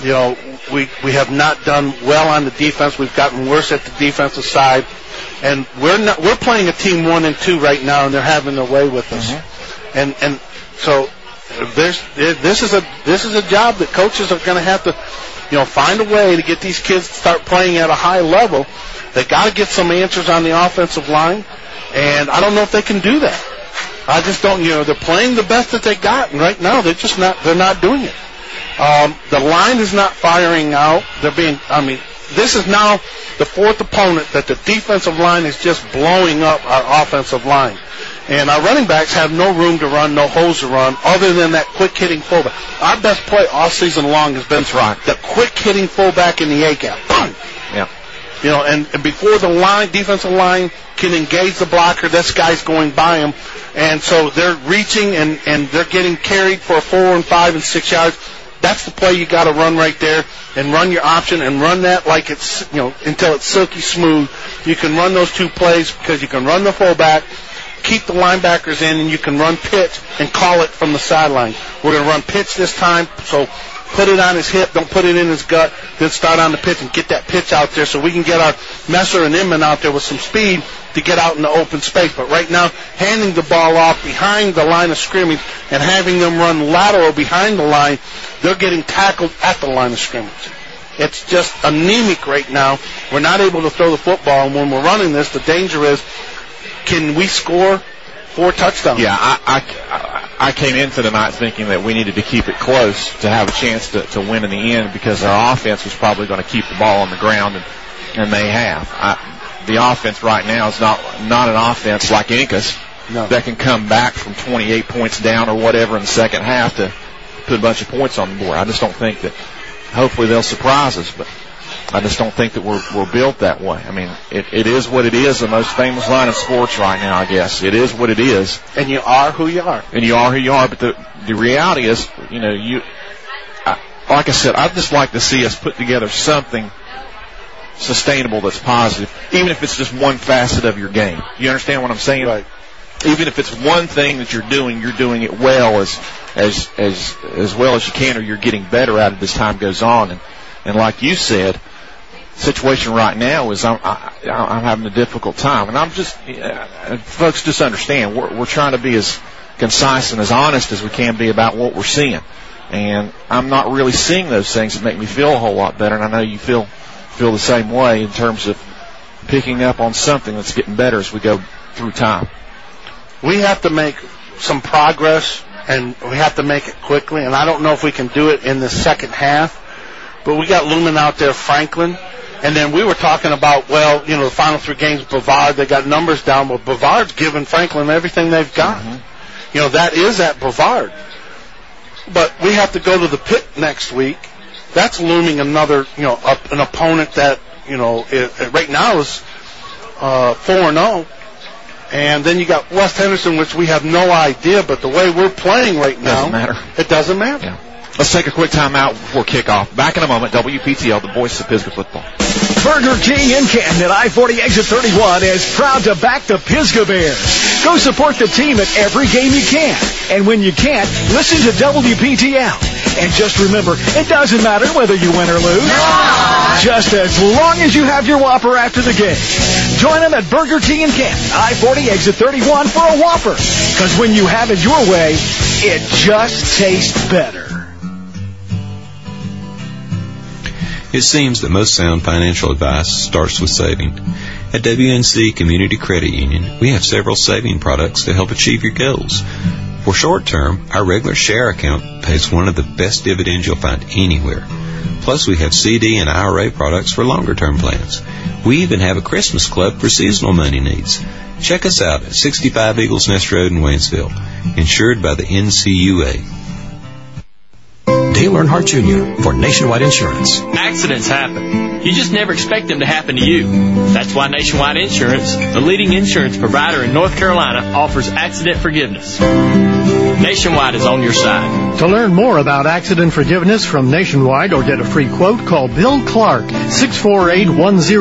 not done well on the defense. We've gotten worse at the defensive side. And we're playing a team 1 and 2 right now, and they're having their way with us. Mm-hmm. And so this is a job that coaches are going to have to, find a way to get these kids to start playing at a high level. They got to get some answers on the offensive line, and I don't know if they can do that. I just don't. They're playing the best that they got, and right now they're just not. They're not doing it. The line is not firing out. This is now the 4th opponent that the defensive line is just blowing up our offensive line. And our running backs have no room to run, no holes to run, other than that quick-hitting fullback. Our best play all season long has been the quick-hitting fullback in the A-gap. Boom! Yeah. And before the defensive line can engage the blocker, this guy's going by him. And so they're reaching and they're getting carried for 4 and 5 and 6 yards. That's the play you got to run right there, and run your option and run that like it's, until it's silky smooth. You can run those 2 plays because you can run the fullback, keep the linebackers in, and you can run pitch and call it from the sideline. We're going to run pitch this time, so put it on his hip, don't put it in his gut, then start on the pitch and get that pitch out there so we can get our Messer and Inman out there with some speed to get out in the open space. But right now, handing the ball off behind the line of scrimmage and having them run lateral behind the line, they're getting tackled at the line of scrimmage. It's just anemic right now. We're not able to throw the football, and when we're running this, the danger is, can we score 4 touchdowns? Yeah, I came into tonight thinking that we needed to keep it close to have a chance to win in the end, because our offense was probably going to keep the ball on the ground, and they have. The offense right now is not an offense like Incas that can come back from 28 points down or whatever in the second half to put a bunch of points on the board. I just don't think that. Hopefully they'll surprise us, but I just don't think that we're built that way. I mean, it is what it is, the most famous line of sports right now, I guess. It is what it is. And you are who you are. And you are who you are, but the reality is, like I said, I'd just like to see us put together something sustainable that's positive, even if it's just one facet of your game. You understand what I'm saying? Right. Even if it's one thing that you're doing it well as well as you can, or you're getting better at it as time goes on. And like you said, the situation right now is I'm having a difficult time, and I'm just folks just understand we're trying to be as concise and as honest as we can be about what we're seeing, and I'm not really seeing those things that make me feel a whole lot better, and I know you feel the same way in terms of picking up on something that's getting better as we go through time. We have to make some progress, and we have to make it quickly, and I don't know if we can do it in the second half, but we got looming out there Franklin, and then we were talking about, the final 3 games, Brevard, they got numbers down, but Brevard's giving Franklin everything they've got. Mm-hmm. That is at Brevard. But we have to go to the Pit next week. That's looming another, an opponent that, right now is 4-0. And then you got West Henderson, which we have no idea, but the way we're playing right now, it doesn't matter. Yeah. Let's take a quick time out before kickoff. Back in a moment, WPTL, the voice of Pisgah football. Burger King in Canton at I-40 exit 31 is proud to back the Pisgah Bears. Go support the team at every game you can. And when you can't, listen to WPTL. And just remember, it doesn't matter whether you win or lose. Just as long as you have your Whopper after the game. Join them at Burger King in Canton, I-40 exit 31 for a Whopper. Because when you have it your way, it just tastes better. It seems that most sound financial advice starts with saving. At WNC Community Credit Union, we have several saving products to help achieve your goals. For short term, our regular share account pays one of the best dividends you'll find anywhere. Plus, we have CD and IRA products for longer term plans. We even have a Christmas club for seasonal money needs. Check us out at 65 Eagles Nest Road in Waynesville, insured by the NCUA. Dale Earnhardt Jr. for Nationwide Insurance. Accidents happen. You just never expect them to happen to you. That's why Nationwide Insurance, the leading insurance provider in North Carolina, offers accident forgiveness. Nationwide is on your side. To learn more about accident forgiveness from Nationwide or get a free quote, call Bill Clark, 648-1009,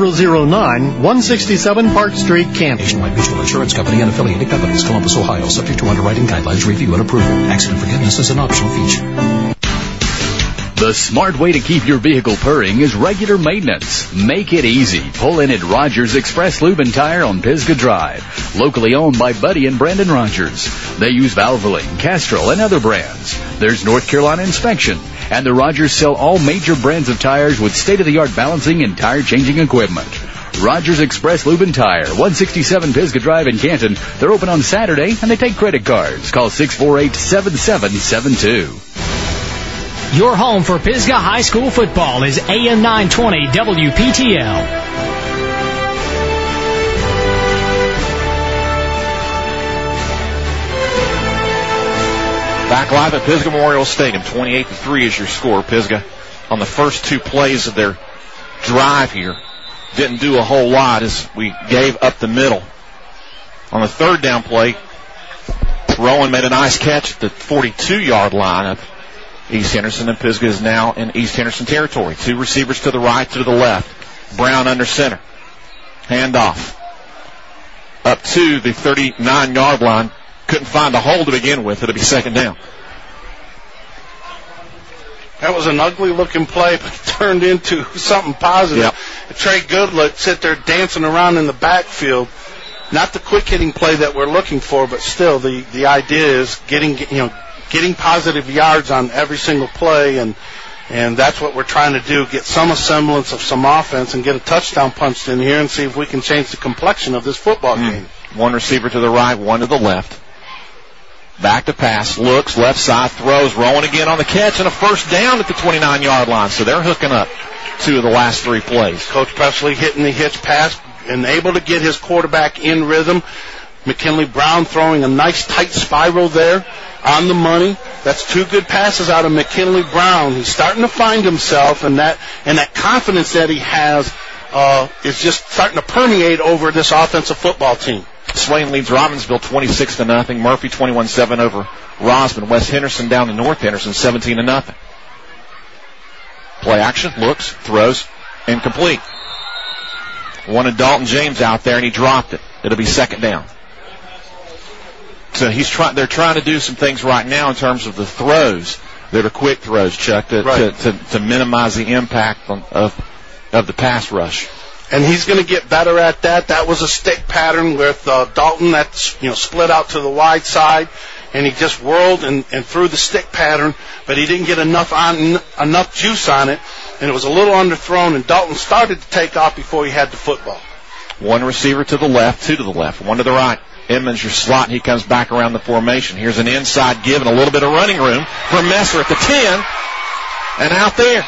167 Park Street, Canton. Nationwide Mutual Insurance Company and affiliated companies, Columbus, Ohio, subject to underwriting guidelines, review, and approval. Accident forgiveness is an optional feature. The smart way to keep your vehicle purring is regular maintenance. Make it easy. Pull in at Rogers Express Lube and Tire on Pisgah Drive. Locally owned by Buddy and Brandon Rogers. They use Valvoline, Castrol, and other brands. There's North Carolina inspection. And the Rogers sell all major brands of tires with state-of-the-art balancing and tire changing equipment. Rogers Express Lube and Tire, 167 Pisgah Drive in Canton. They're open on Saturday and they take credit cards. Call 648-7772. Your home for Pisgah High School football is AM 920 WPTL. Back live at Pisgah Memorial Stadium, 28-3 is your score. Pisgah on the first 2 plays of their drive here didn't do a whole lot as we gave up the middle. On the 3rd down play, Rowan made a nice catch at the 42-yard line of East Henderson, and Pisgah is now in East Henderson territory. 2 receivers to the right, to the left. Brown under center. Handoff. Up to the 39-yard line. Couldn't find a hole to begin with. It'll be 2nd down. That was an ugly-looking play, but it turned into something positive. Yep. Trey Goodlet sit there dancing around in the backfield. Not the quick-hitting play that we're looking for, but still the idea is getting positive yards on every single play, and that's what we're trying to do, get some semblance of some offense and get a touchdown punched in here and see if we can change the complexion of this football game. 1 receiver to the right, 1 to the left. Back to pass, looks, left side, throws, Rowan again on the catch, and a 1st down at the 29-yard line. So they're hooking up 2 of the last 3 plays. Coach Presley hitting the hitch pass and able to get his quarterback in rhythm. McKinley Brown throwing a nice tight spiral there on the money. That's two good passes out of McKinley Brown. He's starting to find himself, and that confidence that he has is just starting to permeate over this offensive football team. Swain leads Robbinsville 26-0. Murphy 21-7 over Rosman. West Henderson down to North Henderson 17-0. Play action, looks, throws, incomplete. Wanted Dalton James out there, and he dropped it. It'll be second down. So they're trying to do some things right now in terms of the throws that are quick throws, Chuck, to minimize the impact of the pass rush. And he's going to get better at that. That was a stick pattern with Dalton that's split out to the wide side, and he just whirled and threw the stick pattern, but he didn't get enough juice on it, and it was a little underthrown, and Dalton started to take off before he had the football. One receiver to the left, two to the left, one to the right. Edmonds your slot, and he comes back around the formation. Here's an inside give and a little bit of running room for Messer at the 10, and out there.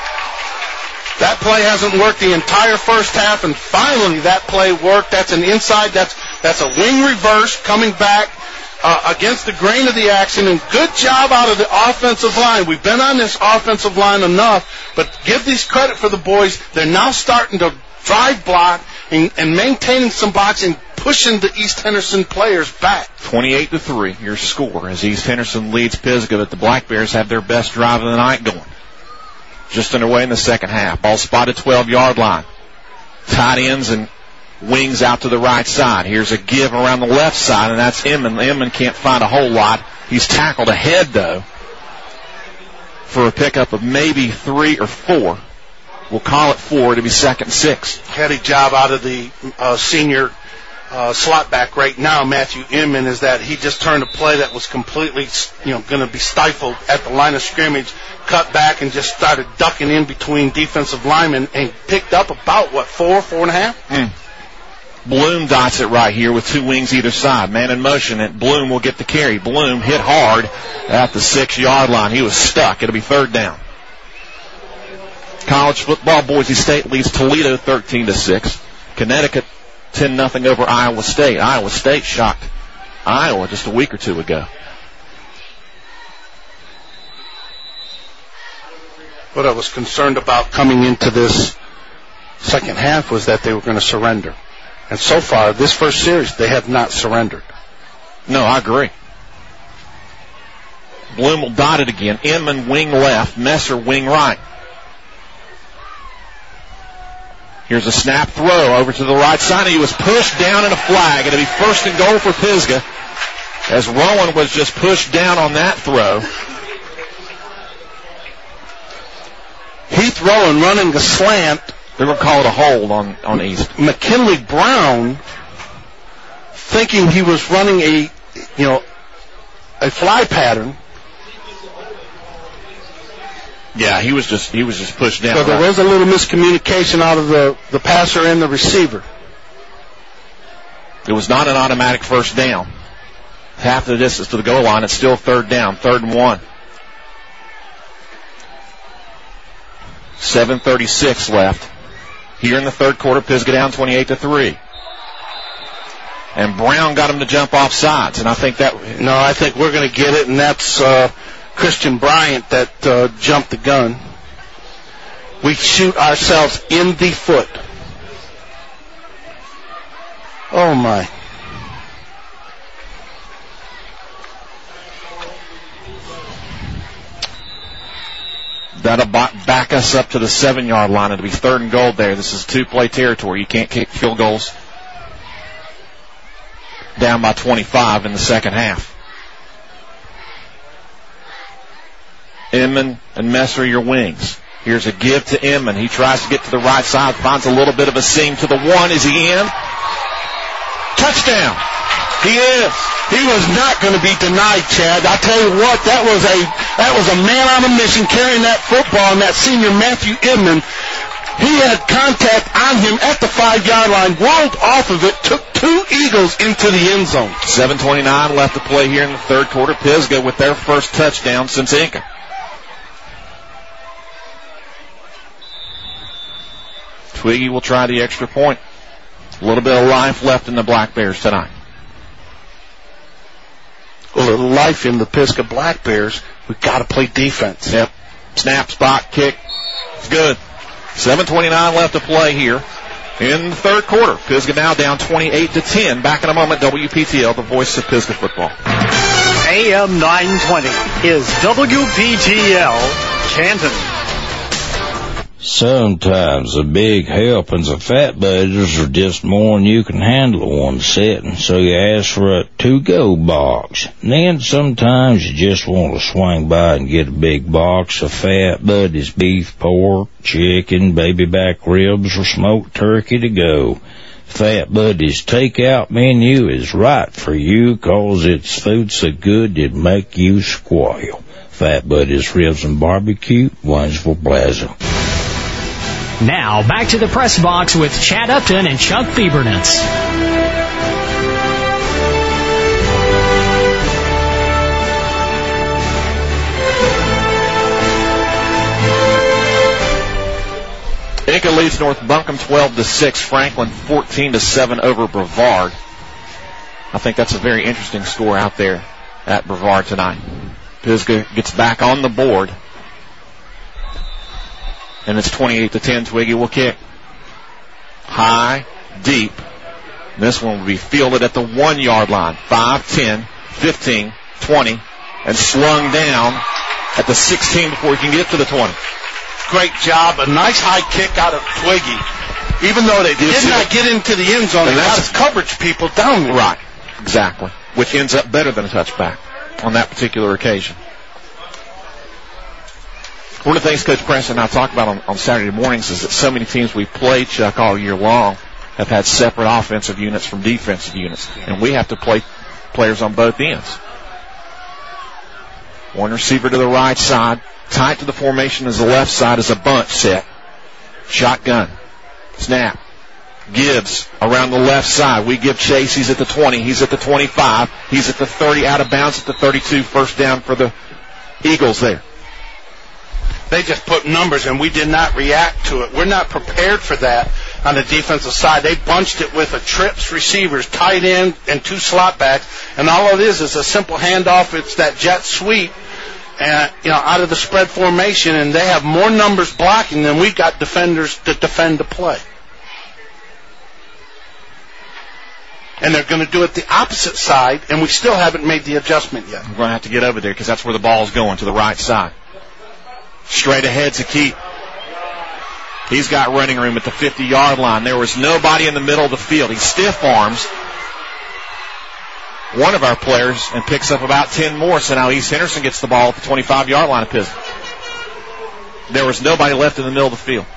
That play hasn't worked the entire first half, and finally that play worked. That's an inside. That's a wing reverse coming back against the grain of the action, and good job out of the offensive line. We've been on this offensive line enough, but give these credit for the boys. They're now starting to drive block and maintaining some boxing, pushing the East Henderson players back. 28-3, your score, as East Henderson leads Pisgah, but the Black Bears have their best drive of the night going. Just underway in the second half. Ball spotted 12-yard line. Tight ends and wings out to the right side. Here's a give around the left side, and that's Inman. Inman can't find a whole lot. He's tackled ahead, though, for a pickup of maybe 3 or 4. We'll call it 4 to be second and 6. Had a job out of the senior slot back right now, Matthew Inman, is that he just turned a play that was completely, going to be stifled at the line of scrimmage, cut back and just started ducking in between defensive linemen and picked up about, 4.5? Bloom dots it right here with two wings either side. Man in motion, and Bloom will get the carry. Bloom hit hard at the 6-yard line. He was stuck. It'll be third down. College football, Boise State leads Toledo 13-6. Connecticut 10-0 over Iowa State. Iowa State shocked Iowa just a week or two ago. What I was concerned about coming into this second half was that they were going to surrender. And so far, this first series, they have not surrendered. No, I agree. Bloom will dot it again. Inman wing left, Messer wing right. Here's a snap throw over to the right side. He was pushed down in a flag. It'll be first and goal for Pisgah, as Rowan was just pushed down on that throw. Heath Rowan running the slant. They're going to call it a hold on East. McKinley Brown, thinking he was running a fly pattern. Yeah, he was just pushed down. So there was a little miscommunication out of the passer and the receiver. It was not an automatic first down. Half the distance to the goal line. It's still third down, 3rd and 1. 7:36 left. Here in the third quarter, Pisgah down 28-3. And Brown got him to jump off sides, and I think we're going to get it, and that's Christian Bryant that jumped the gun. We shoot ourselves in the foot. Oh, my. That'll back us up to the 7-yard line. It'll be 3rd and goal there. This is 2-play territory. You can't kick field goals down by 25 in the second half. Inman and Messer, your wings. Here's a give to Inman. He tries to get to the right side, finds a little bit of a seam to the 1. Is he in? Touchdown. He is. He was not going to be denied, Chad. I tell you what, that was a man on a mission carrying that football, and that senior Matthew Inman, he had contact on him at the 5-yard line, whirled off of it, took 2 Eagles into the end zone. 7:29 left to play here in the third quarter. Pisgah with their first touchdown since Inca. Twiggy will try the extra point. A little bit of life left in the Black Bears tonight. life in the Pisgah Black Bears. We've got to play defense. Yep. Snap, spot, kick. It's good. 7:29 left to play here in the third quarter. Pisgah now down 28-10. Back in a moment, WPTL, the voice of Pisgah football. AM 920 is WPTL Canton. Sometimes a big helpings of Fat Buddies are just more than you can handle in one sitting, so you ask for a to-go box. And then sometimes you just want to swing by and get a big box of Fat Buddies beef, pork, chicken, baby back ribs, or smoked turkey to go. Fat Buddies takeout menu is right for you 'cause its food so good it'd make you squeal. Fat Buddies Ribs and Barbecue, Waynesville Plaza. Now, back to the press box with Chad Upton and Chuck Fiebernitz. Inca leads North Buncombe 12-6. Franklin 14-7 over Brevard. I think that's a very interesting score out there at Brevard tonight. Pisgah gets back on the board. And it's 28-10. Twiggy will kick. High, deep. This one will be fielded at the 1 yard line. 5, 10, 15, 20, and slung down at the 16 before he can get to the 20. Great job. A nice high kick out of Twiggy. Even though they did not get into the end zone, they got his coverage people down there. Right. Exactly. Which ends up better than a touchback on that particular occasion. One of the things Coach Preston and I talk about on Saturday mornings is that so many teams we play, Chuck, all year long have had separate offensive units from defensive units. And we have to play players on both ends. One receiver to the right side. Tight to the formation as the left side is a bunch set. Shotgun. Snap. Gibbs around the left side. We give Chase. He's at the 20. He's at the 25. He's at the 30. Out of bounds at the 32. First down for the Eagles there. They just put numbers, and we did not react to it. We're not prepared for that on the defensive side. They bunched it with a trips receivers, tight end, and 2 slot backs, and all it is a simple handoff. It's that jet sweep, and out of the spread formation, and they have more numbers blocking than we got defenders to defend the play. And they're going to do it the opposite side, and we still haven't made the adjustment yet. We're going to have to get over there because that's where the ball's going, to the right side. Straight ahead to Keith. He's got running room at the 50-yard line. There was nobody in the middle of the field. He stiff arms one of our players and picks up about 10 more. So now East Henderson gets the ball at the 25-yard line of Pisgah. There was nobody left in the middle of the field.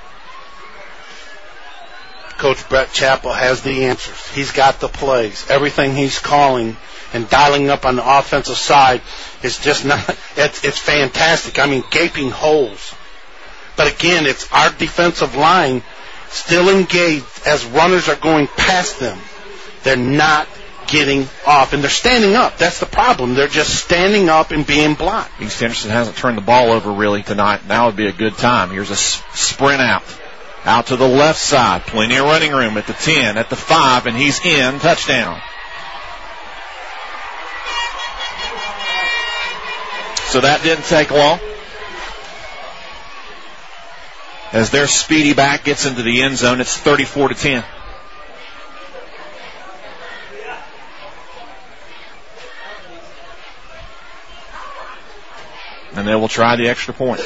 Coach Brett Chappell has the answers. He's got the plays. Everything he's calling and dialing up on the offensive side is just not, it's fantastic. I mean, gaping holes. But again, it's our defensive line still engaged as runners are going past them. They're not getting off, and they're standing up. That's the problem. They're just standing up and being blocked. East Henderson hasn't turned the ball over really tonight. Now would be a good time. Here's a sprint out to the left side. Plenty of running room at the 10, at the 5, and he's in. Touchdown. So that didn't take long. As their speedy back gets into the end zone, it's 34-10. And they will try the extra point.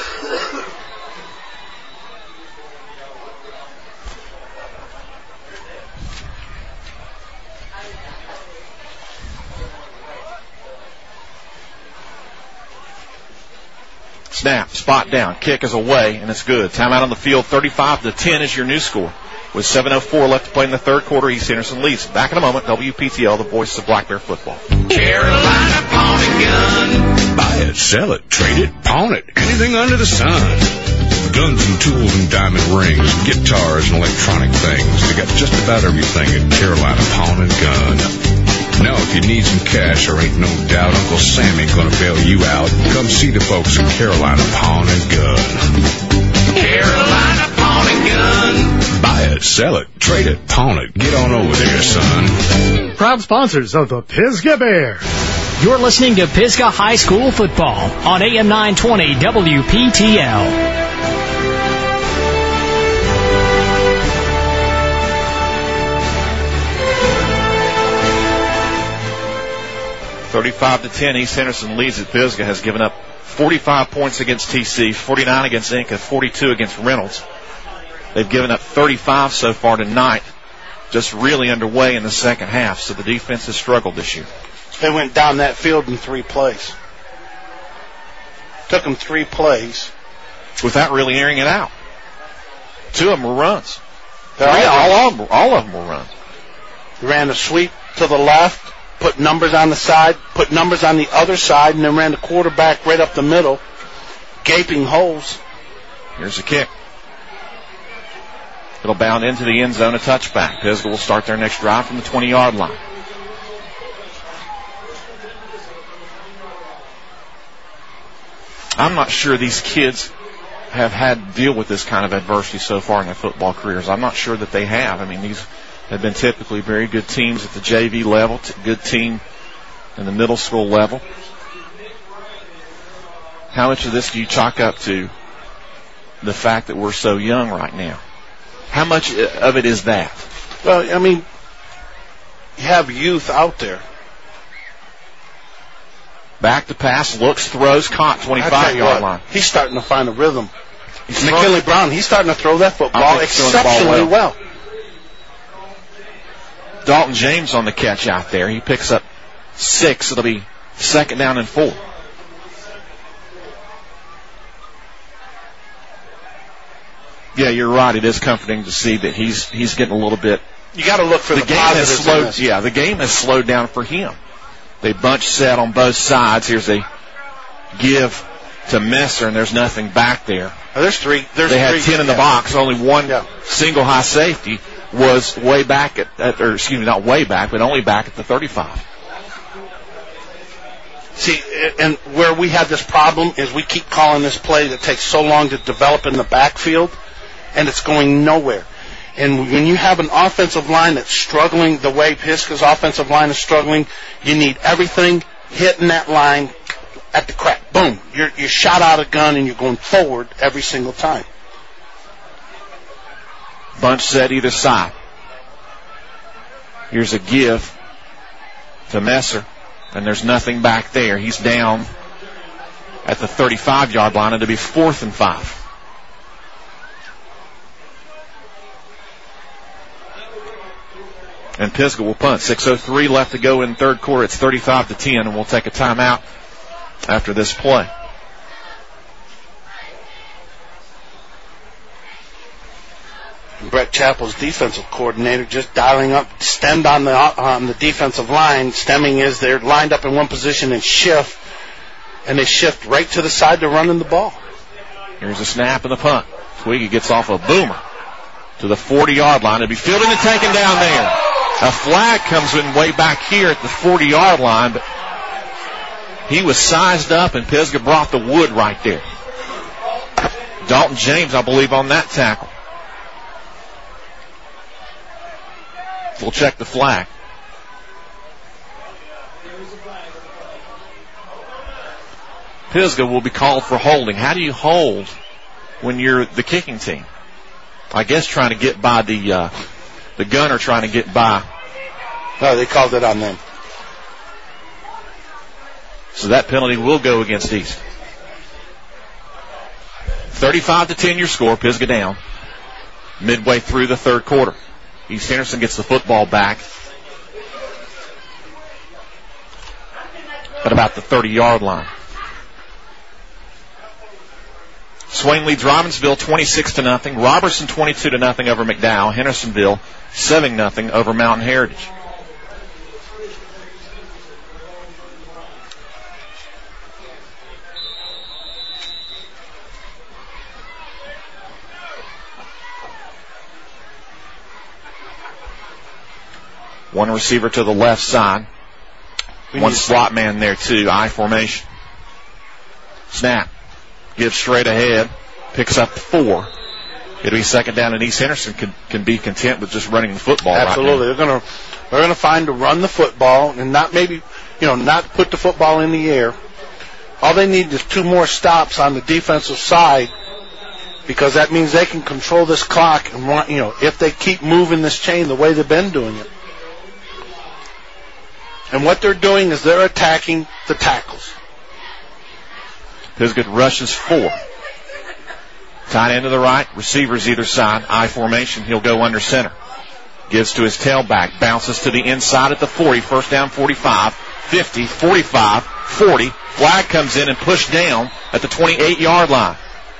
Snap, spot down, kick is away, and it's good. Timeout on the field, 35-10 is your new score. With 7:04 left to play in the third quarter, East Henderson leads. Back in a moment, WPTL, the voice of Black Bear football. Carolina Pawn and Gun. Buy it, sell it, trade it, pawn it, anything under the sun. Guns and tools and diamond rings, guitars and electronic things. They got just about everything at Carolina Pawn and Gun. Now, if you need some cash, there ain't no doubt Uncle Sam ain't gonna bail you out. Come see the folks at Carolina Pawn and Gun. Carolina Pawn and Gun. Buy Buy it, sell it, trade it, pawn it. Get on over there, son. Proud sponsors of the Pisgah Bears. You're listening to Pisgah High School football on AM 920 WPTL. 35-10, East Henderson leads at Pisgah, has given up 45 points against TC, 49 against Inca, 42 against Reynolds. They've given up 35 so far tonight, just really underway in the second half, so the defense has struggled this year. They went down that field in 3 plays. Took them 3 plays. Without really airing it out. 2 of them were runs. All of them were runs. Ran a sweep to the left, put numbers on the side, put numbers on the other side, and then ran the quarterback right up the middle. Gaping holes. Here's the kick. It'll bound into the end zone, a touchback. Pisgah will start their next drive from the 20-yard line. I'm not sure these kids have had to deal with this kind of adversity so far in their football careers. I'm not sure that they have. I mean, these have been typically very good teams at the JV level, good team in the middle school level. How much of this do you chalk up to the fact that we're so young right now? How much of it is that? Well, I mean, you have youth out there. Back to pass, looks, throws, caught, 25-yard line. He's starting to find a rhythm. McKinley Brown, he's starting to throw that football exceptionally well. Dalton James on the catch out there. He picks up 6. It'll be 2nd down and 4. Yeah, you're right. It is comforting to see that he's getting a little bit. You got to look for the positives. Yeah, the game has slowed down for him. They bunch set on both sides. Here's a give to Messer, and there's nothing back there. There's 3. They had 10 in the box. Only one single high safety was way back not way back, but only back at the 35. See, and where we have this problem is we keep calling this play that takes so long to develop in the backfield, and it's going nowhere. And when you have an offensive line that's struggling the way Pisgah's offensive line is struggling, you need everything hitting that line at the crack. Boom. You're shot out of gun and you're going forward every single time. Bunch set either side. Here's a give to Messer, and there's nothing back there. He's down at the 35-yard line. It'll be 4th and 5. And Pisgah will punt. 6:03 left to go in third quarter. It's 35-10, and we'll take a timeout after this play. Brett Chappell's defensive coordinator just dialing up, stemmed on the defensive line. Stemming is they're lined up in one position and shift, and they shift right to the side to running the ball. Here's a snap and the punt. Twiggy gets off a boomer to the 40-yard line. It'll be fielded and taken down there. A flag comes in way back here at the 40-yard line, but he was sized up, and Pisgah brought the wood right there. Dalton James, I believe, on that tackle. We'll check the flag. Pisgah will be called for holding. How do you hold when you're the kicking team? I guess trying to get by the gunner trying to get by. No, they called it on them. So that penalty will go against East. 35-10 your score. Pisgah down. Midway through the third quarter. East Henderson gets the football back at about the 30-yard line. Swain leads Robbinsville 26-0. Robertson 22-0 over McDowell. Hendersonville 7-0 over Mountain Heritage. One receiver to the left side. One slot man there too. I formation. Snap. Gives straight ahead. Picks up 4. It'll be second down, and East Henderson can be content with just running the football. Absolutely. Right now. They're gonna find to run the football and not put the football in the air. All they need is 2 more stops on the defensive side, because that means they can control this clock and if they keep moving this chain the way they've been doing it. And what they're doing is they're attacking the tackles. Pisgah rushes 4. Tight end to the right, receivers either side, I formation. He'll go under center. Gives to his tailback, bounces to the inside at the 40, first down 45, 50, 45, 40. Flag comes in and pushed down at the 28-yard line.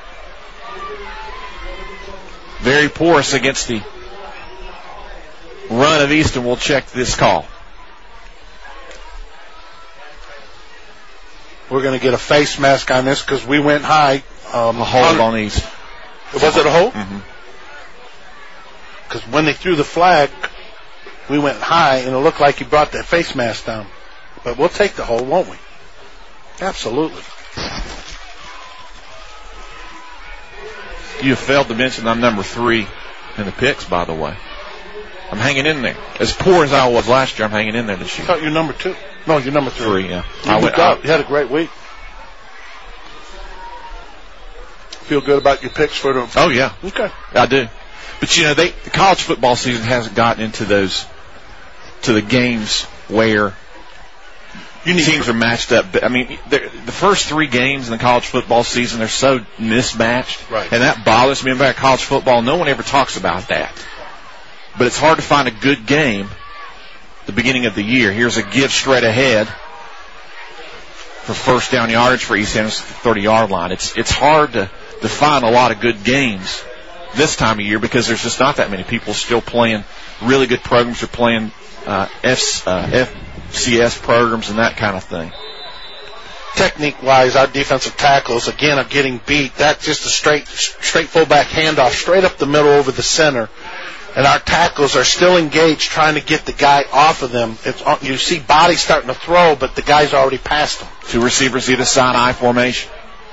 Very porous against the run of Easton. We'll check this call. We're going to get a face mask on this because we went high. A hold on East. Was it a hold? Mm-hmm. Because when they threw the flag, we went high, and it looked like he brought that face mask down. But we'll take the hold, won't we? Absolutely. You have failed to mention I'm number 3 in the picks, by the way. I'm hanging in there. As poor as I was last year, I'm hanging in there this year. I thought you were number 2. No, you're number 3. 3, yeah. You had a great week. Feel good about your picks for the... Oh, yeah. Okay. I do. But, the college football season hasn't gotten into to the games where teams are matched up. I mean, the first 3 games in the college football season are so mismatched. Right. And that bothers me about college football. No one ever talks about that. But it's hard to find a good game the beginning of the year. Here's a give straight ahead for first down yardage for East Henderson, 30-yard line. It's hard to find a lot of good games this time of year because there's just not that many people still playing really good programs or playing FCS programs and that kind of thing. Technique-wise, our defensive tackles, again, are getting beat. That's just a straight fullback handoff, straight up the middle over the center. And our tackles are still engaged trying to get the guy off of them. You see bodies starting to throw, but the guy's already past them. 2 receivers either side, I formation.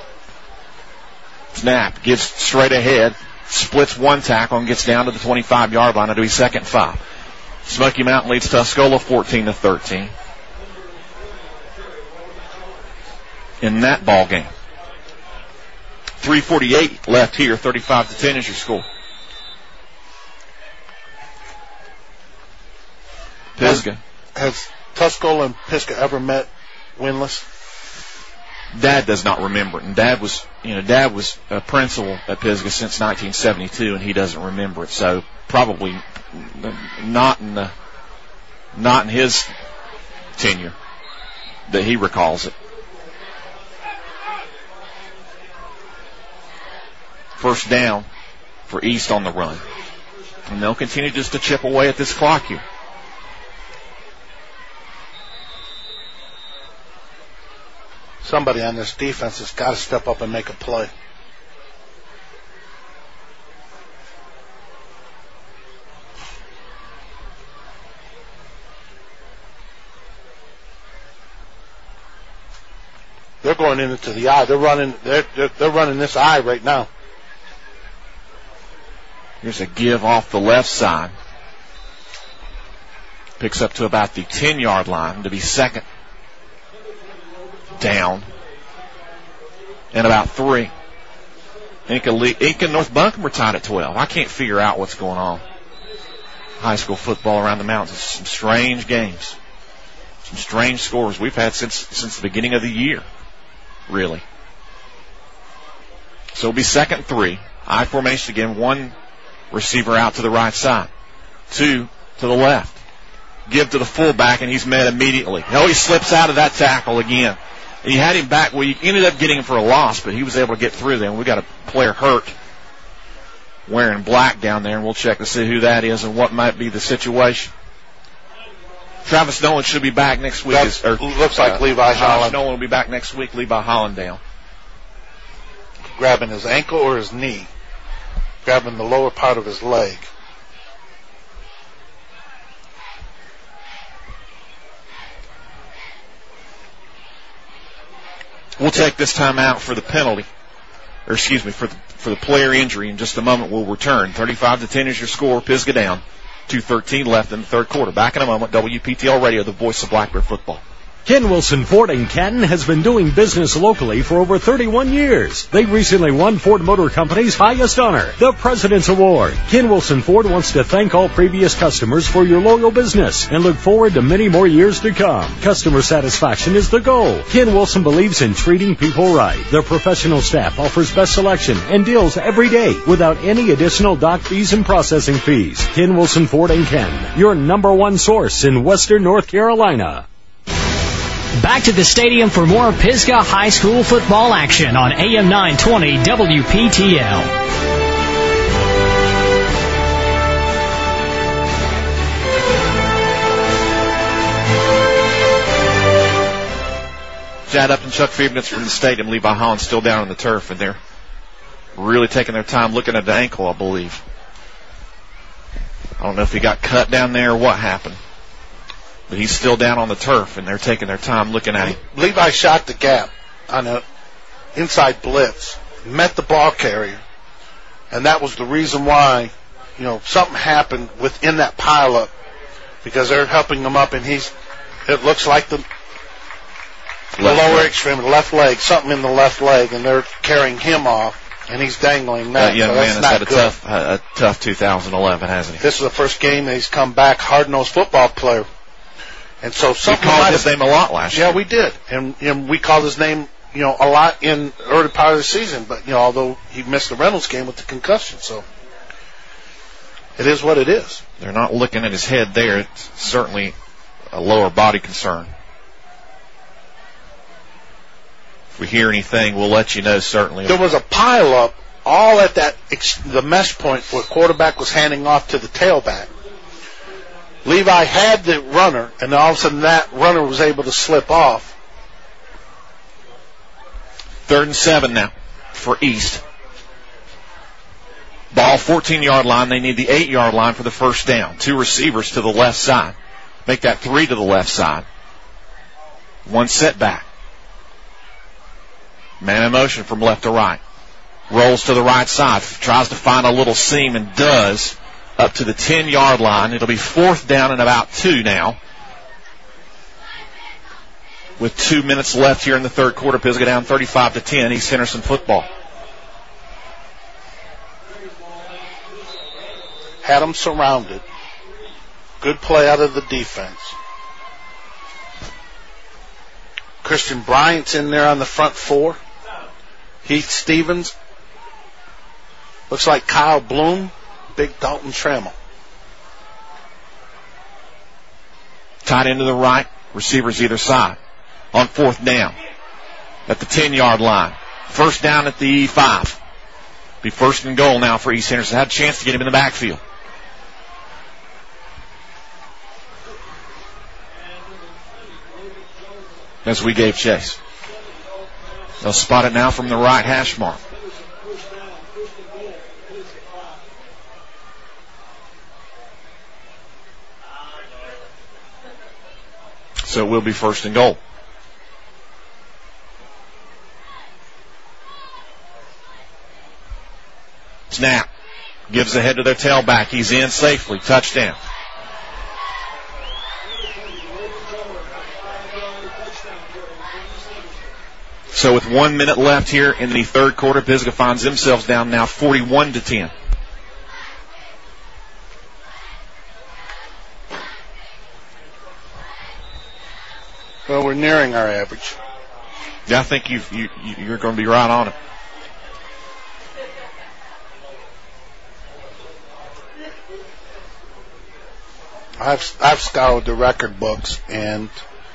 Snap, gives straight ahead, splits 1 tackle and gets down to the 25-yard line. It'll be second 5. Smoky Mountain leads Tuscola 14-13. In that ball game. 3:48 left here, 35-10 is your score. Pisgah. Has Tuscola and Pisgah ever met winless? Dad does not remember it, and Dad was a principal at Pisgah since 1972, and he doesn't remember it. So probably not in his tenure that he recalls it. First down for East on the run, and they'll continue just to chip away at this clock here. Somebody on this defense has got to step up and make a play. They're going into the eye. They're running this eye right now. Here's a give off the left side. Picks up to about the 10-yard line to be second down and about 3. Inca North Buncombe are tied at 12. I can't figure out what's going on. High school football around the mountains. Some strange games. Some strange scores we've had since the beginning of the year, really. So it'll be second 3. I formation again. 1 receiver out to the right side. 2 to the left. Give to the fullback, and he's met immediately. No, he slips out of that tackle again. He had him back. Well, you ended up getting him for a loss, but he was able to get through there. We got a player hurt wearing black down there, and we'll check to see who that is and what might be the situation. Travis Nolan should be back next week. Looks like Levi Holland. Nolan will be back next week. Levi Hollandale. Grabbing his ankle or his knee. Grabbing the lower part of his leg. We'll take this time out for the penalty. for the player injury in just a moment. We'll return. 35-10 is your score. Pisgah down. 2:13 left in the third quarter. Back in a moment. WPTL Radio, the voice of Black Bear football. Ken Wilson Ford in Canton has been doing business locally for over 31 years. They recently won Ford Motor Company's highest honor, the President's Award. Ken Wilson Ford wants to thank all previous customers for your loyal business and look forward to many more years to come. Customer satisfaction is the goal. Ken Wilson believes in treating people right. Their professional staff offers best selection and deals every day without any additional dock fees and processing fees. Ken Wilson Ford in Canton, your number one source in Western North Carolina. Back to the stadium for more Pisgah High School football action on AM 920 WPTL. Chad Upton, Chuck Fiebernuts from the stadium. Levi Holland still down on the turf, and they're really taking their time looking at the ankle, I believe. I don't know if he got cut down there or what happened. But he's still down on the turf, and they're taking their time looking at him. Levi shot the gap on an inside blitz, met the ball carrier, and that was the reason why, something happened within that pileup, because they're helping him up, and it looks like the lower extremity, left leg, something in the left leg, and they're carrying him off, and he's dangling that. That young man has had a tough 2011, hasn't he? This is the first game that he's come back, hard-nosed football player. And so we called his name a lot last year. Yeah, we did. And we called his name, a lot in the early part of the season. But, although he missed the Reynolds game with the concussion. So it is what it is. They're not looking at his head there. It's certainly a lower body concern. If we hear anything, we'll let you know, certainly. There was a pileup all at the mesh point where quarterback was handing off to the tailback. Levi had the runner, and all of a sudden that runner was able to slip off. 3rd and 7 now for East. Ball 14-yard line. They need the 8-yard line for the first down. 2 receivers to the left side. Make that 3 to the left side. 1 setback. Man in motion from left to right. Rolls to the right side. Tries to find a little seam and does. Up to the 10-yard line. It'll be 4th down and about 2 now. With 2 minutes left here in the third quarter, Pisgah down 35-10. East Henderson football. Had them surrounded. Good play out of the defense. Christian Bryant's in there on the front 4. Heath Stevens. Looks like Kyle Bloom. Big Dalton Trammell. Tight end to the right. Receivers either side. On 4th down. At the 10-yard line. First down at the 5. Be 1st and goal now for East Henderson. Had a chance to get him in the backfield. As we gave chase. They'll spot it now from the right hash mark. So it will be 1st and goal. Snap. Gives ahead to their tailback. He's in safely. Touchdown. So with 1 minute left here in the third quarter, Pisgah finds themselves down now 41-10. Well, we're nearing our average. Yeah, I think you're going to be right on it. I've scoured the record books, and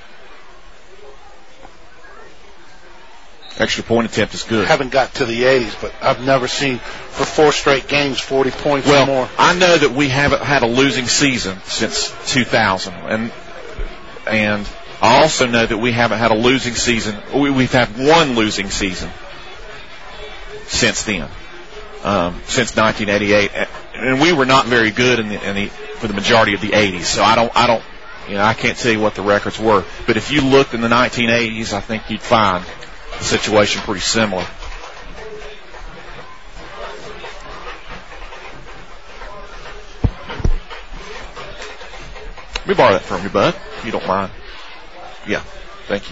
extra point attempt is good. Haven't got to the 80s, but I've never seen for 4 straight games 40 points or more. I know that we haven't had a losing season since 2000, and I also know that we haven't had a losing season. We've had 1 losing season since then, since 1988, and we were not very good for the majority of the 80s. So I can't tell you what the records were. But if you looked in the 1980s, I think you'd find the situation pretty similar. Let me borrow that from you, bud, if you don't mind. Yeah, thank you.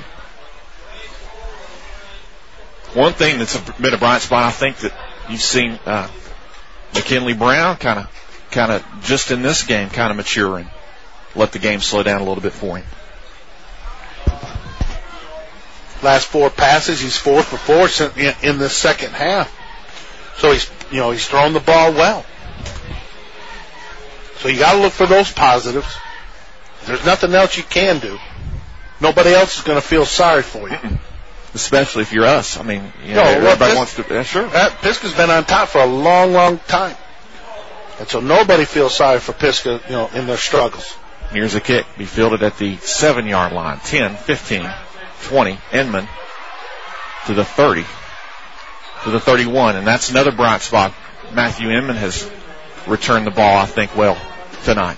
One thing that's been a bright spot, I think, that you've seen McKinley Brown kind of just in this game kind of maturing. Let the game slow down a little bit for him. Last 4 passes, he's 4 for 4 in the second half. So he's thrown the ball well. So you got to look for those positives. There's nothing else you can do. Nobody else is going to feel sorry for you. Especially if you're us. I mean, everybody wants to. Sure. Pisgah's been on top for a long, long time. And so nobody feels sorry for Pisgah, in their struggles. Here's a kick. Be fielded at the 7-yard line. 10, 15, 20. Inman to the 30. To the 31. And that's another bright spot. Matthew Inman has returned the ball, I think, well tonight.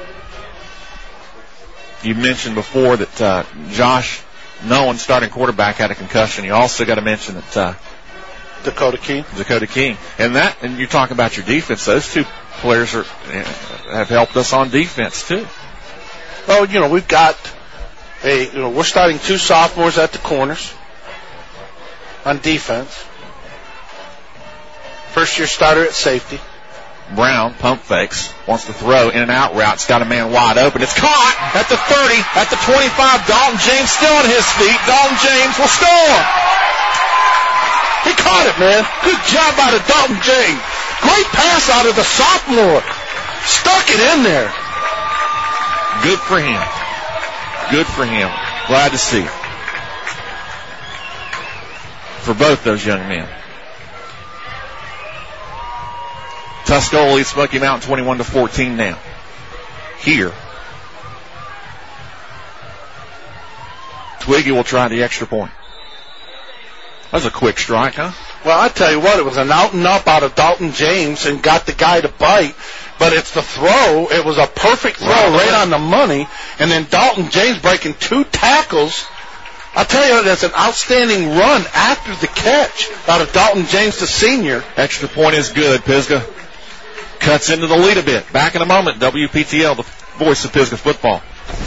You mentioned before that Josh Nolan, starting quarterback, had a concussion. You also got to mention that Dakota King. And you talk about your defense. Those two players have helped us on defense too. Well, we've got we're starting 2 sophomores at the corners on defense. First-year starter at safety. Brown, pump fakes, wants to throw in and out route. It's got a man wide open. It's caught at the 30, at the 25. Dalton James still on his feet. Dalton James will score. He caught it, man. Good job out of Dalton James. Great pass out of the sophomore. Stuck it in there. Good for him. Good for him. Glad to see it. For both those young men. Tuscola leads Smoky Mountain 21-14 now. Here. Twiggy will try the extra point. That was a quick strike, huh? Well, I tell you what, it was an out and up out of Dalton James and got the guy to bite. But it's the throw. It was a perfect throw right on the money. And then Dalton James breaking 2 tackles. I'll tell you, that's an outstanding run after the catch out of Dalton James, the senior. Extra point is good. Pisgah cuts into the lead a bit. Back in a moment. WPTL, the voice of Pisgah football.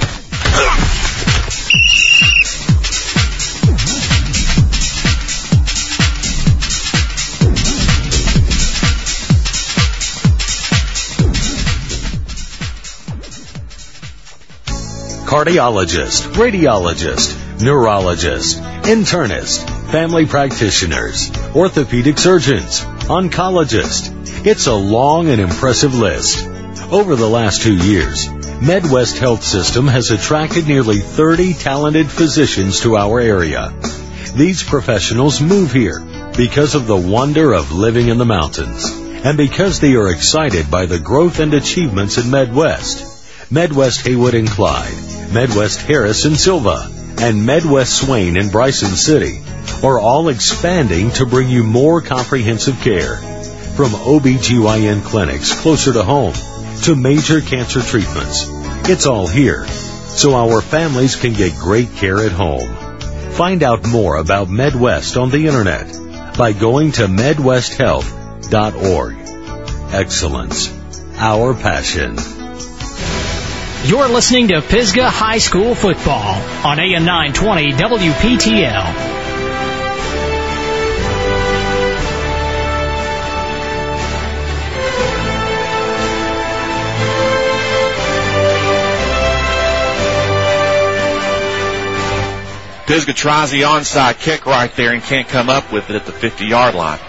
Cardiologist, radiologist, neurologist, internist, family practitioners, orthopedic surgeons, oncologist. It's a long and impressive list. Over the last 2 years, MedWest Health System has attracted nearly 30 talented physicians to our area. These professionals move here because of the wonder of living in the mountains and because they are excited by the growth and achievements in MedWest. MedWest Haywood and Clyde, MedWest Harris and Silva, and MedWest Swain in Bryson City are all expanding to bring you more comprehensive care. From OBGYN clinics closer to home to major cancer treatments, it's all here, so our families can get great care at home. Find out more about MedWest on the internet by going to MedWestHealth.org. Excellence, our passion. You're listening to Pisgah High School football on AM 920 WPTL. Pisgah tries the onside kick right there and can't come up with it at the 50-yard line.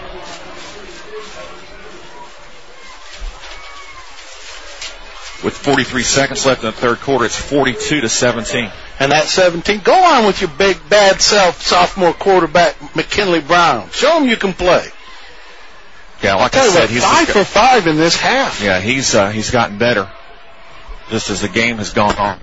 With 43 seconds left in the third quarter, it's 42-17. And that 17, go on with your big bad self, sophomore quarterback McKinley Brown. Show him you can play. Yeah, like I said, he's 5 for 5 in this half. Yeah, he's gotten better just as the game has gone on.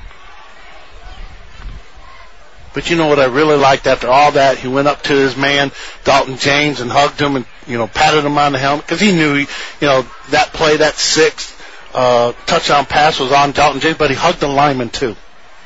But you know what I really liked after all that? He went up to his man, Dalton James, and hugged him and, patted him on the helmet because he knew, that play, that 6th touchdown pass was on Dalton James, but he hugged the lineman too.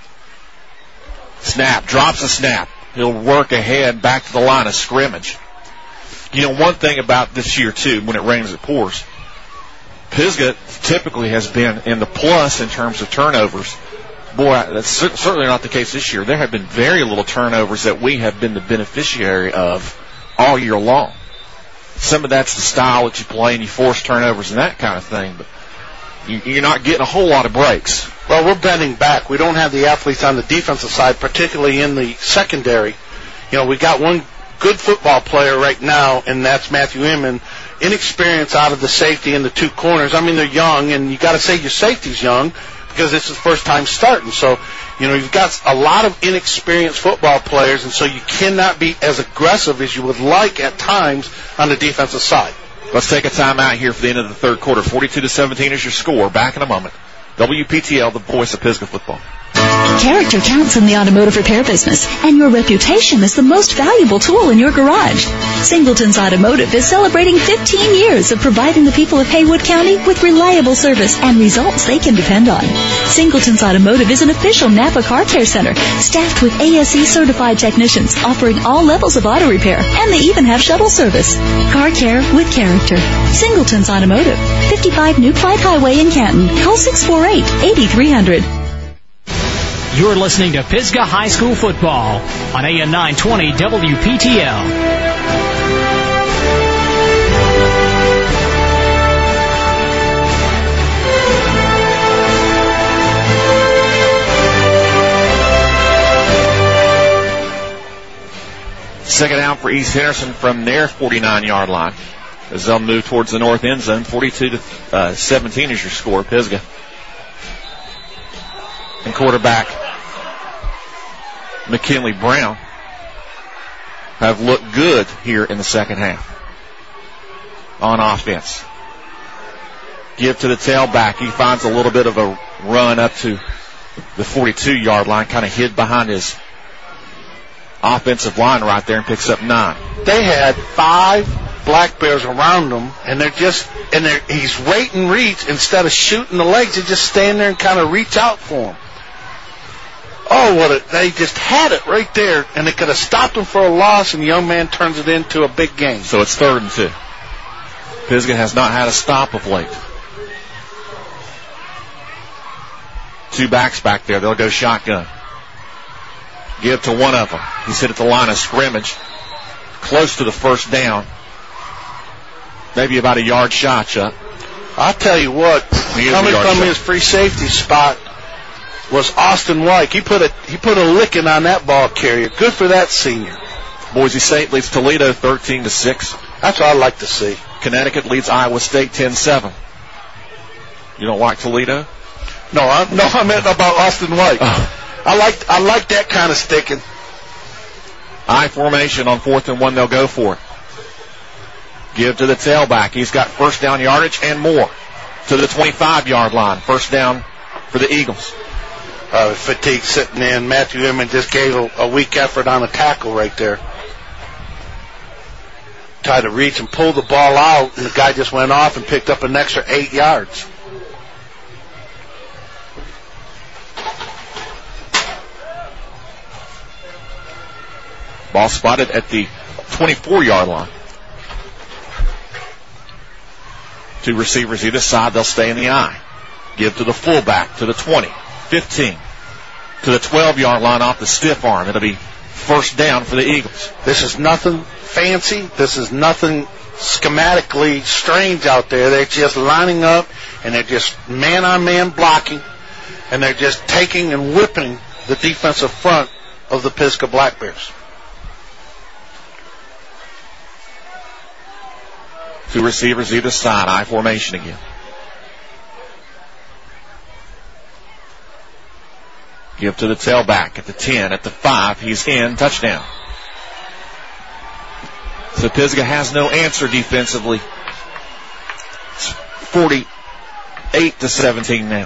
Snap, drops a snap. He'll work ahead back to the line of scrimmage. One thing about this year too, when it rains it pours, Pisgah typically has been in the plus in terms of turnovers boy, that's certainly not the case this year. There have been very little turnovers that we have been the beneficiary of all year long. Some of that's the style that you play and you force turnovers and that kind of thing, but you're not getting a whole lot of breaks. Well, we're bending back. We don't have the athletes on the defensive side, particularly in the secondary. You know, we got one good football player right now, and that's Matthew Inman. Inexperience out of the safety in the two corners. I mean, they're young, and you got to say your safety's young because it's his first time starting. So, you know, you've got a lot of inexperienced football players, and so you cannot be as aggressive as you would like at times on the defensive side. Let's take a timeout here for the end of the third quarter. 42-17 is your score. Back in a moment. WPTL, the voice of Pisgah football. Character counts in the automotive repair business, and your reputation is the most valuable tool in your garage. Singleton's Automotive is celebrating 15 years of providing the people of Haywood County with reliable service and results they can depend on. Singleton's Automotive is an official Napa car care center, staffed with ASE-certified technicians offering all levels of auto repair, and they even have shuttle service. Car care with character. Singleton's Automotive, 55 New Clyde Highway in Canton. Call 648-8300. You're listening to Pisgah High School football on AM 920 WPTL. Second down for East Henderson from their 49-yard line as they'll move towards the north end zone. 42-17 is your score, Pisgah. And quarterback McKinley Brown have looked good here in the second half on offense. Give to the tailback. He finds a little bit of a run up to the 42-yard line, kind of hid behind his offensive line right there and picks up 9. They had 5 Black Bears around them, and he's wait and reach instead of shooting the legs. They just stand there and kind of reach out for him. Oh, they just had it right there, and they could have stopped him for a loss, and the young man turns it into a big game. So it's 3rd and 2. Pisgah has not had a stop of late. 2 backs back there. They'll go shotgun. Give to one of them. He's hit at the line of scrimmage, close to the first down. Maybe about a yard shot, Chuck. I'll tell you what, coming from his free safety spot was Austin White. He put a licking on that ball carrier. Good for that senior. Boise State leads Toledo 13-6. That's what I'd like to see. Connecticut leads Iowa State 10-7. You don't like Toledo? No, I meant about Austin White. Oh. I like that kind of sticking. I formation on 4th and 1. They'll go for it. Give to the tailback. He's got first down yardage and more to the 25-yard line. First down for the Eagles. Fatigue sitting in. Matthew Inman just gave a weak effort on a tackle right there. Tried to reach and pull the ball out, and the guy just went off and picked up an extra 8 yards. Ball spotted at the 24-yard line. 2 receivers either side. They'll stay in the eye. Give to the fullback to the 20, 15, to the 12-yard line off the stiff arm. It'll be first down for the Eagles. This is nothing fancy. This is nothing schematically strange out there. They're just lining up, and they're just man-on-man blocking, and they're just taking and whipping the defensive front of the Pisgah Black Bears. 2 receivers either side. I formation again. Give to the tailback at the 10, at the 5. He's in. Touchdown. So Pisgah has no answer defensively. It's 48-17 now.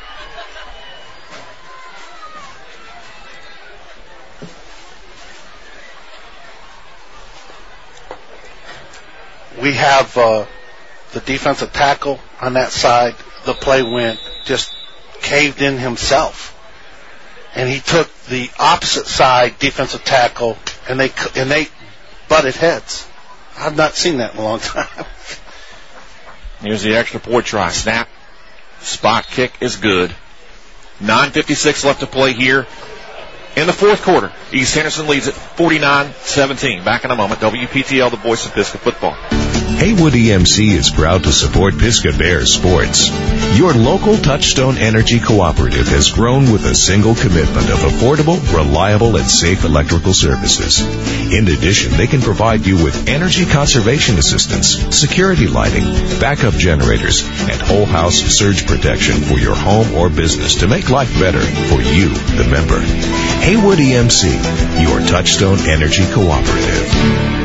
We have the defensive tackle on that side. The play went just caved in himself. And he took the opposite side defensive tackle, and they butted heads. I've not seen that in a long time. Here's the extra point try. Snap. Spot kick is good. 9:56 left to play here in the fourth quarter. East Henderson leads at 49-17. Back in a moment. WPTL, the voice of Pisgah football. Haywood EMC is proud to support Pisgah Bears sports. Your local Touchstone Energy Cooperative has grown with a single commitment of affordable, reliable, and safe electrical services. In addition, they can provide you with energy conservation assistance, security lighting, backup generators, and whole house surge protection for your home or business to make life better for you, the member. Haywood EMC, your Touchstone Energy Cooperative.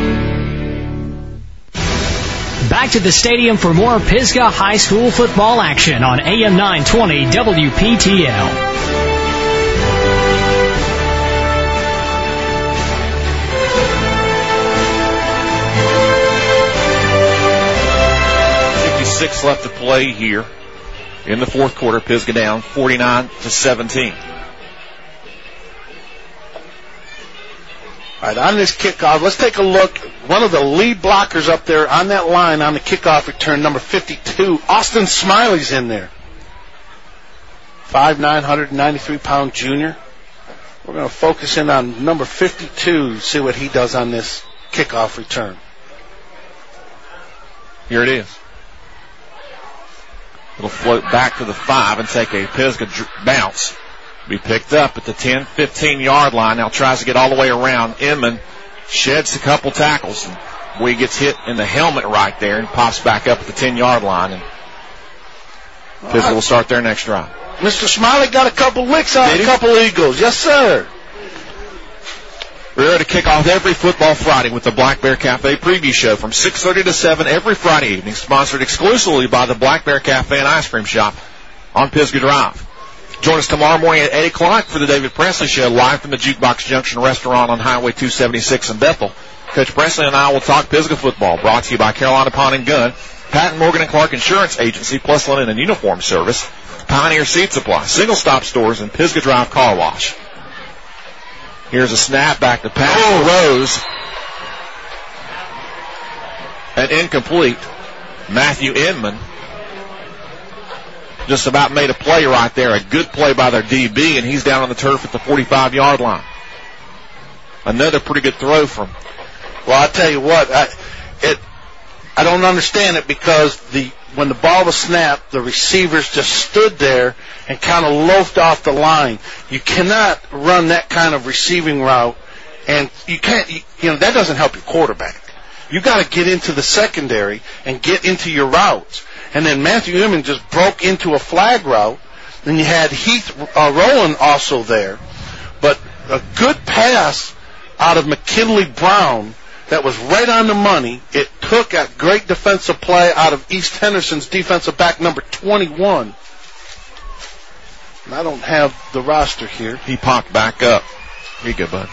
Back to the stadium for more Pisgah High School football action on AM 920 WPTL. .56 left to play here in the fourth quarter. Pisgah down 49-17. All right, on this kickoff, let's take a look. One of the lead blockers up there on that line on the kickoff return, number 52, Austin Smiley's in there. 5'9", 193-pound junior. We're going to focus in on number 52, see what he does on this kickoff return. Here it is. It'll float back to the 5 and take a Pisgah bounce. Be picked up at the 10, 15-yard line. Now tries to get all the way around. Inman sheds a couple tackles. And Boy gets hit in the helmet right there and pops back up at the 10-yard line. And Pisgah will start their next drive. Mr. Smiley got a couple licks on a couple Eagles. Yes, sir. We're ready to kick off every football Friday with the Black Bear Cafe preview show from 6:30 to 7 every Friday evening, sponsored exclusively by the Black Bear Cafe and Ice Cream Shop on Pisgah Drive. Join us tomorrow morning at 8 o'clock for the David Presley Show, live from the Jukebox Junction Restaurant on Highway 276 in Bethel. Coach Presley and I will talk Pisgah football, brought to you by Carolina Pawn and Gun, Patton Morgan and Clark Insurance Agency, Plus Linen and Uniform Service, Pioneer Seed Supply, Single Stop Stores, and Pisgah Drive Car Wash. Here's a snap back to pass. Rose. And incomplete. Matthew Inman just about made a play right there. A good play by their DB, and he's down on the turf at the 45-yard line. Another pretty good throw from. Well, I tell you what, I don't understand it because when the ball was snapped, the receivers just stood there and kind of loafed off the line. You cannot run that kind of receiving route, and you can't. That doesn't help your quarterback. You got to get into the secondary and get into your routes. And then Matthew Inman just broke into a flag route. Then you had Heath Rowland also there, but a good pass out of McKinley Brown. That was right on the money. It took a great defensive play out of East Henderson's defensive back, number 21. And I don't have the roster here. He popped back up. Here you go, bud.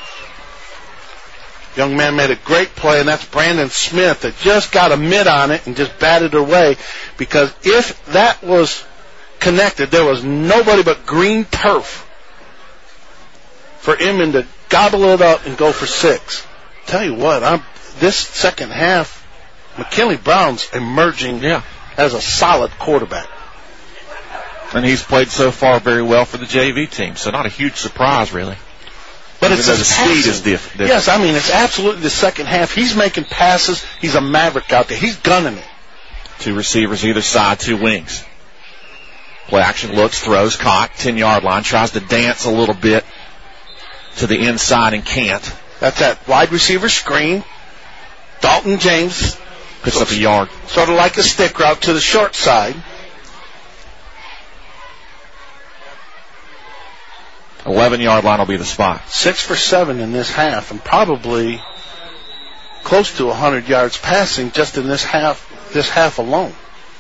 Young man made a great play, and that's Brandon Smith that just got a mitt on it and just batted it away. Because if that was connected, there was nobody but green turf for Inman to gobble it up and go for 6. Tell you what, this second half, McKinley Brown's emerging as a solid quarterback. And he's played so far very well for the JV team, so not a huge surprise, really. But it's the speed is different. Yes, I mean, it's absolutely the second half. He's making passes. He's a maverick out there. He's gunning it. 2 receivers either side, 2 wings. Play action, looks, throws, caught, 10-yard line, tries to dance a little bit to the inside and can't. That's that wide receiver screen. Dalton James picks up a yard. Sort of like a stick route to the short side. 11-yard line will be the spot. 6 for 7 in this half, and probably close to 100 yards passing just in this half alone.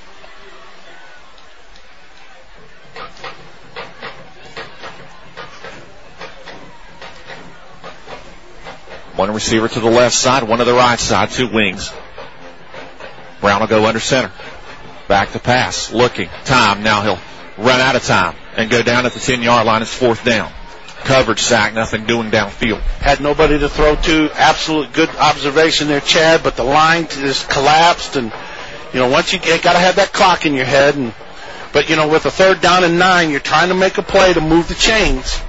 One receiver to the left side, one to the right side, 2 wings. Brown will go under center. Back to pass, looking, time. Now he'll run out of time and go down at the 10-yard line. It's 4th down. Coverage sack, nothing doing downfield. Had nobody to throw to. Absolute good observation there, Chad, but the line just collapsed. And, once you got to have that clock in your head. And But, with a 3rd down and 9, you're trying to make a play to move the chains.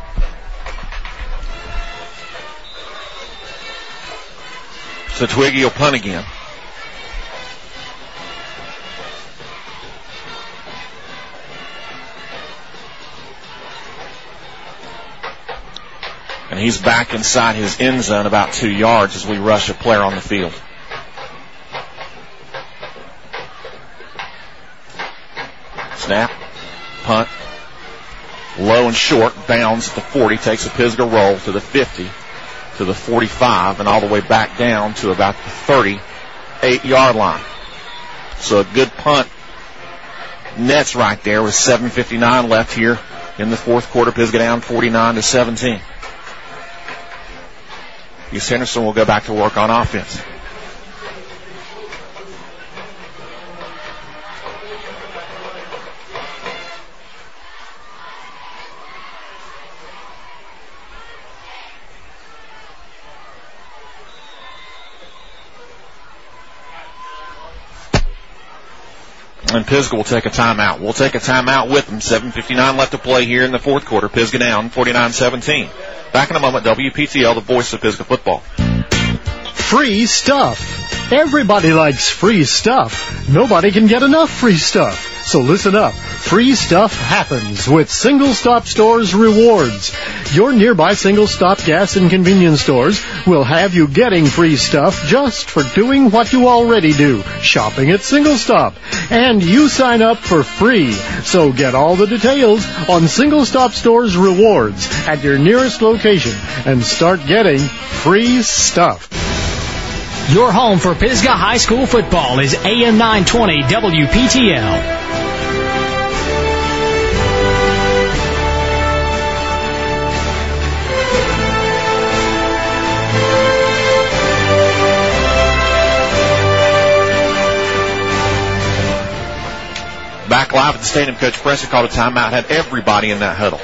So Twiggy will punt again. And he's back inside his end zone about 2 yards as we rush a player on the field. Snap, punt, low and short, bounds at the 40, takes a Pisgah roll to the 50, to the 45, and all the way back down to about the 38-yard line. So a good punt. Nets right there with 7:59 left here in the 4th quarter. Pisgah down 49-17. East Henderson will go back to work on offense. And Pisgah will take a timeout. We'll take a timeout with them. 7:59 left to play here in the 4th quarter. Pisgah down 49-17. Back in a moment, WPTL, the voice of Pisgah football. Free stuff. Everybody likes free stuff. Nobody can get enough free stuff. So listen up. Free stuff happens with Single Stop Stores Rewards. Your nearby Single Stop gas and convenience stores will have you getting free stuff just for doing what you already do, shopping at Single Stop. And you sign up for free. So get all the details on Single Stop Stores Rewards at your nearest location and start getting free stuff. Your home for Pisgah High School football is AM 920 WPTL. Back live at the stadium, Coach Preston called a timeout, had everybody in that huddle.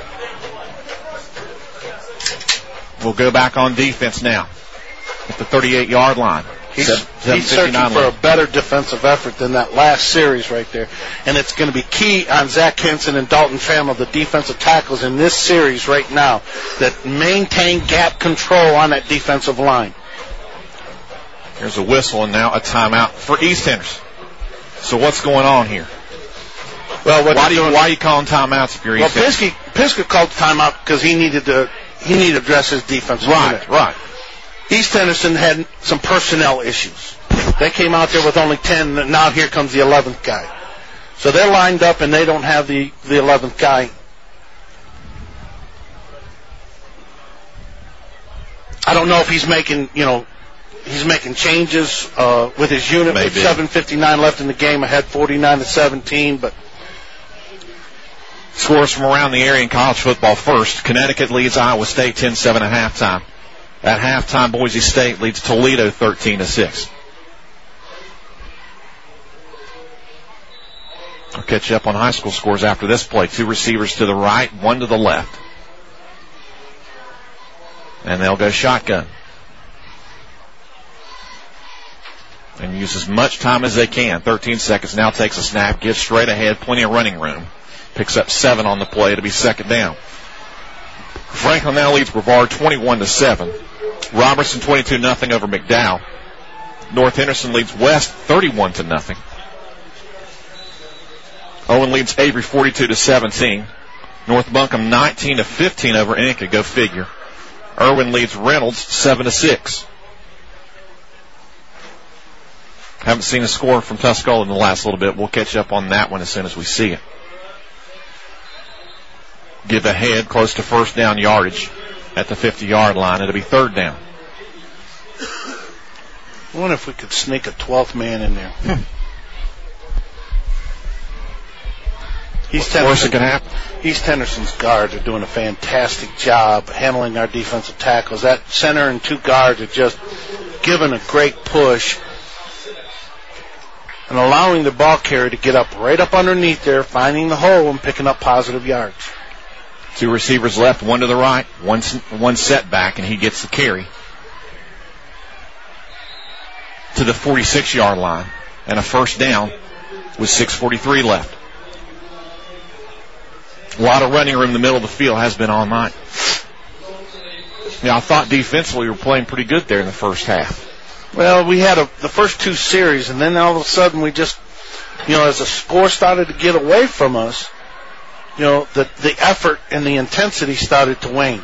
We'll go back on defense now at the 38-yard line. He's searching for a better defensive effort than that last series right there. And it's going to be key on Zach Henson and Dalton Trammell, the defensive tackles in this series right now, that maintain gap control on that defensive line. Here's a whistle and now a timeout for East Henderson. So what's going on here? Well, why are you calling timeouts if you're East Henderson? Pisgah called timeout because he needed to address his defensive unit. Right. East Henderson had some personnel issues. They came out there with only 10, and now here comes the 11th guy. So they're lined up, and they don't have the 11th guy. I don't know if he's making changes with his unit. Maybe. With 7:59 left in the game, ahead 49-17, but scores from around the area in college football first. Connecticut leads Iowa State 10-7 at halftime. At halftime, Boise State leads Toledo 13-6. I'll catch you up on high school scores after this play. 2 receivers to the right, 1 to the left. And they'll go shotgun. And use as much time as they can. 13 seconds. Now takes a snap, gives straight ahead, plenty of running room. Picks up 7 on the play to be second down. Franklin now leads Brevard 21-7. Robertson 22-0 over McDowell. North Henderson leads West 31-0. Owen leads Avery 42-17. North Buncombe 19-15 over Inca. Go figure. Irwin leads Reynolds 7-6. Haven't seen a score from Tuscola in the last little bit. We'll catch up on that one as soon as we see it. Give ahead close to first down yardage at the 50-yard line. It'll be third down. I wonder if we could sneak a 12th man in there. Of course it can happen. East Henderson's guards are doing a fantastic job handling our defensive tackles. That center and 2 guards are just giving a great push and allowing the ball carrier to get up right up underneath there, finding the hole and picking up positive yards. 2 receivers left, 1 to the right, one setback, and he gets the carry to the 46-yard line and a first down with 6:43 left. A lot of running room in the middle of the field has been all night. I thought defensively we were playing pretty good there in the first half. Well, we had the first two series, and then all of a sudden we just, as the score started to get away from us, the effort and the intensity started to wane.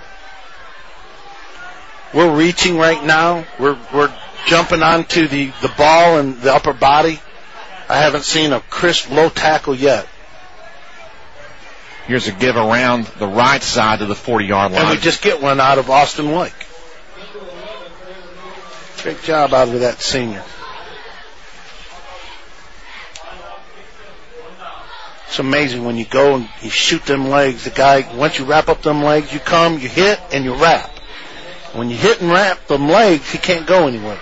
We're reaching right now. We're jumping onto the ball and the upper body. I haven't seen a crisp low tackle yet. Here's a give around the right side to the 40-yard line. And we just get one out of Austin White. Great job out of that senior. It's amazing when you go and you shoot them legs. The guy, once you wrap up them legs, you come, you hit, and you wrap. When you hit and wrap them legs, he can't go anywhere.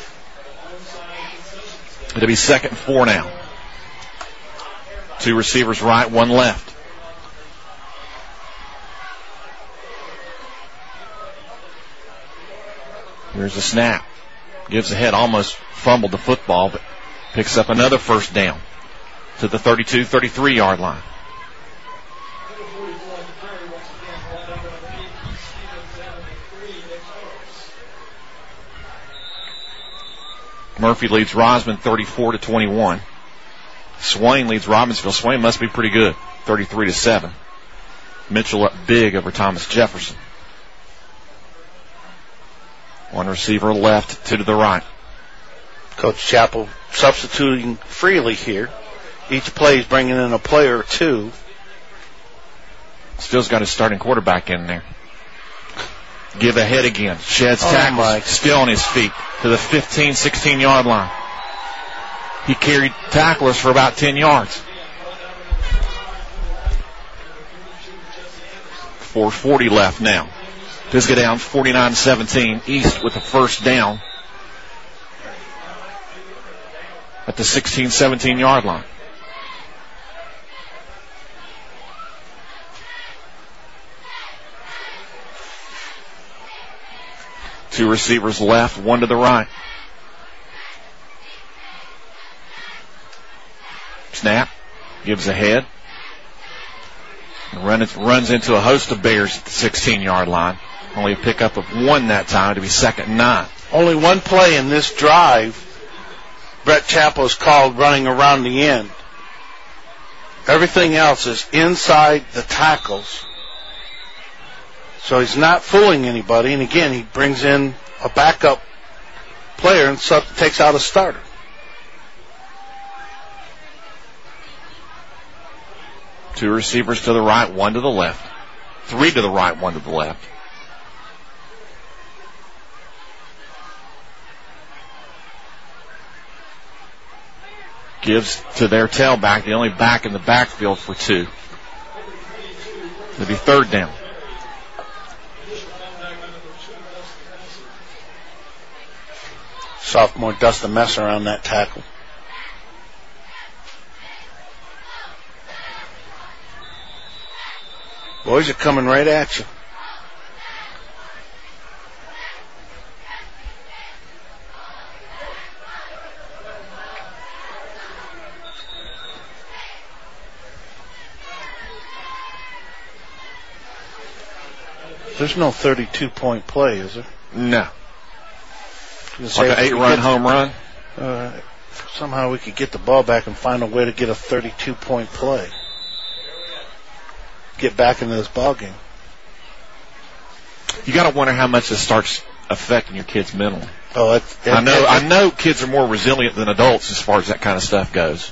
It'll be 2nd and 4 now. 2 receivers right, 1 left. Here's the snap. Gives ahead, almost fumbled the football, but picks up another first down to the 32, 33-yard line. Murphy leads Rosman 34-21. Swain leads Robbinsville. Swain must be pretty good, 33-7. Mitchell up big over Thomas Jefferson. 1 receiver left, 2 to the right. Coach Chappell substituting freely here. Each play is bringing in a player or 2. Still's got his starting quarterback in there. Give ahead again. Sheds tackles. Still on his feet to the 15, 16-yard line. He carried tacklers for about 10 yards. 4:40 left now. Pisgah down 49-17. East with the first down at the 16, 17-yard line. Two receivers left, 1 to the right. Snap. Gives ahead. Runs into a host of Bears at the 16-yard line. Only a pickup of 1 that time to be 2nd and 9. Only 1 play in this drive. Brett Chappell has called running around the end. Everything else is inside the tackles. So he's not fooling anybody. And again, he brings in a backup player and takes out a starter. Two receivers to the right, 1 to the left. 3 to the right, 1 to the left. Gives to their tailback, the only back in the backfield for 2. It'll be 3rd down. Sophomore Dustin Messer on that tackle. Boys are coming right at you. There's no 32-point play, is there? No. Like an 8-run home run? Somehow we could get the ball back and find a way to get a 32-point play. Get back into this ball game. You got to wonder how much this starts affecting your kids mentally. Oh, I know kids are more resilient than adults as far as that kind of stuff goes.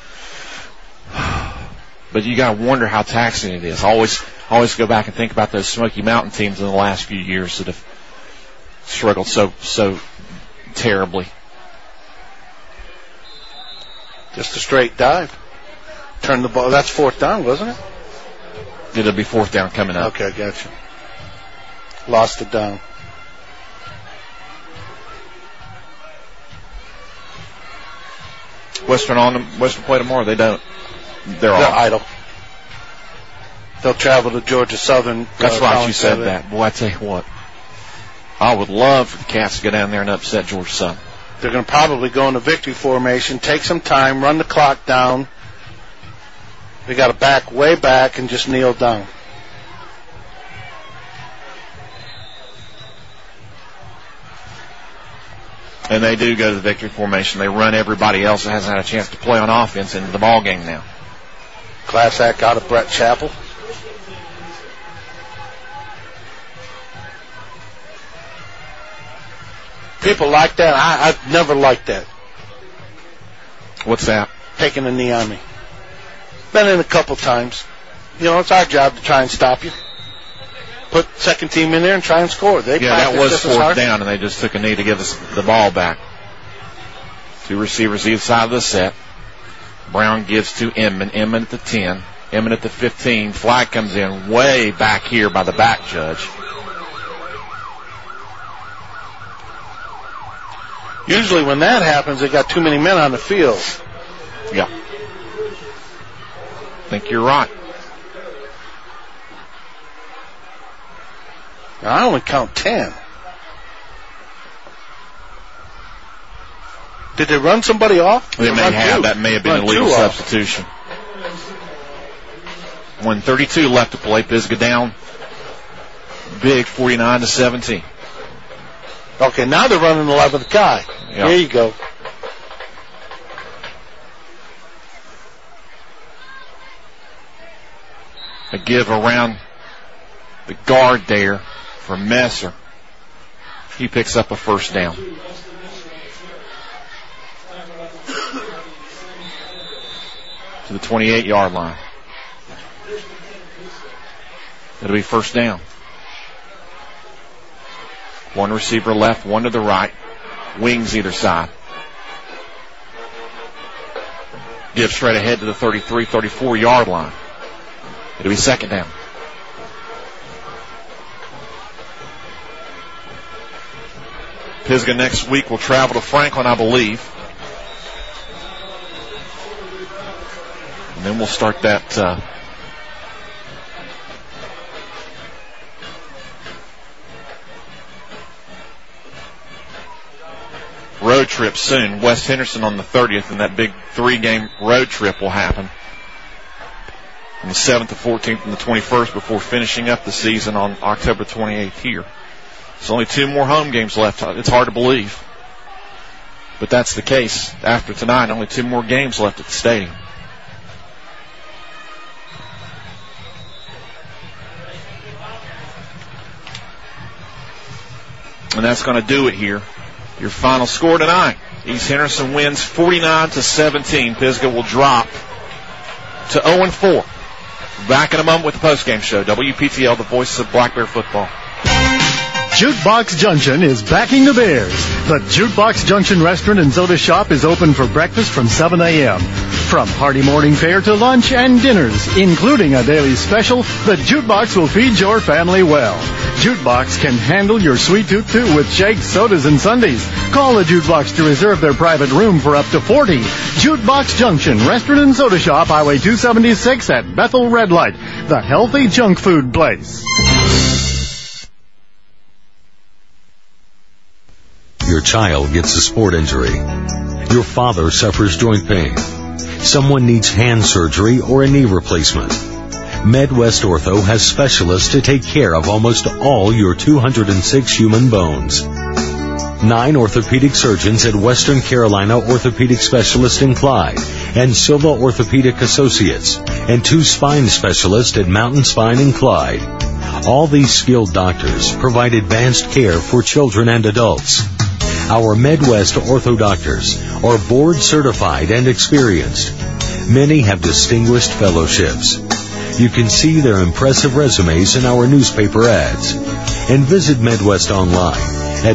But you got to wonder how taxing it is. Always go back and think about those Smoky Mountain teams in the last few years that have struggled so terribly. Just a straight dive. Turn the ball. That's 4th down, wasn't it? It'll be 4th down coming up. Okay, gotcha. Lost it down. Western play tomorrow. They don't. They're idle. They'll travel to Georgia Southern. That's right. You said that. Boy, I tell you what. I would love for the Cats to go down there and upset Georgia Southern. They're going to probably go into victory formation, take some time, run the clock down. They got to back way back and just kneel down. And they do go to the victory formation. They run everybody else that hasn't had a chance to play on offense into the ball game now. Class act out of Brett Chappell. People like that. I've never liked that. What's that? Taking a knee on me. Been in a couple times. You know, it's our job to try and stop you. Put second team in there and try and score. That was fourth down, and they just took a knee to give us the ball back. Two receivers either side of the set. Brown gives to Inman. Inman at the 10. Inman at the 15. Flag comes in way back here by the back judge. Usually when that happens, they got too many men on the field. Yeah. I think you're right. Now, I only count 10. Did they run somebody off? They may have. That may have been a legal substitution. 1:32 left to play. Pisgah down big, 49-17. Okay, now they're running the 11th guy. Yep. There you go. A give around the guard there for Messer. He picks up a first down. To the 28-yard line. It'll be first down. One receiver left, one to the right. Wings either side. Give straight ahead to the 33, 34-yard line. It'll be second down. Pisgah next week will travel to Franklin, I believe. And then we'll start that road trip soon. West Henderson on the 30th, and that big 3-game road trip will happen on the 7th, the 14th, and the 21st before finishing up the season on October 28th here. There's only 2 more home games left. It's hard to believe, but that's the case. After tonight, only 2 more games left at the stadium. And that's going to do it here. Your final score tonight. East Henderson wins 49-17. Pisgah will drop to 0-4. Back in a moment with the postgame show. WPTL, the voice of Black Bear football. Jukebox Junction is backing the Bears. The Jukebox Junction Restaurant and Soda Shop is open for breakfast from 7 a.m. From hearty morning fare to lunch and dinners, including a daily special, the Jukebox will feed your family well. Jukebox can handle your sweet tooth, too, with shakes, sodas, and sundaes. Call the Jukebox to reserve their private room for up to 40. Jukebox Junction Restaurant and Soda Shop, Highway 276 at Bethel Red Light, the healthy junk food place. Your child gets a sport injury. Your father suffers joint pain. Someone needs hand surgery or a knee replacement. MedWest Ortho has specialists to take care of almost all your 206 human bones. 9 orthopedic surgeons at Western Carolina Orthopedic Specialist in Clyde and Silva Orthopedic Associates, and 2 spine specialists at Mountain Spine in Clyde. All these skilled doctors provide advanced care for children and adults. Our Midwest Ortho doctors are board certified and experienced. Many have distinguished fellowships. You can see their impressive resumes in our newspaper ads. And visit Midwest online at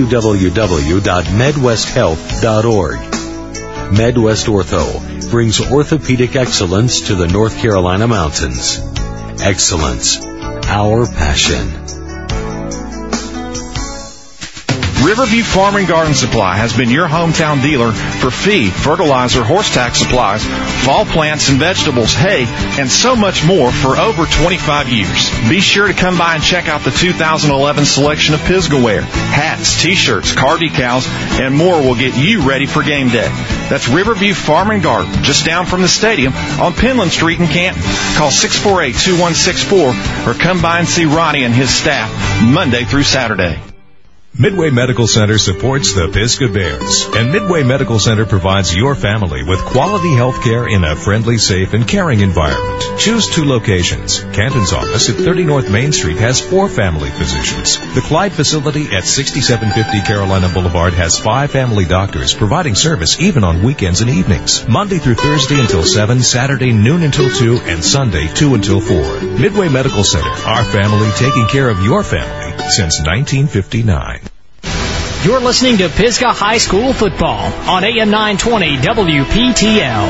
www.medwesthealth.org. Midwest Ortho brings orthopedic excellence to the North Carolina mountains. Excellence, our passion. Riverview Farm and Garden Supply has been your hometown dealer for feed, fertilizer, horse tack supplies, fall plants and vegetables, hay, and so much more for over 25 years. Be sure to come by and check out the 2011 selection of Pisgah wear. Hats, t-shirts, car decals, and more will get you ready for game day. That's Riverview Farm and Garden, just down from the stadium on Penland Street in Canton. Call 648-2164 or come by and see Ronnie and his staff Monday through Saturday. Midway Medical Center supports the Pisgah Bears, and Midway Medical Center provides your family with quality health care in a friendly, safe, and caring environment. Choose 2 locations. Canton's office at 30 North Main Street has 4 family physicians. The Clyde facility at 6750 Carolina Boulevard has 5 family doctors providing service even on weekends and evenings. Monday through Thursday until 7, Saturday noon until 2, and Sunday 2 until 4. Midway Medical Center, our family taking care of your family since 1959. You're listening to Pisgah High School football on AM 920 WPTL.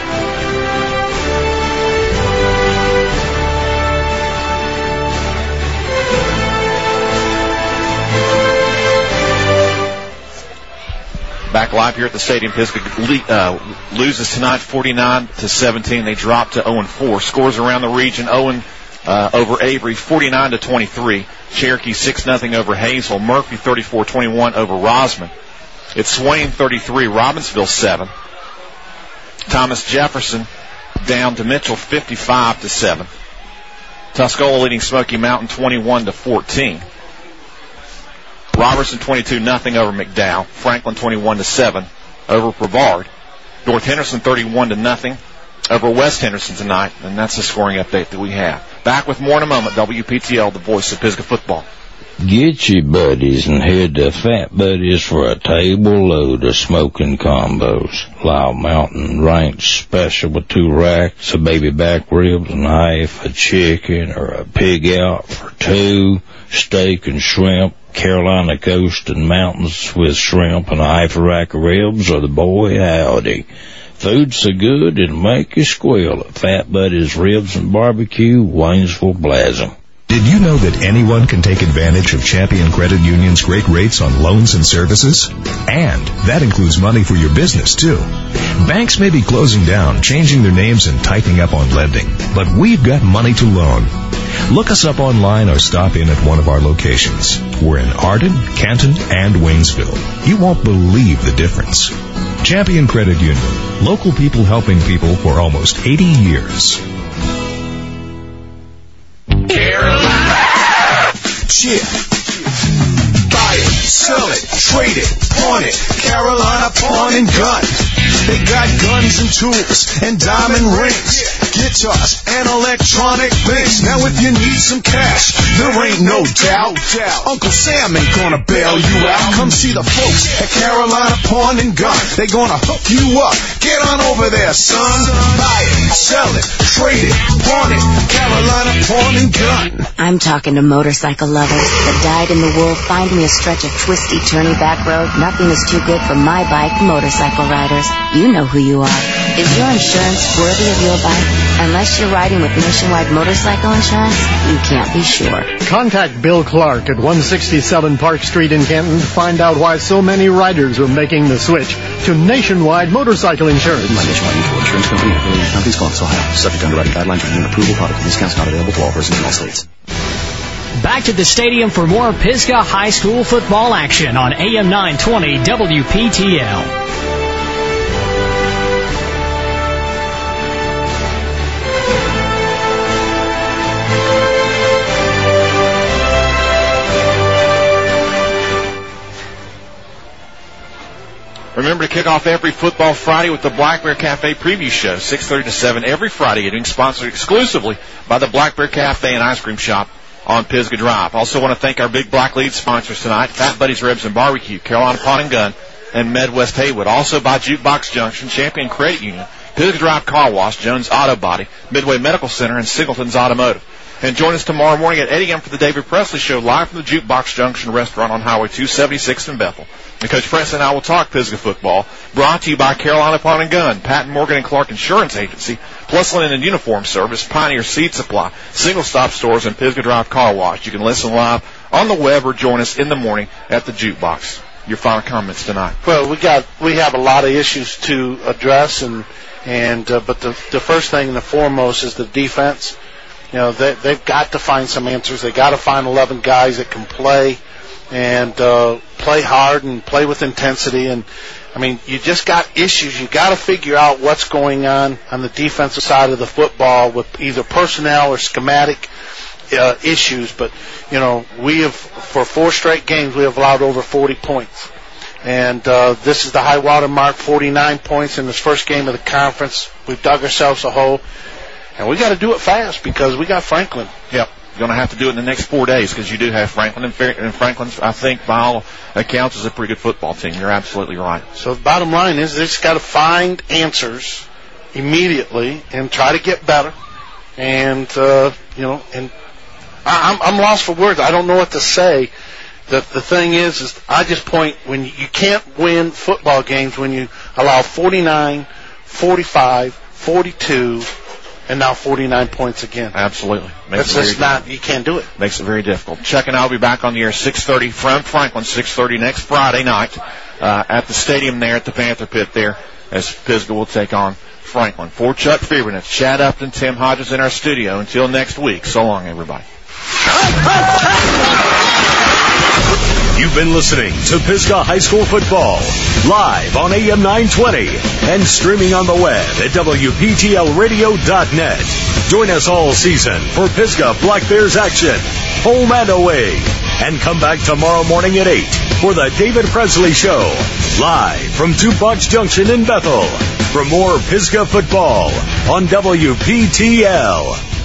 Back live here at the stadium. Pisgah loses tonight 49-17. They drop to 0-4. Scores around the region. Owen over Avery 49-23. Cherokee 6-0 over Hazel. Murphy 34-21 over Rosman. It's Swain 33, Robbinsville 7. Thomas Jefferson down to Mitchell 55-7. Tuscola leading Smoky Mountain 21-14. Robertson 22-0 over McDowell. Franklin 21-7 over Brevard. North Henderson 31-0 over West Henderson tonight, and that's the scoring update that we have. Back with more in a moment. WPTL, the voice of Pisgah football. Get your buddies and head to Fat Buddies for a table load of smoking combos. Lyle Mountain Ranch special with 2 racks of baby back ribs and half a chicken, or a pig out for 2, steak and shrimp, Carolina Coast and Mountains with shrimp and a half a rack of ribs, or the boy howdy. Food so good it'll make you squeal at Fat Buddies Ribs and Barbecue, Waynesville, Blasem. Did you know that anyone can take advantage of Champion Credit Union's great rates on loans and services? And that includes money for your business, too. Banks may be closing down, changing their names, and tightening up on lending, but we've got money to loan. Look us up online or stop in at one of our locations. We're in Arden, Canton, and Waynesville. You won't believe the difference. Champion Credit Union. Local people helping people for almost 80 years. Carolina. Yeah. Buy it, sell it, trade it, pawn it. Carolina Pawn and Gun. They got guns and tools and diamond rings, guitars and electronic things. Now if you need some cash, there ain't no doubt. Uncle Sam ain't gonna bail you out. Come see the folks at Carolina Pawn and Gun. They gonna hook you up. Get on over there, son. Buy it, sell it, trade it, pawn it. Carolina Pawn and Gun. I'm talking to motorcycle lovers that died in the wool. Find me a stretch of twisty, turny back road. Nothing is too good for my bike. Motorcycle riders, you know who you are. Is your insurance worthy of your bike? Unless you're riding with Nationwide Motorcycle Insurance, you can't be sure. Contact Bill Clark at 167 Park Street in Canton to find out why so many riders are making the switch to Nationwide Motorcycle Insurance. My Nationwide Mutual Insurance Company, affiliated companies, Columbus, Ohio. Subject to underwriting guidelines, review and approval. Product and discounts not available to all persons in all states. Back to the stadium for more Pisgah High School football action on AM 920 WPTL. Remember to kick off every football Friday with the Black Bear Cafe preview show, 6:30 to 7 every Friday evening, sponsored exclusively by the Black Bear Cafe and Ice Cream Shop on Pisgah Drive. Also want to thank our big Black Lead sponsors tonight, Fat Buddies Ribs and Barbecue, Carolina Pawn and Gun, and Medwest Haywood. Also by Jukebox Junction, Champion Credit Union, Pisgah Drive Car Wash, Jones Auto Body, Midway Medical Center, and Singleton's Automotive. And join us tomorrow morning at 8 a.m. for the David Presley Show, live from the Jukebox Junction restaurant on Highway 276 in Bethel. And Coach Presley and I will talk Pisgah football, brought to you by Carolina Pawn and Gun, Patton Morgan and Clark Insurance Agency, Plus Linen and Uniform Service, Pioneer Seed Supply, Single Stop Stores, and Pisgah Drive Car Wash. You can listen live on the web or join us in the morning at the Jukebox. Your final comments tonight. Well, we have a lot of issues to address, but the first thing and the foremost is the defense. You know, they've got to find some answers. They got to find 11 guys that can play and play hard and play with intensity. And I mean, you just got issues. You got to figure out what's going on the defensive side of the football with either personnel or schematic issues. But we have, for 4 straight games, we have allowed over 40 points. And this is the high water mark, 49 points in this first game of the conference. We've dug ourselves a hole, and we got to do it fast because we got Franklin. Yep, you're going to have to do it in the next 4 days because you do have Franklin, and Franklin, I think, by all accounts, is a pretty good football team. You're absolutely right. So the bottom line is they just got to find answers immediately and try to get better. And and I'm lost for words. I don't know what to say. The thing is I just point when you can't win football games when you allow 49, 45, 42, and now 49 points again. Absolutely. That's just not, you can't do it. Makes it very difficult. Chuck and I will be back on the air 6:30 from Franklin, 6:30 next Friday night at the stadium there at the Panther Pit there as Pisgah will take on Franklin. For Chuck Fiebernick, Chad Upton, Tim Hodges in our studio. Until next week, so long, everybody. You've been listening to Pisgah High School Football, live on AM 920 and streaming on the web at WPTLradio.net. Join us all season for Pisgah Black Bears action, home and away. And come back tomorrow morning at 8 for the David Presley Show, live from Two Bucks Junction in Bethel. For more Pisgah football on WPTL.